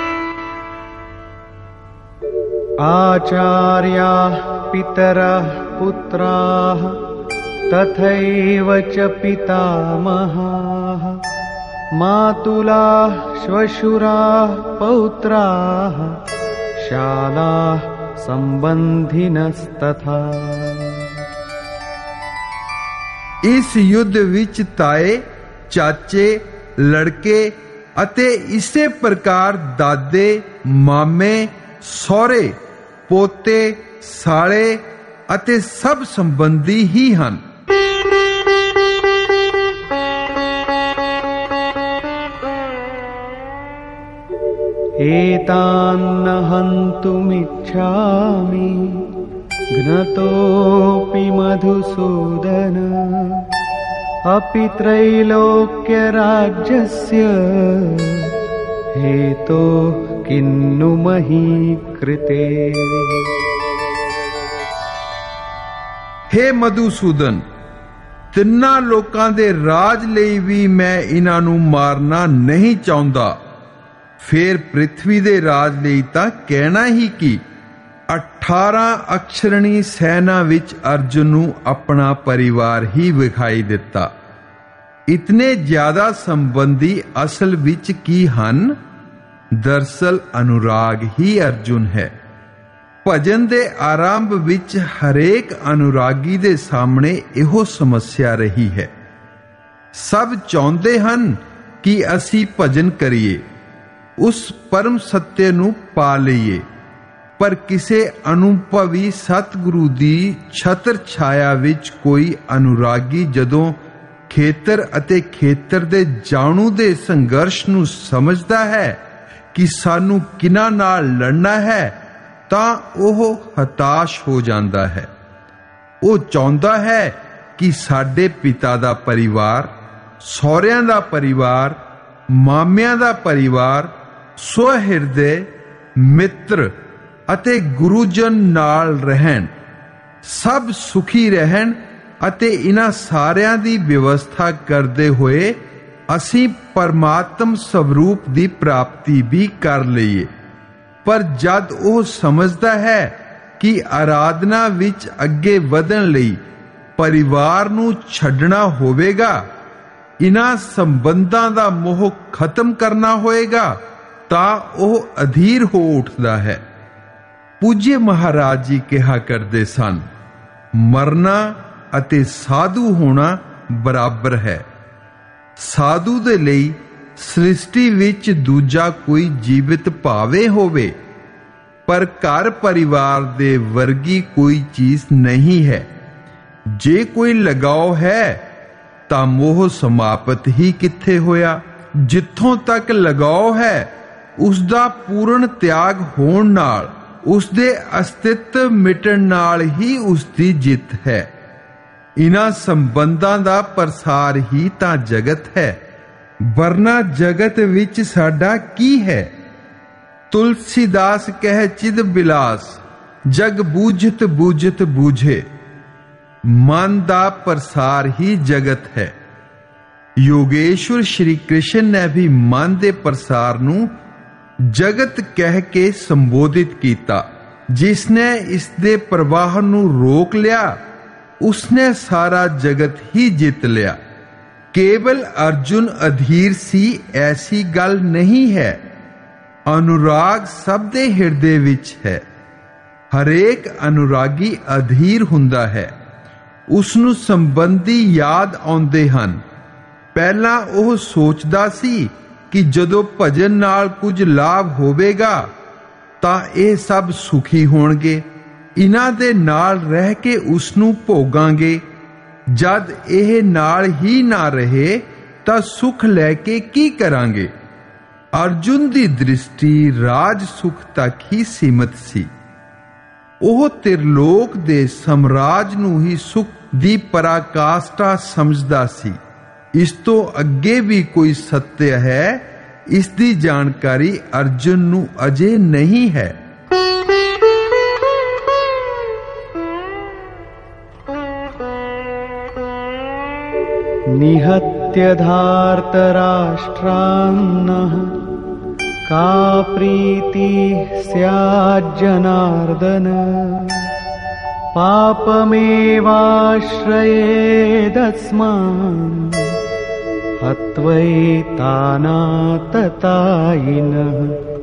आचार्याः पितरः पुत्राः तथैव च पितामहाः मातुलाः श्वशुराः पौत्राः शालाः संबंधिनस्तथा। इस युद्ध विच ताए, चाचे, लड़के ਅਤੇ ਇਸੇ ਪ੍ਰਕਾਰ ਦਾਦੇ, ਮਾਮੇ, ਸਹੁਰੇ, ਪੋਤੇ, ਸਾਲੇ ਅਤੇ ਸਭ ਸੰਬੰਧੀ ਹੀ ਹਨ। एतान्न हन्तुमिच्छामि घ्नतोऽपि मधुसूदन अपि त्रैलोक्यराज्यस्य हेतोः किन्नु मही कृते। हे मधुसूदन, ਤਿੰਨਾਂ ਲੋਕਾਂ ਦੇ ਰਾਜ ਲਈ ਵੀ ਮੈਂ ਇਹਨਾਂ ਨੂੰ ਮਾਰਨਾ ਨਹੀਂ ਚਾਹੁੰਦਾ। ਫੇਰ ਪ੍ਰਿਥਵੀ ਦੇ ਰਾਜ ਲਈ ਤਾਂ ਕਹਿਣਾ ਹੀ ਕੀ। ਅਠਾਰਾਂ ਅਕਸ਼ਰਣੀ ਸੈਨਾ ਵਿੱਚ ਅਰਜੁਨ ਨੂੰ ਆਪਣਾ ਪਰਿਵਾਰ ਹੀ ਵਿਖਾਈ ਦਿੱਤਾ। ਇਤਨੇ ਜ਼ਿਆਦਾ ਸੰਬੰਧੀ ਅਸਲ ਵਿੱਚ ਕੀ ਹਨ? ਦਰਅਸਲ ਅਨੁਰਾਗ ਹੀ ਅਰਜੁਨ ਹੈ। ਭਜਨ ਦੇ ਆਰੰਭ ਵਿੱਚ ਹਰੇਕ ਅਨੁਰਾਗੀ ਦੇ ਸਾਹਮਣੇ ਇਹੋ ਸਮੱਸਿਆ ਰਹੀ ਹੈ। ਸਭ ਚਾਹੁੰਦੇ ਹਨ ਕਿ ਅਸੀਂ ਭਜਨ ਕਰੀਏ, ਉਸ ਪਰਮ ਸੱਤੇ ਨੂੰ ਪਾ ਲਈਏ, ਪਰ ਕਿਸੇ ਅਨੁਭਵੀ ਸਤਿਗੁਰੂ ਦੀ ਛਤਰ ਛਾਇਆ ਵਿੱਚ ਕੋਈ ਅਨੁਰਾਗੀ ਜਦੋਂ ਖੇਤਰ ਅਤੇ ਖੇਤਰ ਦੇ ਜਾਣੂ ਦੇ ਸੰਘਰਸ਼ ਨੂੰ ਸਮਝਦਾ ਹੈ ਕਿ ਸਾਨੂੰ ਕਿਹਨਾਂ ਨਾਲ ਲੜਨਾ ਹੈ ਤਾਂ ਉਹ ਹਤਾਸ਼ ਹੋ ਜਾਂਦਾ ਹੈ। ਉਹ ਚਾਹੁੰਦਾ ਹੈ ਕਿ ਸਾਡੇ ਪਿਤਾ ਦਾ ਪਰਿਵਾਰ, ਸਹੁਰਿਆਂ ਦਾ ਪਰਿਵਾਰ, ਮਾਮਿਆਂ ਦਾ ਪਰਿਵਾਰ, ਸੁਹਿਰਦੇ ਮਿੱਤਰ ਅਤੇ ਗੁਰੂਜਨ ਨਾਲ ਰਹਿਣ, ਸਭ ਸੁਖੀ ਰਹਿਣ ਅਤੇ ਇਹਨਾਂ ਸਾਰਿਆਂ ਦੀ ਵਿਵਸਥਾ ਕਰਦੇ ਹੋਏ ਅਸੀਂ ਪਰਮਾਤਮ ਸਰੂਪ ਦੀ ਪ੍ਰਾਪਤੀ ਵੀ ਕਰ ਲਈਏ। ਪਰ ਜਦ ਉਹ ਸਮਝਦਾ ਹੈ ਕਿ ਆਰਾਧਨਾ ਵਿੱਚ ਅੱਗੇ ਵਧਣ ਲਈ ਪਰਿਵਾਰ ਨੂੰ ਛੱਡਣਾ ਹੋਵੇਗਾ, ਇਹਨਾਂ ਸੰਬੰਧਾਂ ਦਾ ਮੋਹ ਖਤਮ ਕਰਨਾ ਹੋਏਗਾ, ਤਾਂ ਉਹ ਅਧੀਰ ਹੋ ਉੱਠਦਾ ਹੈ। ਪੂਜਯ ਮਹਾਰਾਜ ਜੀ ਕਿਹਾ ਕਰਦੇ ਸਨ, ਮਰਨਾ ਅਤੇ ਸਾਧੂ ਹੋਣਾ ਬਰਾਬਰ ਹੈ। ਸਾਧੂ ਦੇ ਲਈ ਸ੍ਰਿਸ਼ਟੀ ਵਿੱਚ ਦੂਜਾ ਕੋਈ ਜੀਵਿਤ ਭਾਵੇਂ ਹੋਵੇ, ਪਰ ਘਰ ਪਰਿਵਾਰ ਦੇ ਵਰਗੀ ਕੋਈ ਚੀਜ਼ ਨਹੀਂ ਹੈ। ਜੇ ਕੋਈ ਲਗਾਓ ਹੈ ਤਾਂ ਮੋਹ ਸਮਾਪਤ ਹੀ ਕਿੱਥੇ ਹੋਇਆ। ਜਿੱਥੋਂ ਤੱਕ ਲਗਾਓ ਹੈ ਉਸ ਦਾ ਪੂਰਨ ਤਿਆਗ ਹੋਣ ਨਾਲ, ਉਸ ਦੇ ਅਸਤਿਤਵ ਮਿਟਣ ਨਾਲ ਹੀ ਉਸ ਦੀ ਜਿੱਤ ਹੈ। ਇਹਨਾਂ ਸੰਬੰਧਾਂ ਦਾ ਪ੍ਰਸਾਰ ਹੀ ਤਾਂ ਜਗਤ ਹੈ, ਵਰਨਾ ਜਗਤ ਵਿੱਚ ਸਾਡਾ ਕੀ ਹੈ। ਤੁਲਸੀਦਾਸ ਕਹਿ ਚਿਦ ਬਿਲਾਸ, ਜਗ ਬੂਝਤ ਬੂਝਤ ਬੂਝੇ। ਮਨ ਦਾ ਪ੍ਰਸਾਰ ਹੀ ਜਗਤ ਹੈ। ਯੋਗੇਸ਼ਵਰ ਸ਼੍ਰੀ ਕ੍ਰਿਸ਼ਨ ਨੇ ਵੀ ਮਨ ਦੇ ਪ੍ਰਸਾਰ ਨੂੰ ਜਗਤ ਕਹਿ ਕੇ ਸੰਬੋਧਿਤ ਕੀਤਾ। ਜਿਸਨੇ ਇਸ ਦੇ ਪ੍ਰਵਾਹ ਨੂੰ ਰੋਕ ਲਿਆ, ਉਸਨੇ ਸਾਰਾ ਜਗਤ ਹੀ ਜਿੱਤ ਲਿਆ। ਕੇਵਲ ਅਰਜੁਨ ਅਧੀਰ ਸੀ, ਐਸੀ ਗੱਲ ਨਹੀਂ ਹੈ। ਅਨੁਰਾਗ ਸਭ ਦੇ ਹਿਰਦੇ ਵਿੱਚ ਹੈ। ਹਰੇਕ ਅਨੁਰਾਗੀ ਅਧੀਰ ਹੁੰਦਾ ਹੈ। ਉਸ ਨੂੰ ਸੰਬੰਧੀ ਯਾਦ ਆਉਂਦੇ ਹਨ। ਪਹਿਲਾਂ ਉਹ ਸੋਚਦਾ ਸੀ ਕਿ ਜਦੋਂ ਭਜਨ ਨਾਲ ਕੁਝ ਲਾਭ ਹੋਵੇਗਾ ਤਾਂ ਇਹ ਸਭ ਸੁਖੀ ਹੋਣਗੇ, ਇਹਨਾਂ ਦੇ ਨਾਲ ਰਹਿ ਕੇ ਉਸ ਨੂੰ ਭੋਗਾਂਗੇ। ਜਦ ਇਹ ਨਾਲ ਹੀ ਨਾ ਰਹੇ ਤਾਂ ਸੁਖ ਲੈ ਕੇ ਕੀ ਕਰਾਂਗੇ। ਅਰਜੁਨ ਦੀ ਦ੍ਰਿਸ਼ਟੀ ਰਾਜ ਸੁਖ ਤੱਕ ਹੀ ਸੀਮਤ ਸੀ। ਉਹ ਤਿਰਲੋਕ ਦੇ ਸਮਰਾਜ ਨੂੰ ਹੀ ਸੁਖ ਦੀ ਪਰਾਕਾਸ਼ਠਾ ਸਮਝਦਾ ਸੀ। ਇਸ ਤੋਂ ਅੱਗੇ ਵੀ ਕੋਈ ਸੱਤਿ ਹੈ, ਇਸ ਦੀ ਜਾਣਕਾਰੀ ਅਰਜੁਨ ਨੂੰ ਅਜੇ ਨਹੀਂ ਹੈ। निहत्य धार्तराष्ट्रान्नः का प्रीतिः स्याज्जनार्दन पापमेवाश्रयेदस्मान् हत्वैतानाततायिनः।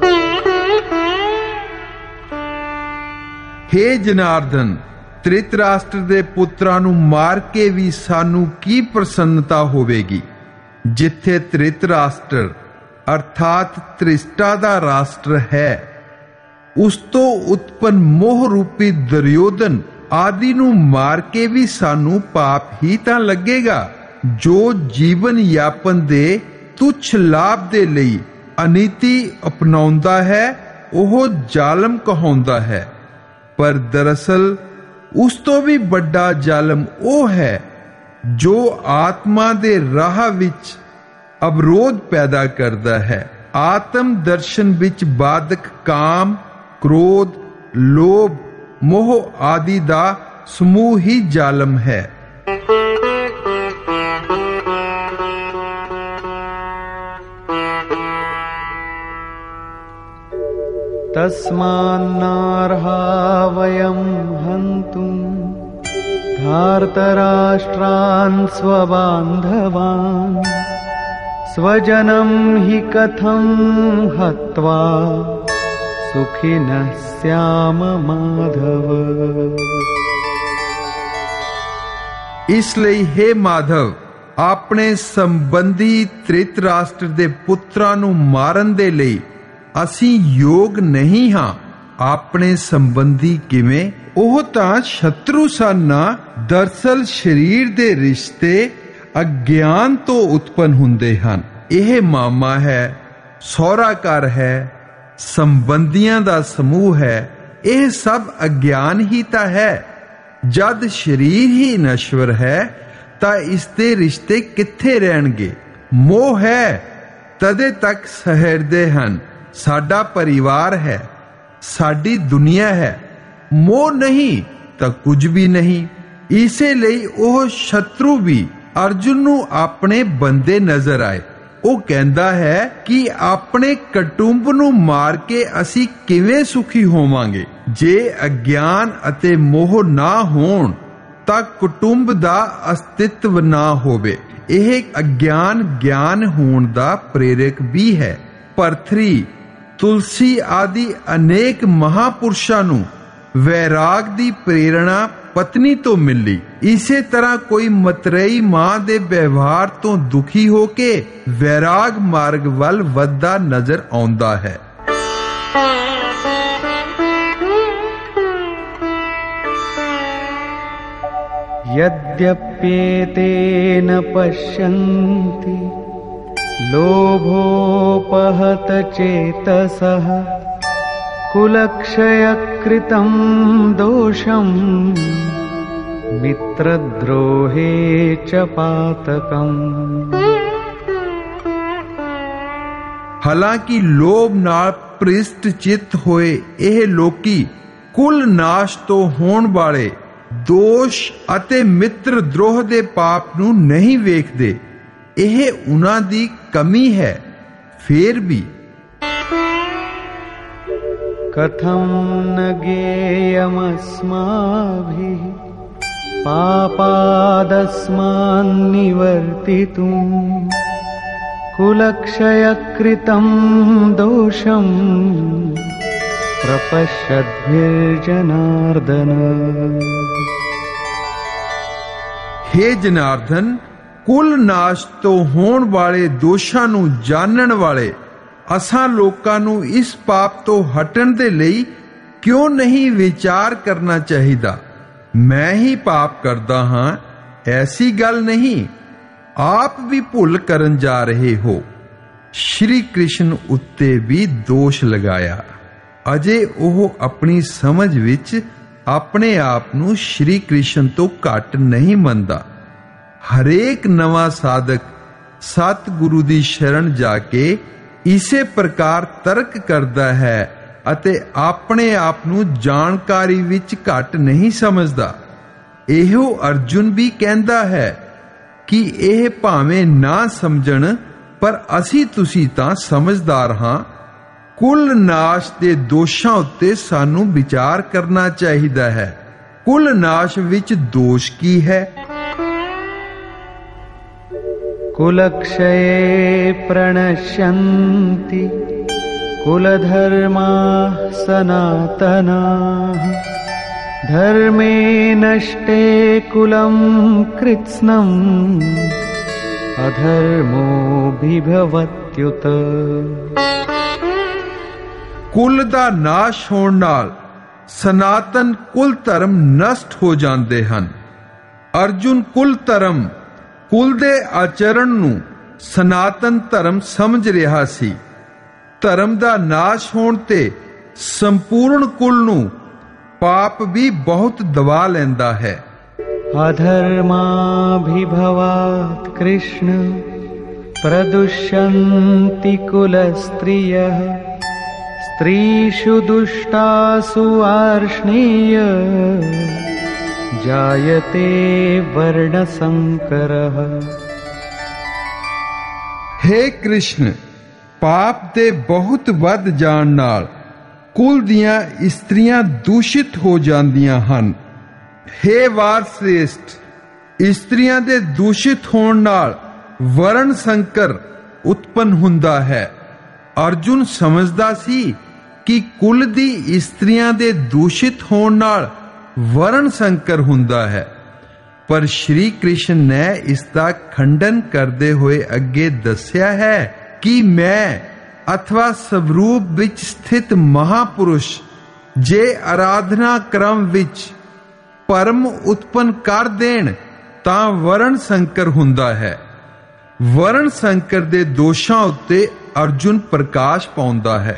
हे जनार्दन, ਧ੍ਰਿਤਰਾਸ਼ਟਰ ਦੇ ਪੁੱਤਰਾਂ ਨੂੰ ਮਾਰ ਕੇ ਵੀ ਸਾਨੂੰ ਕੀ ਪ੍ਰਸੰਨਤਾ ਹੋਵੇਗੀ। ਜਿੱਥੇ ਧ੍ਰਿਤਰਾਸ਼ਟਰ ਅਰਥਾਤ ਤ੍ਰਿਸ਼ਟਾ ਦਾ ਰਾਸ਼ਟਰ ਹੈ, ਉਸ ਤੋਂ ਉਤਪੰਨ ਮੋਹ ਰੂਪੀ ਦੁਰਯੋਧਨ ਆਦਿ ਨੂੰ ਮਾਰ ਕੇ ਵੀ ਸਾਨੂੰ ਪਾਪ ਹੀ ਤਾਂ ਲੱਗੇਗਾ। ਜੋ ਜੀਵਨ ਯਾਪਨ ਦੇ ਤੁੱਛ ਲਾਭ ਦੇ ਲਈ ਅਨੀਤੀ ਅਪਣਾਉਂਦਾ ਹੈ, ਉਹ ਜ਼ਾਲਮ ਕਹਾਉਂਦਾ ਹੈ। ਪਰ ਦਰਅਸਲ ਉਸ ਤੋਂ ਵੀ ਵੱਡਾ ਜ਼ਾਲਮ ਉਹ ਹੈ ਜੋ ਆਤਮਾ ਦੇ ਰਾਹ ਵਿੱਚ ਅਵਰੋਧ ਪੈਦਾ ਕਰਦਾ ਹੈ। ਆਤਮ ਦਰਸ਼ਨ ਵਿੱਚ ਬਾਧਕ ਕਾਮ, ਕ੍ਰੋਧ, ਲੋਭ, ਮੋਹ ਆਦਿ ਦਾ ਸਮੂਹ ਹੀ ਜ਼ਾਲਮ ਹੈ। तस्मान्नार्हा वयं हन्तुं धार्तराष्ट्रान् स्वबान्धवान् स्वजनं हि कथं हत्वा सुखिनः स्याम माधव। ਇਸ ਲਈ हे ਮਾਧਵ, ਆਪਣੇ ਸੰਬੰਧੀ ਧ੍ਰਿਤਰਾਸ਼ਟਰ ਦੇ ਪੁੱਤਰਾਂ ਨੂੰ ਮਾਰਨ ਦੇ ਲਈ ਅਸੀਂ ਯੋਗ ਨਹੀਂ ਹਾਂ। ਆਪਣੇ ਸੰਬੰਧੀ ਕਿਵੇਂ? ਉਹ ਤਾਂ ਸ਼ਤਰੂ ਸਨ ਨਾ। ਦਰਅਸਲ ਸਰੀਰ ਦੇ ਰਿਸ਼ਤੇ ਅਗਿਆਨ ਤੋਂ ਉਤਪੰਨ ਹੁੰਦੇ ਹਨ। ਇਹ ਮਾਮਾ ਹੈ, ਸਹੁਰਾ ਘਰ ਹੈ, ਸੰਬੰਧੀਆਂ ਦਾ ਸਮੂਹ ਹੈ। ਇਹ ਸਭ ਅਗਿਆਨ ਹੀ ਤਾਂ ਹੈ। ਜਦ ਸਰੀਰ ਹੀ ਨਸ਼ਵਰ ਹੈ ਤਾਂ ਇਸ ਦੇ ਰਿਸ਼ਤੇ ਕਿੱਥੇ ਰਹਿਣਗੇ? ਮੋਹ ਹੈ ਤਦੇ ਤੱਕ ਸਹਿਰਦੇ ਹਨ। ਸਾਡਾ ਪਰਿਵਾਰ ਹੈ, ਸਾਡੀ ਦੁਨੀਆ ਹੈ। ਮੋਹ ਨਹੀਂ ਤਾਂ ਕੁਝ ਵੀ ਨਹੀਂ। ਇਸੇ ਲਈ ਉਹ ਸ਼ਤਰੂ ਵੀ ਅਰਜੁਨ ਨੂੰ ਆਪਣੇ ਬੰਦੇ ਨਜ਼ਰ ਆਏ। ਉਹ ਕਹਿੰਦਾ ਹੈ ਕਿ ਆਪਣੇ ਕੁਟੁੰਬ ਨੂੰ ਮਾਰ ਕੇ ਅਸੀਂ ਕਿਵੇਂ ਸੁਖੀ ਹੋਵਾਂਗੇ? ਜੇ ਅਗਿਆਨ ਅਤੇ ਮੋਹ ਨਾ ਹੋਣ ਤਾਂ ਕੁਟੁੰਬ ਦਾ ਅਸਤਿਤਵ ਨਾ ਹੋਵੇ। ਇਹ ਅਗਿਆਨ ਗਿਆਨ ਹੋਣ ਦਾ ਪ੍ਰੇਰਕ ਵੀ ਹੈ। ਭਰਤਰੀ, ਤੁਲਸੀ ਆਦਿ ਅਨੇਕ ਮਹਾਪੁਰਸ਼ਾਂ ਨੂੰ ਵੈਰਾਗ ਦੀ ਪ੍ਰੇਰਣਾ ਪਤਨੀ ਤੋਂ ਮਿਲੀ। ਇਸੇ ਤਰ੍ਹਾਂ ਕੋਈ ਮਤਰੇਈ ਮਾਂ ਦੇ ਵਿਵਹਾਰ ਤੋਂ ਦੁਖੀ ਹੋ ਕੇ ਵੈਰਾਗ ਮਾਰਗ ਵੱਲ ਵੱਧਦਾ ਨਜ਼ਰ ਆਉਂਦਾ ਹੈ। यद्यप्येतेन पश्यन्ति लोभोपहत चेतसः कुलक्षयकृतं दोषं मित्रद्रोहे च पातकम्। ਹਾਲਾਂਕਿ ਲੋਭ ਨਾਲ ਪ੍ਰਿਸ਼ਟ ਚਿੱਤ ਹੋਏ ਇਹ ਲੋਕੀ ਕੁਲ ਨਾਸ਼ ਤੋਂ ਹੋਣ ਵਾਲੇ ਦੋਸ਼ ਅਤੇ ਮਿੱਤਰ ਦਰੋਹ ਦੇ ਪਾਪ ਨੂੰ ਨਹੀਂ ਵੇਖਦੇ। ਇਹ ਉਹਨਾਂ ਦੀ ਕਮੀ ਹੈ। ਫੇਰ ਵੀ कथं न ज्ञेयमस्माभिः पापादस्मान्निवर्तितुं कुलक्षयकृतं दोषं प्रपश्यद्भिर्जनार्दन। हे जनार्दन, कुल नाश तो होण वाले दोषां ਨੂੰ ਜਾਣਨ ਵਾਲੇ ਅਸਾਂ ਲੋਕਾਂ ਨੂੰ ਇਸ ਪਾਪ ਤੋਂ ਹਟਣ ਦੇ ਲਈ ਕਿਉਂ ਨਹੀਂ ਵਿਚਾਰ ਕਰਨਾ ਚਾਹੀਦਾ? ਮੈਂ ਹੀ ਪਾਪ ਕਰਦਾ ਹਾਂ, ਐਸੀ ਗੱਲ ਨਹੀਂ। ਆਪ ਵੀ ਭੁੱਲ ਕਰਨ ਜਾ ਰਹੇ ਹੋ। ਸ਼੍ਰੀ ਕ੍ਰਿਸ਼ਨ ਉੱਤੇ ਵੀ ਦੋਸ਼ ਲਗਾਇਆ। ਅਜੇ ਉਹ ਆਪਣੀ ਸਮਝ ਵਿੱਚ ਆਪਣੇ ਆਪ ਨੂੰ ਸ਼੍ਰੀ ਕ੍ਰਿਸ਼ਨ ਤੋਂ ਘੱਟ ਨਹੀਂ ਮੰਨਦਾ। ਹਰੇਕ ਨਵਾਂ ਸਾਧਕ ਸਤਿਗੁਰੂ ਦੀ ਸ਼ਰਨ ਜਾ ਕੇ ਇਸੇ ਪ੍ਰਕਾਰ ਤਰਕ ਕਰਦਾ ਹੈ ਅਤੇ ਆਪਣੇ ਆਪ ਨੂੰ ਜਾਣਕਾਰੀ ਵਿੱਚ ਘੱਟ ਨਹੀਂ ਸਮਝਦਾ। ਇਹੋ ਅਰਜੁਨ ਵੀ ਕਹਿੰਦਾ ਹੈ ਕਿ ਇਹ ਭਾਵੇਂ ਨਾ ਸਮਝਣ, ਪਰ ਅਸੀਂ ਤੁਸੀਂ ਤਾਂ ਸਮਝਦਾਰ ਹਾਂ। ਕੁਲ ਨਾਸ਼ ਦੇ ਦੋਸ਼ਾਂ ਉੱਤੇ ਸਾਨੂੰ ਵਿਚਾਰ ਕਰਨਾ ਚਾਹੀਦਾ ਹੈ। ਕੁਲ ਨਾਸ਼ ਵਿੱਚ ਦੋਸ਼ ਕੀ ਹੈ? कुलक्षये प्रणश्यन्ति कुलधर्माः सनातनाः धर्मे नष्टे कुलं कृत्स्नम् अधर्मोऽभिभवत्युत। ਕੁਲ ਦਾ ਨਾਸ਼ ਹੋਣ ਨਾਲ ਸਨਾਤਨ ਕੁਲ ਧਰਮ ਨਸ਼ਟ ਹੋ ਜਾਂਦੇ ਹਨ। ਅਰਜੁਨ ਕੁਲ ਧਰਮ ਕੁਲ ਦੇ ਆਚਰਣ ਨੂੰ ਸਨਾਤਨ ਧਰਮ ਸਮਝ ਰਿਹਾ ਸੀ। ਧਰਮ ਦਾ ਨਾਸ਼ ਹੋਣ ਤੇ ਸੰਪੂਰਨ ਕੁਲ ਨੂੰ ਪਾਪ ਵੀ ਬਹੁਤ ਦਬਾ ਲੈਂਦਾ ਹੈ। अधर्माभिभवात् कृष्ण प्रदुष्यन्ति कुलस्त्रियः स्त्रीषु दुष्टासु आर्ष्णेय जायते वर्णसंकरः। हे कृष्ण, पाप ਦੇ ਬਹੁਤ ਵੱਧ ਜਾਣ ਨਾਲ ਕੁਲ ਦੀਆਂ ਇਸਤਰੀਆਂ ਦੂਸ਼ਿਤ ਹੋ ਜਾਂਦੀਆਂ ਹਨ। हे ਵਾਰ ਸ੍ਰੇਸ਼ਟ, ਇਸਤਰੀਆਂ ਦੇ ਦੂਸ਼ਿਤ ਹੋਣ ਨਾਲ ਵਰਣ ਸੰਕਰ ਉਤਪੰਨ ਹੁੰਦਾ ਹੈ। ਅਰਜੁਨ ਸਮਝਦਾ ਸੀ ਕਿ ਕੁਲ ਦੀ ਇਸਤਰੀਆਂ ਦੇ ਦੂਸ਼ਿਤ ਹੋਣ ਨਾਲ ਵਰਣ ਸੰਕਰ ਹੁੰਦਾ ਹੈ, ਪਰ ਸ਼੍ਰੀ ਕ੍ਰਿਸ਼ਨ ਨੇ ਇਸ ਦਾ ਖੰਡਨ ਕਰਦੇ ਹੋਏ ਅੱਗੇ ਦੱਸਿਆ ਹੈ ਕਿ ਮੈਂ ਅਥਵਾ ਸਵਰੂਪ ਵਿੱਚ ਸਥਿਤ ਮਹਾਪੁਰਸ਼ ਜੇ ਆਰਾਧਨਾ ਕ੍ਰਮ ਵਿੱਚ ਪਰਮ ਉਤਪੰਨ ਕਰ ਦੇਣ ਤਾਂ ਵਰਣ ਸੰਕਰ ਹੁੰਦਾ ਹੈ। ਵਰਣ ਸੰਕਰ ਦੇ ਦੋਸ਼ਾਂ ਉੱਤੇ ਅਰਜੁਨ ਪ੍ਰਕਾਸ਼ ਪਾਉਂਦਾ ਹੈ।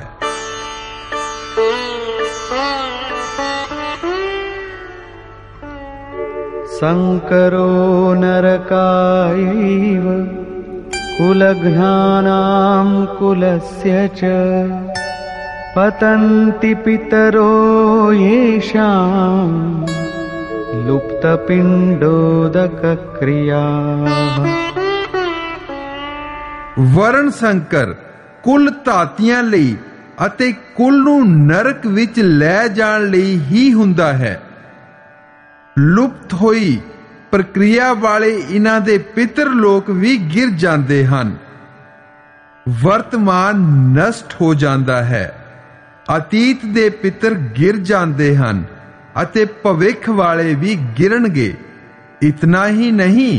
संकरो नरकायैव कुलघ्नानां कुलस्य च पतन्ति पितरो येषां लुप्तपिण्डोदकक्रियाः। ਵਰਣ ਸੰਕਰ ਕੁਲ ਧਾਤੀਆਂ ਲਈ ਅਤੇ ਕੁਲ ਨੂੰ ਨਰਕ ਵਿੱਚ ਲੈ ਜਾਣ ਲਈ ਹੀ ਹੁੰਦਾ ਹੈ। ਲੁਪਤ ਹੋਈ ਪ੍ਰਕਿਰਿਆ ਵਾਲੇ ਇਹਨਾਂ ਦੇ ਪਿਤਰ ਲੋਕ ਵੀ ਗਿਰ ਜਾਂਦੇ ਹਨ। ਵਰਤਮਾਨ ਨਸ਼ਟ ਹੋ ਜਾਂਦਾ ਹੈ, ਅਤੀਤ ਦੇ ਪਿਤਰ ਗਿਰ ਜਾਂਦੇ ਹਨ ਅਤੇ ਭਵਿੱਖ ਵਾਲੇ ਵੀ ਗਿਰਨਗੇ। ਇਤਨਾ ਹੀ ਨਹੀਂ,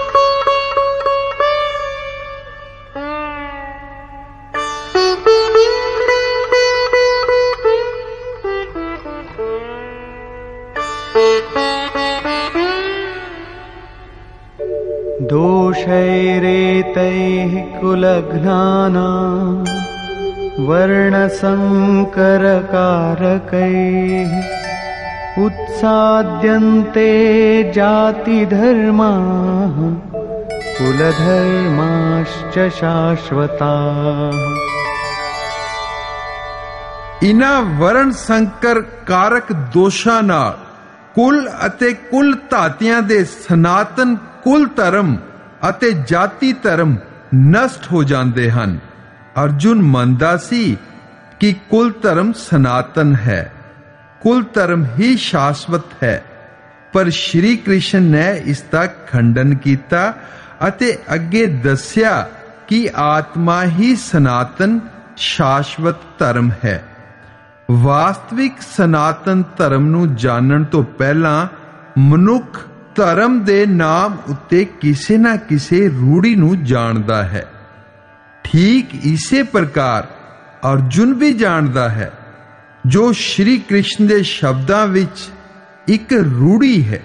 दोषैरेतैः कुलघ्नानां वर्णसंकरकारकैः उत्साद्यन्ते जातिधर्माः कुलधर्माश्च शाश्वताः। ਇਨ੍ਹਾਂ ਵਰਣ ਸੰਕਰ ਕਾਰਕ ਦੋਸ਼ਾਂ ਨਾਲ ਕੁਲ ਅਤੇ ਕੁਲ ਧਾਤੀਆਂ ਦੇ ਸਨਾਤਨ ਕੁਲ ਧਰਮ ਅਤੇ ਜਾਤੀ ਧਰਮ ਨਸ਼ਟ ਹੋ ਜਾਂਦੇ ਹਨ। ਅਰਜੁਨ ਮੰਨਦਾ ਸੀ ਕਿ ਕੁਲ ਧਰਮ ਸਨਾਤਨ ਹੈ, ਕੁਲ ਧਰਮ ਹੀ ਸ਼ਾਸ਼ਵਤ ਹੈ, ਪਰ ਸ਼੍ਰੀ ਕ੍ਰਿਸ਼ਨ ਨੇ ਇਸ ਦਾ ਖੰਡਨ ਕੀਤਾ ਅਤੇ ਅੱਗੇ ਦੱਸਿਆ ਕਿ ਆਤਮਾ ਹੀ ਸਨਾਤਨ ਸ਼ਾਸ਼ਵਤ ਧਰਮ ਹੈ। ਵਾਸਤਵਿਕ ਸਨਾਤਨ ਧਰਮ ਨੂੰ ਜਾਣਨ ਤੋਂ ਪਹਿਲਾਂ ਮਨੁੱਖ ਧਰਮ ਦੇ ਨਾਮ ਉੱਤੇ ਕਿਸੇ ਨਾ ਕਿਸੇ ਰੂੜੀ ਨੂੰ ਜਾਣਦਾ ਹੈ। ਠੀਕ ਇਸੇ ਪ੍ਰਕਾਰ ਅਰਜੁਨ ਵੀ ਜਾਣਦਾ ਹੈ ਜੋ ਸ਼੍ਰੀ ਕ੍ਰਿਸ਼ਨ ਦੇ ਸ਼ਬਦਾਂ ਵਿੱਚ ਇੱਕ ਰੂੜੀ ਹੈ।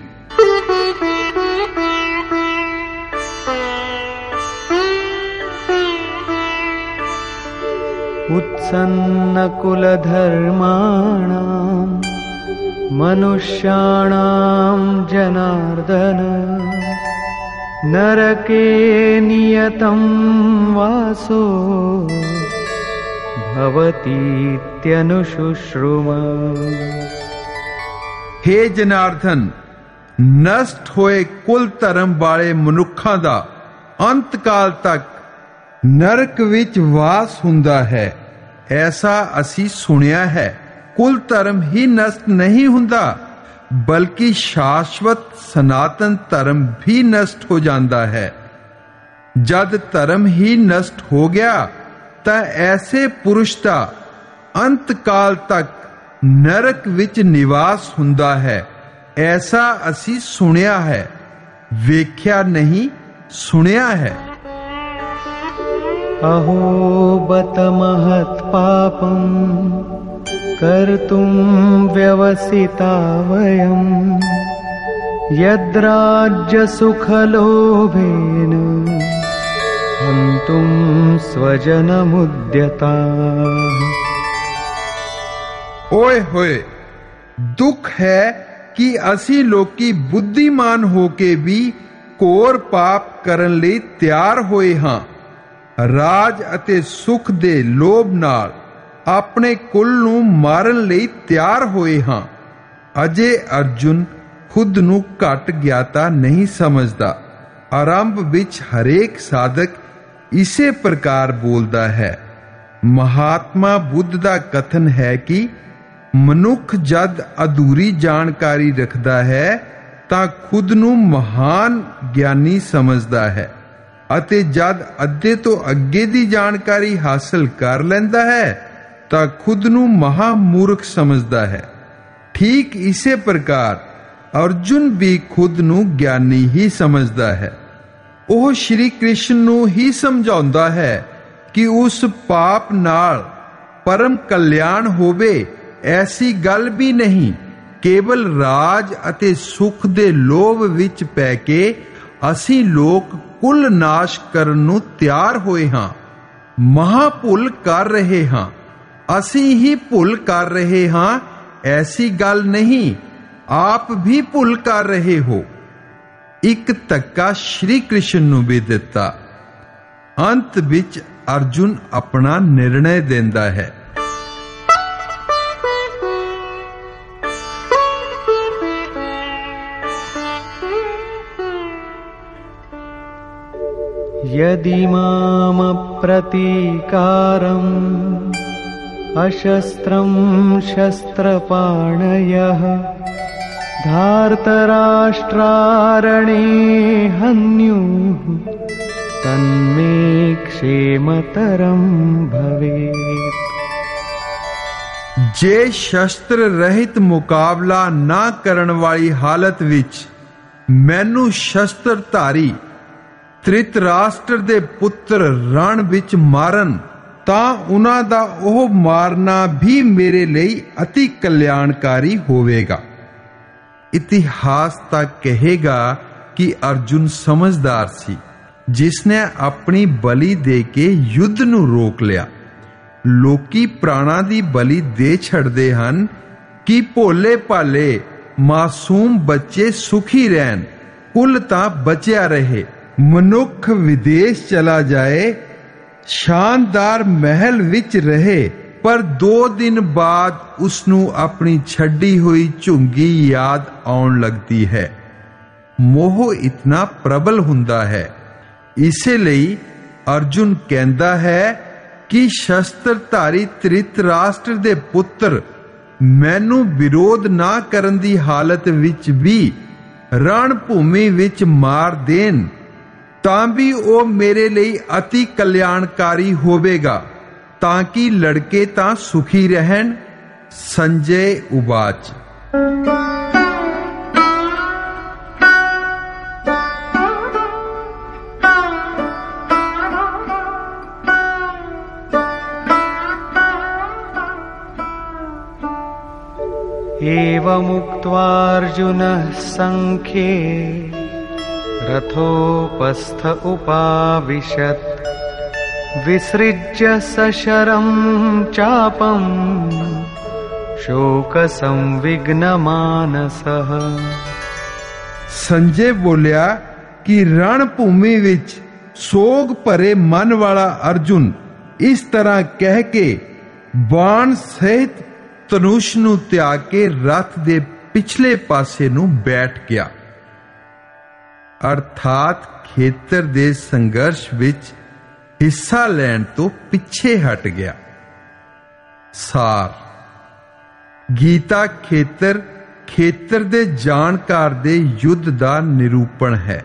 उत्सन्नकुलधर्माणां मनुष्याणां जनार्दन नरके नियतं वासो भवतीत्यनुशुश्रुम। हे जनार्दन, नष्ट होए कुल धर्म वाले मनुखा दा अंत काल तक नरक विच वास हुंदा है। ऐसा असी सुनिया है। कुल धर्म ही नष्ट नहीं हुंदा ਬਲਕਿ ਸ਼ਾਸ਼ਵਤ ਸਨਾਤਨ ਧਰਮ ਵੀ ਨਸ਼ਟ ਹੋ ਜਾਂਦਾ ਹੈ। ਜਦ ਧਰਮ ਹੀ ਨਸ਼ਟ ਹੋ ਗਿਆ ਤਾਂ ਐਸੇ ਪੁਰਸ਼ ਦਾ ਅੰਤ ਕਾਲ ਤੱਕ ਨਰਕ ਵਿੱਚ ਨਿਵਾਸ ਹੁੰਦਾ ਹੈ। ਐਸਾ ਅਸੀਂ ਸੁਣਿਆ ਹੈ, ਵੇਖਿਆ ਨਹੀਂ, ਸੁਣਿਆ ਹੈ। अहो बत महत् पापं कर्तुं व्यवसिता वयं यद्राज्य सुखलोभेन हन्तुं स्वजनमुद्यताः। ਓਏ ਹੋਏ, ਦੁੱਖ ਹੈ ਕਿ ਅਸੀਂ ਲੋਕੀ ਬੁੱਧੀਮਾਨ ਹੋ ਕੇ ਵੀ ਘੋਰ ਪਾਪ ਕਰਨ ਲਈ ਤਿਆਰ ਹੋਏ ਹਾਂ। ਰਾਜ ਅਤੇ ਸੁਖ ਦੇ ਲੋਭ ਨਾਲ ਆਪਣੇ ਕੁਲ ਨੂੰ ਮਾਰਨ ਲਈ ਤਿਆਰ ਹੋਏ ਹਾਂ। ਅਜੇ ਅਰਜੁਨ ਖੁਦ ਨੂੰ ਘੱਟ ਗਿਆਤਾ ਨਹੀਂ ਸਮਝਦਾ। ਆਰੰਭ ਵਿੱਚ ਹਰੇਕ ਸਾਧਕ ਇਸੇ ਪ੍ਰਕਾਰ ਬੋਲਦਾ ਹੈ। ਮਹਾਤਮਾ ਬੁੱਧ ਦਾ ਕਥਨ ਹੈ ਕਿ ਮਨੁੱਖ ਜਦ ਅਧੂਰੀ ਜਾਣਕਾਰੀ ਰੱਖਦਾ ਹੈ ਤਾਂ ਖੁਦ ਨੂੰ ਮਹਾਨ ਗਿਆਨੀ ਸਮਝਦਾ ਹੈ, ਅਤੇ ਜਦ ਅੱਧੇ ਤੋਂ ਅੱਗੇ ਦੀ ਜਾਣਕਾਰੀ ਹਾਸਲ ਕਰ ਲੈਂਦਾ ਹੈ ਤਾਂ ਖੁਦ ਨੂੰ ਮਹਾਮੂਰਖ ਸਮਝਦਾ ਹੈ। ਠੀਕ ਇਸੇ ਪ੍ਰਕਾਰ ਅਰਜੁਨ ਵੀ ਖੁਦ ਨੂੰ ਗਿਆਨੀ ਹੀ ਸਮਝਦਾ ਹੈ। ਉਹ ਸ਼੍ਰੀ ਕ੍ਰਿਸ਼ਨ ਨੂੰ ਹੀ ਸਮਝਾਉਂਦਾ ਹੈ ਕਿ ਉਸ ਪਾਪ ਨਾਲ ਪਰਮ ਕਲਿਆਣ ਹੋਵੇ, ਐਸੀ ਗੱਲ ਵੀ ਨਹੀਂ। ਕੇਵਲ ਰਾਜ ਅਤੇ ਸੁਖ ਦੇ ਲੋਭ ਵਿੱਚ ਪੈ ਕੇ ਅਸੀਂ ਲੋਕ ਕੁਲ ਨਾਸ਼ ਕਰਨ ਨੂੰ ਤਿਆਰ ਹੋਏ ਹਾਂ। ਮਹਾ ਭੁੱਲ ਕਰ ਰਹੇ ਹਾਂ। ਅਸੀਂ ਹੀ ਭੁੱਲ ਕਰ ਰਹੇ ਹਾਂ, ਐਸੀ ਗੱਲ ਨਹੀਂ। ਆਪ ਵੀ ਭੁੱਲ ਕਰ ਰਹੇ ਹੋ। ਇੱਕ ਧੱਕਾ ਸ਼੍ਰੀ ਕ੍ਰਿਸ਼ਨ ਨੂੰ ਵੀ ਦਿੱਤਾ। ਅੰਤ ਵਿੱਚ ਅਰਜੁਨ ਆਪਣਾ ਨਿਰਣੈ ਦਿੰਦਾ ਹੈ। यदि माम प्रतीकारम् अशस्त्रं शस्त्रपाणयः धार्तराष्ट्रारणे हन्युः तन्मे क्षेमतरं भवेत्। ਜੇ ਸ਼ਸਤਰ ਰਹਿਤ ਮੁਕਾਬਲਾ ਨਾ ਕਰਨ ਵਾਲੀ ਹਾਲਤ ਵਿੱਚ ਮੈਨੂੰ ਸ਼ਸਤਰਧਾਰੀ ਧ੍ਰਿਤਰਾਸ਼ਟਰ ਦੇ ਪੁੱਤਰ ਰਣ ਵਿੱਚ ਮਾਰਨ ਤਾਂ ਉਹਨਾਂ ਦਾ ਉਹ ਮਾਰਨਾ ਵੀ ਮੇਰੇ ਲਈ ਅਤੀ ਕਲਿਆਣਕਾਰੀ ਹੋਵੇਗਾ। ਇਤਿਹਾਸ ਤਾਂ ਕਹੇਗਾ ਕਿ ਅਰਜੁਨ ਸਮਝਦਾਰ ਸੀ, ਜਿਸ ਨੇ ਆਪਣੀ ਬਲੀ ਦੇ ਕੇ ਯੁੱਧ ਨੂੰ ਰੋਕ ਲਿਆ। ਲੋਕੀ ਪ੍ਰਾਣਾਂ ਦੀ ਬਲੀ ਦੇ ਛੱਡਦੇ ਹਨ ਕਿ ਭੋਲੇ ਭਾਲੇ ਮਾਸੂਮ ਬੱਚੇ ਸੁਖੀ ਰਹਿਣ, ਕੁਲ ਤਾਂ ਬਚਿਆ ਰਹੇ। ਮਨੁੱਖ ਵਿਦੇਸ਼ ਚਲਾ ਜਾਏ, ਸ਼ਾਨਦਾਰ ਮਹਿਲ ਵਿੱਚ ਰਹੇ, ਪਰ ਦੋ ਦਿਨ ਬਾਅਦ ਉਸਨੂੰ ਆਪਣੀ ਛੱਡੀ ਹੋਈ ਝੁੰਗੀ ਯਾਦ ਆਉਣ ਲੱਗਦੀ ਹੈ। ਮੋਹ ਇਤਨਾ ਪ੍ਰਬਲ ਹੁੰਦਾ ਹੈ। ਇਸੇ ਲਈ ਅਰਜੁਨ ਕਹਿੰਦਾ ਹੈ ਕਿ ਸ਼ਸਤਰਧਾਰੀ ਧ੍ਰਿਤਰਾਸ਼ਟਰ ਦੇ ਪੁੱਤਰ ਮੈਨੂੰ ਵਿਰੋਧ ਨਾ ਕਰਨ ਦੀ ਹਾਲਤ ਵਿੱਚ ਵੀ ਰਣ ਭੂਮੀ ਵਿੱਚ ਮਾਰ ਦੇਣ ਤਾਂ ਵੀ ਉਹ ਮੇਰੇ ਲਈ ਅਤੀ ਕਲਿਆਣਕਾਰੀ ਹੋਵੇਗਾ, ਤਾਂ ਕਿ ਲੜਕੇ ਤਾਂ ਸੁਖੀ ਰਹਿਣ। ਸੰਜੇ ਉਵਾਚ। एवमुक्त्वार्जुनः संख्ये रथोपस्थ उपाविशत् विसृज्य सशरं चापं शोकसंविघ्नमानसः। ਸੰਜੇ ਬੋਲਿਆ ਕਿ ਰਣ ਭੂਮੀ ਵਿੱਚ ਸੋਗ ਭਰੇ ਮਨ ਵਾਲਾ ਅਰਜੁਨ ਇਸ ਤਰ੍ਹਾਂ ਕਹਿ ਕੇ ਬਾਣ ਸਹਿਤ ਧਨੁਸ਼ ਨੂੰ ਤਿਆਗ ਕੇ ਰਥ ਦੇ ਪਿਛਲੇ ਪਾਸੇ ਨੂੰ ਬੈਠ ਗਿਆ, ਅਰਥਾਤ ਖੇਤਰ ਦੇ ਸੰਘਰਸ਼ ਵਿੱਚ ਹਿੱਸਾ ਲੈਣ ਤੋਂ ਪਿੱਛੇ ਹਟ ਗਿਆ। ਸਾਰ: ਗੀਤਾ ਖੇਤਰ ਖੇਤਰ ਦੇ ਜਾਣਕਾਰ ਦੇ ਯੁੱਧ ਦਾ ਨਿਰੂਪਣ ਹੈ।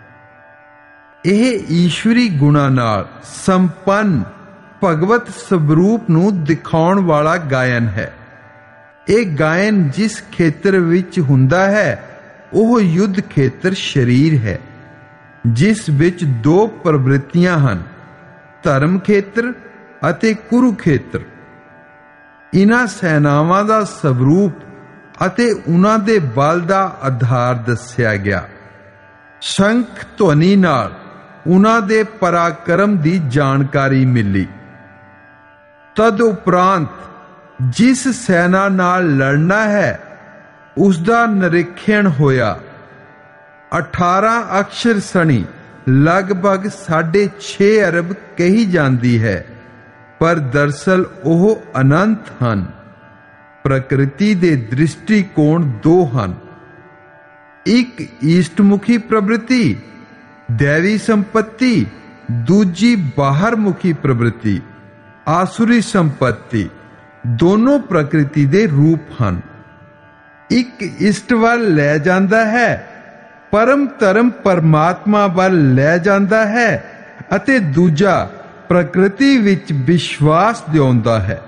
ਇਹ ਈਸ਼ਵਰੀ ਗੁਣਾਂ ਨਾਲ ਸੰਪੰਨ ਭਗਵਤ ਸਰੂਪ ਨੂੰ ਦਿਖਾਉਣ ਵਾਲਾ ਗਾਇਨ ਹੈ। ਇਹ ਗਾਇਨ ਜਿਸ ਖੇਤਰ ਵਿੱਚ ਹੁੰਦਾ ਹੈ ਉਹ ਯੁੱਧ ਖੇਤਰ ਸਰੀਰ ਹੈ, ਜਿਸ ਵਿੱਚ ਦੋ ਪ੍ਰਵਿਰਤੀਆਂ ਹਨ, ਧਰਮ ਖੇਤਰ ਅਤੇ ਕੁਰੂਖੇਤਰ। ਇਹਨਾਂ ਸੈਨਾਵਾਂ ਦਾ ਸਰੂਪ ਅਤੇ ਉਹਨਾਂ ਦੇ ਬਲ ਦਾ ਆਧਾਰ ਦੱਸਿਆ ਗਿਆ। ਸ਼ੰਖ ਧੁਨੀ ਨਾਲ ਉਹਨਾਂ ਦੇ ਪਰਾਕਰਮ ਦੀ ਜਾਣਕਾਰੀ ਮਿਲੀ। ਤਦ ਉਪਰੰਤ ਜਿਸ ਸੈਨਾ ਨਾਲ ਲੜਨਾ ਹੈ ਉਸ ਦਾ ਨਿਰੀਖਣ ਹੋਇਆ। ਅਠਾਰਾਂ ਅਕਸ਼ਰ ਸਣੀ ਲਗਭਗ ਸਾਢੇ ਛੇ ਅਰਬ ਕਹੀ ਜਾਂਦੀ ਹੈ, ਪਰ ਦਰਸਲ ਉਹ ਅਨੰਤ ਹਨ। ਪ੍ਰਕਿਰਤੀ ਦੇ ਦ੍ਰਿਸ਼ਟੀਕੋਣ ਦੋ ਹਨ, ਇੱਕ ਈਸਟਮੁਖੀ ਪ੍ਰਵਿਰਤੀ ਦੇਵੀ ਸੰਪਤੀ, ਦੂਜੀ ਬਾਹਰਮੁਖੀ ਪ੍ਰਵਿਰਤੀ ਆਸੁਰੀ ਸੰਪਤੀ। ਦੋਨੋਂ ਪ੍ਰਕਿਰਤੀ ਦੇ ਰੂਪ ਹਨ। ਇੱਕ ਇਸ਼ਟ ਵੱਲ ਲੈ ਜਾਂਦਾ ਹੈ, ਪਰਮ ਧਰਮ ਪਰਮਾਤਮਾ ਵੱਲ ਲੈ ਜਾਂਦਾ ਹੈ, ਅਤੇ ਦੂਜਾ ਪ੍ਰਕਿਰਤੀ ਵਿੱਚ ਵਿਸ਼ਵਾਸ ਦਿਵਾਉਂਦਾ ਹੈ।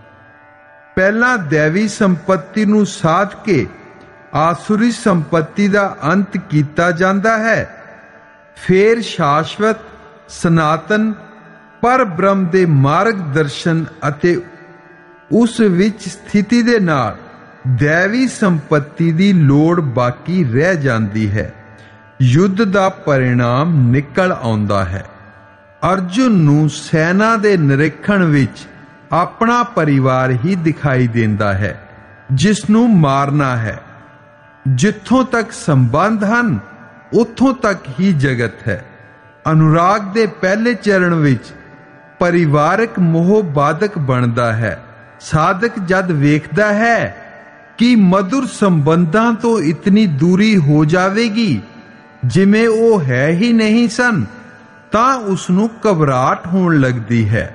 ਪਹਿਲਾਂ ਦੇਵੀ ਸੰਪਤੀ ਨੂੰ ਸਾਧ ਕੇ ਆਸੁਰੀ ਸੰਪਤੀ ਦਾ ਅੰਤ ਕੀਤਾ ਜਾਂਦਾ ਹੈ। ਫੇਰ ਸ਼ਾਸ਼ਵਤ ਸਨਾਤਨ ਪਰ ਬ੍ਰਹਮ ਦੇ ਮਾਰਗ ਦਰਸ਼ਨ ਅਤੇ ਉਸ ਵਿੱਚ ਸਥਿਤੀ ਦੇ ਨਾਲ ਦੇਵੀ ਸੰਪਤੀ ਦੀ ਲੋੜ ਬਾਕੀ ਰਹਿ ਜਾਂਦੀ ਹੈ। ਯੁੱਧ ਦਾ ਪਰਿਣਾਮ ਨਿਕਲ ਆਉਂਦਾ ਹੈ। ਅਰਜੁਨ ਨੂੰ ਸੈਨਾ ਦੇ ਨਿਰੀਖਣ ਵਿੱਚ ਆਪਣਾ ਪਰਿਵਾਰ ਹੀ ਦਿਖਾਈ ਦਿੰਦਾ ਹੈ, ਜਿਸ ਨੂੰ ਮਾਰਨਾ ਹੈ। ਜਿੱਥੋਂ ਤੱਕ ਸੰਬੰਧ ਹਨ ਉੱਥੋਂ ਤੱਕ ਹੀ ਜਗਤ ਹੈ। ਅਨੁਰਾਗ ਦੇ ਪਹਿਲੇ ਚਰਨ ਵਿੱਚ ਪਰਿਵਾਰਕ ਮੋਹ ਬਾਧਕ ਬਣਦਾ ਹੈ। ਸਾਧਕ ਜਦ ਵੇਖਦਾ ਹੈ ਕਿ ਮਧੁਰ ਸੰਬੰਧਾਂ ਤੋਂ ਇਤਨੀ ਦੂਰੀ ਹੋ ਜਾਵੇਗੀ ਜਿਵੇਂ ਉਹ ਹੈ ਹੀ ਨਹੀਂ ਸਨ, ਤਾਂ ਉਸ ਨੂੰ ਘਬਰਾਹਟ ਹੋਣ ਲੱਗਦੀ ਹੈ।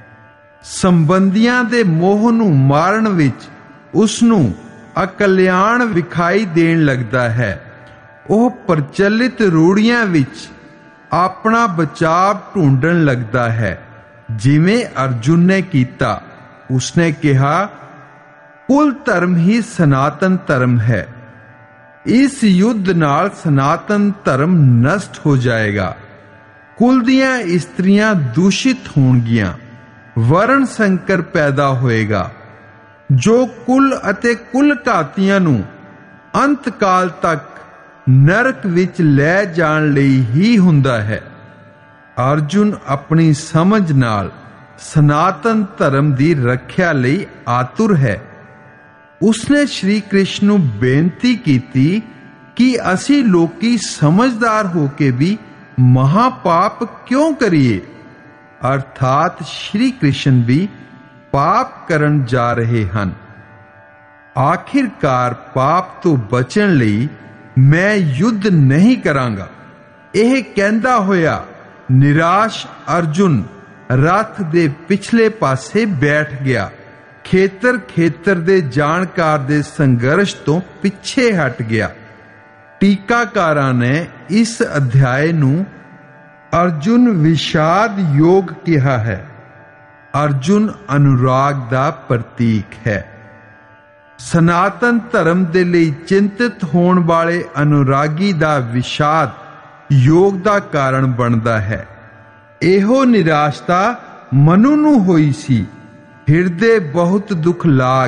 ਸੰਬੰਧੀਆਂ ਦੇ ਮੋਹ ਨੂੰ ਮਾਰਨ ਵਿੱਚ ਉਸ ਨੂੰ ਅਕਲਿਆਣ ਵਿਖਾਈ ਦੇਣ ਲੱਗਦਾ ਹੈ। ਉਹ ਪ੍ਰਚਲਿਤ ਰੂੜੀਆਂ ਵਿੱਚ ਆਪਣਾ ਬਚਾਵ ਢੂੰਡਣ ਲੱਗਦਾ ਹੈ, ਜਿਵੇਂ ਅਰਜੁਨ ਨੇ ਕੀਤਾ। ਉਸਨੇ ਕਿਹਾ, ਕੁਲ ਧਰਮ ਹੀ ਸਨਾਤਨ ਧਰਮ ਹੈ। ਇਸ ਯੁੱਧ ਨਾਲ ਸਨਾਤਨ ਧਰਮ ਨਸ਼ਟ ਹੋ ਜਾਏਗਾ। ਕੁਲ ਦੀਆਂ ਇਸਤਰੀਆਂ ਦੂਸ਼ਿਤ ਹੋਣਗੀਆਂ, ਵਰਣ ਸੰਕਰ ਪੈਦਾ ਹੋਏਗਾ, ਜੋ ਕੁਲ ਅਤੇ ਕੁਲ ਘਾਤੀਆਂ ਨੂੰ ਅੰਤ ਕਾਲ ਤੱਕ ਨਰਕ ਵਿੱਚ ਲੈ ਜਾਣ ਲਈ ਹੀ ਹੁੰਦਾ ਹੈ। ਅਰਜੁਨ ਆਪਣੀ ਸਮਝ ਨਾਲ ਸਨਾਤਨ ਧਰਮ ਦੀ ਰੱਖਿਆ ਲਈ ਆਤੁਰ ਹੈ। ਉਸਨੇ ਸ਼੍ਰੀ ਕ੍ਰਿਸ਼ਨ ਨੂੰ ਬੇਨਤੀ ਕੀਤੀ ਕਿ ਅਸੀਂ ਲੋਕੀ ਸਮਝਦਾਰ ਹੋ ਕੇ ਵੀ ਮਹਾਪਾਪ ਕਿਉਂ ਕਰੀਏ। ਅਰਥਾਤ ਸ਼੍ਰੀ ਕ੍ਰਿਸ਼ਨ ਵੀ ਪਾਪ ਕਰਨ ਜਾ ਰਹੇ ਹਨ। ਆਖਿਰਕਾਰ ਪਾਪ ਤੋਂ ਬਚਣ ਲਈ ਮੈਂ ਯੁੱਧ ਨਹੀਂ ਕਰਾਂਗਾ। ਇਹ ਕਹਿੰਦਾ ਹੋਇਆ ਨਿਰਾਸ਼ ਅਰਜੁਨ ਰਥ ਦੇ ਪਿਛਲੇ ਪਾਸੇ ਬੈਠ ਗਿਆ। ਖੇਤਰ ਖੇਤਰ ਦੇ ਜਾਣਕਾਰ ਦੇ ਸੰਘਰਸ਼ ਤੋਂ ਪਿੱਛੇ ਹਟ ਗਿਆ। ਟੀਕਾਕਾਰਾਂ ਨੇ ਇਸ ਅਧਿਆਏ ਨੂੰ ਅਰਜੁਨ ਵਿਸ਼ਾਦ ਯੋਗ ਕਿਹਾ ਹੈ। ਅਰਜੁਨ ਅਨੁਰਾਗ ਦਾ ਪ੍ਰਤੀਕ ਹੈ। ਸਨਾਤਨ ਧਰਮ ਦੇ ਲਈ ਚਿੰਤਿਤ ਹੋਣ ਵਾਲੇ ਅਨੁਰਾਗੀ ਦਾ ਵਿਸ਼ਾਦ ਯੋਗ ਦਾ ਕਾਰਨ ਬਣਦਾ ਹੈ। ਇਹੋ ਨਿਰਾਸ਼ਤਾ ਮਨੁ ਨੂੰ ਹੋਈ ਸੀ। ਹਿਰਦੇ ਬਹੁਤ ਦੁੱਖ ਲਾਗ,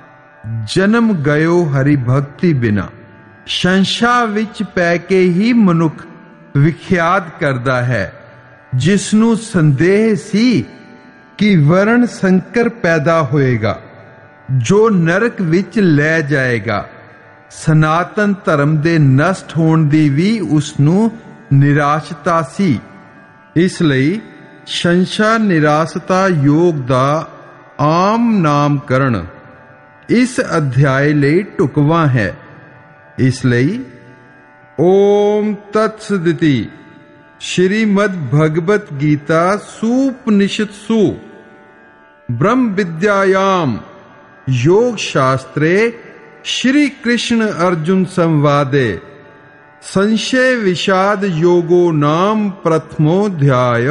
ਜਨਮ ਗਇਓ ਹਰੀ ਭਗਤੀ ਬਿਨਾ। ਸੰਸ਼ਾ ਵਿੱਚ ਪੈ ਕੇ ਹੀ ਮਨੁੱਖ ਵਿਖਿਆਤ ਕਰਦਾ ਹੈ, ਜਿਸ ਨੂੰ ਸੰਦੇਹ ਸੀ ਕਿ ਵਰਣ ਸੰਕਰ ਪੈਦਾ ਹੋਏਗਾ, ਜੋ ਨਰਕ ਵਿੱਚ ਲੈ ਜਾਏਗਾ। ਸਨਾਤਨ ਧਰਮ ਦੇ ਨਸ਼ਟ ਹੋਣ ਦੀ ਵੀ ਉਸ ਨੂੰ ਨਿਰਾਸ਼ਤਾ ਸੀ। ਇਸ ਲਈ ਸੰਸ਼ਾ ਨਿਰਾਸ਼ਤਾ ਯੋਗ ਦਾ ਆਮ ਨਾਮਕਰਣ ਇਸ ਅਧਿਆਇ ਲਈ ਢੁਕਵਾਂ ਹੈ। ਇਸ ਲਈ ਓਮ ਤਤਸਦਿਤੀ ਸ਼੍ਰੀਮਦ ਭਗਵਤ ਗੀਤਾ ਸੁਪਨਿਸ਼ਤਸੂ ब्रह्म विद्यायाम योग शास्त्रे श्री कृष्ण अर्जुन संवादे संशय विषाद योगो नाम प्रथमोध्याय।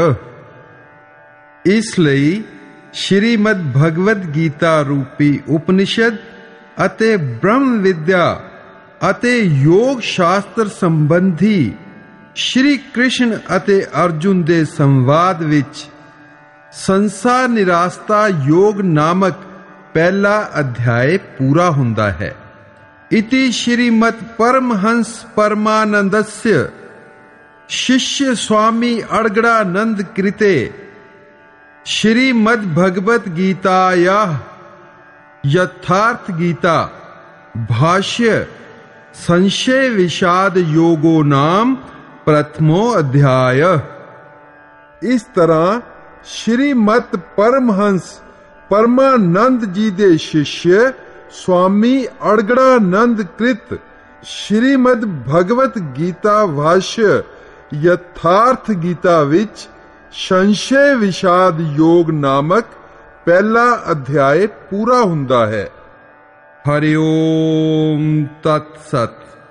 इस लई श्रीमद् भगवद गीता रूपी उपनिषद ਅਤੇ ਬ੍ਰਹਮ ਵਿਦਿਆ ਅਤੇ ਯੋਗ ਸ਼ਾਸਤਰ ਸੰਬੰਧੀ ਸ਼੍ਰੀ ਕ੍ਰਿਸ਼ਨ ਅਤੇ ਅਰਜੁਨ ਦੇ ਸੰਵਾਦ ਵਿੱਚ ਸੰਸਾਰ ਨਿਰਾਸਤਾ ਯੋਗ ਨਾਮਕ ਪਹਿਲਾ ਅਧਿਆਇ ਪੂਰਾ ਹੁੰਦਾ ਹੈ। ਇਤੀ ਸ਼੍ਰੀਮਦ ਪਰਮਹੰਸ ਪਰਮਾਨੰਦस्य शिष्य स्वामी अड़गड़ानंद कृते श्रीमद् भगवत गीतायाः यथार्थ गीता भाष्य संशय विषाद योगो नाम प्रथमो अध्याय। इस तरह श्रीमत परमहंस परमानंद जी दे शिष्य स्वामी अड़गड़ानंद कृत श्रीमद् भगवत गीता भाष्य यथार्थ गीता विच संशय विषाद योग नामक पहला अध्याय पूरा हुंदा है। हरि ओम तत्सत।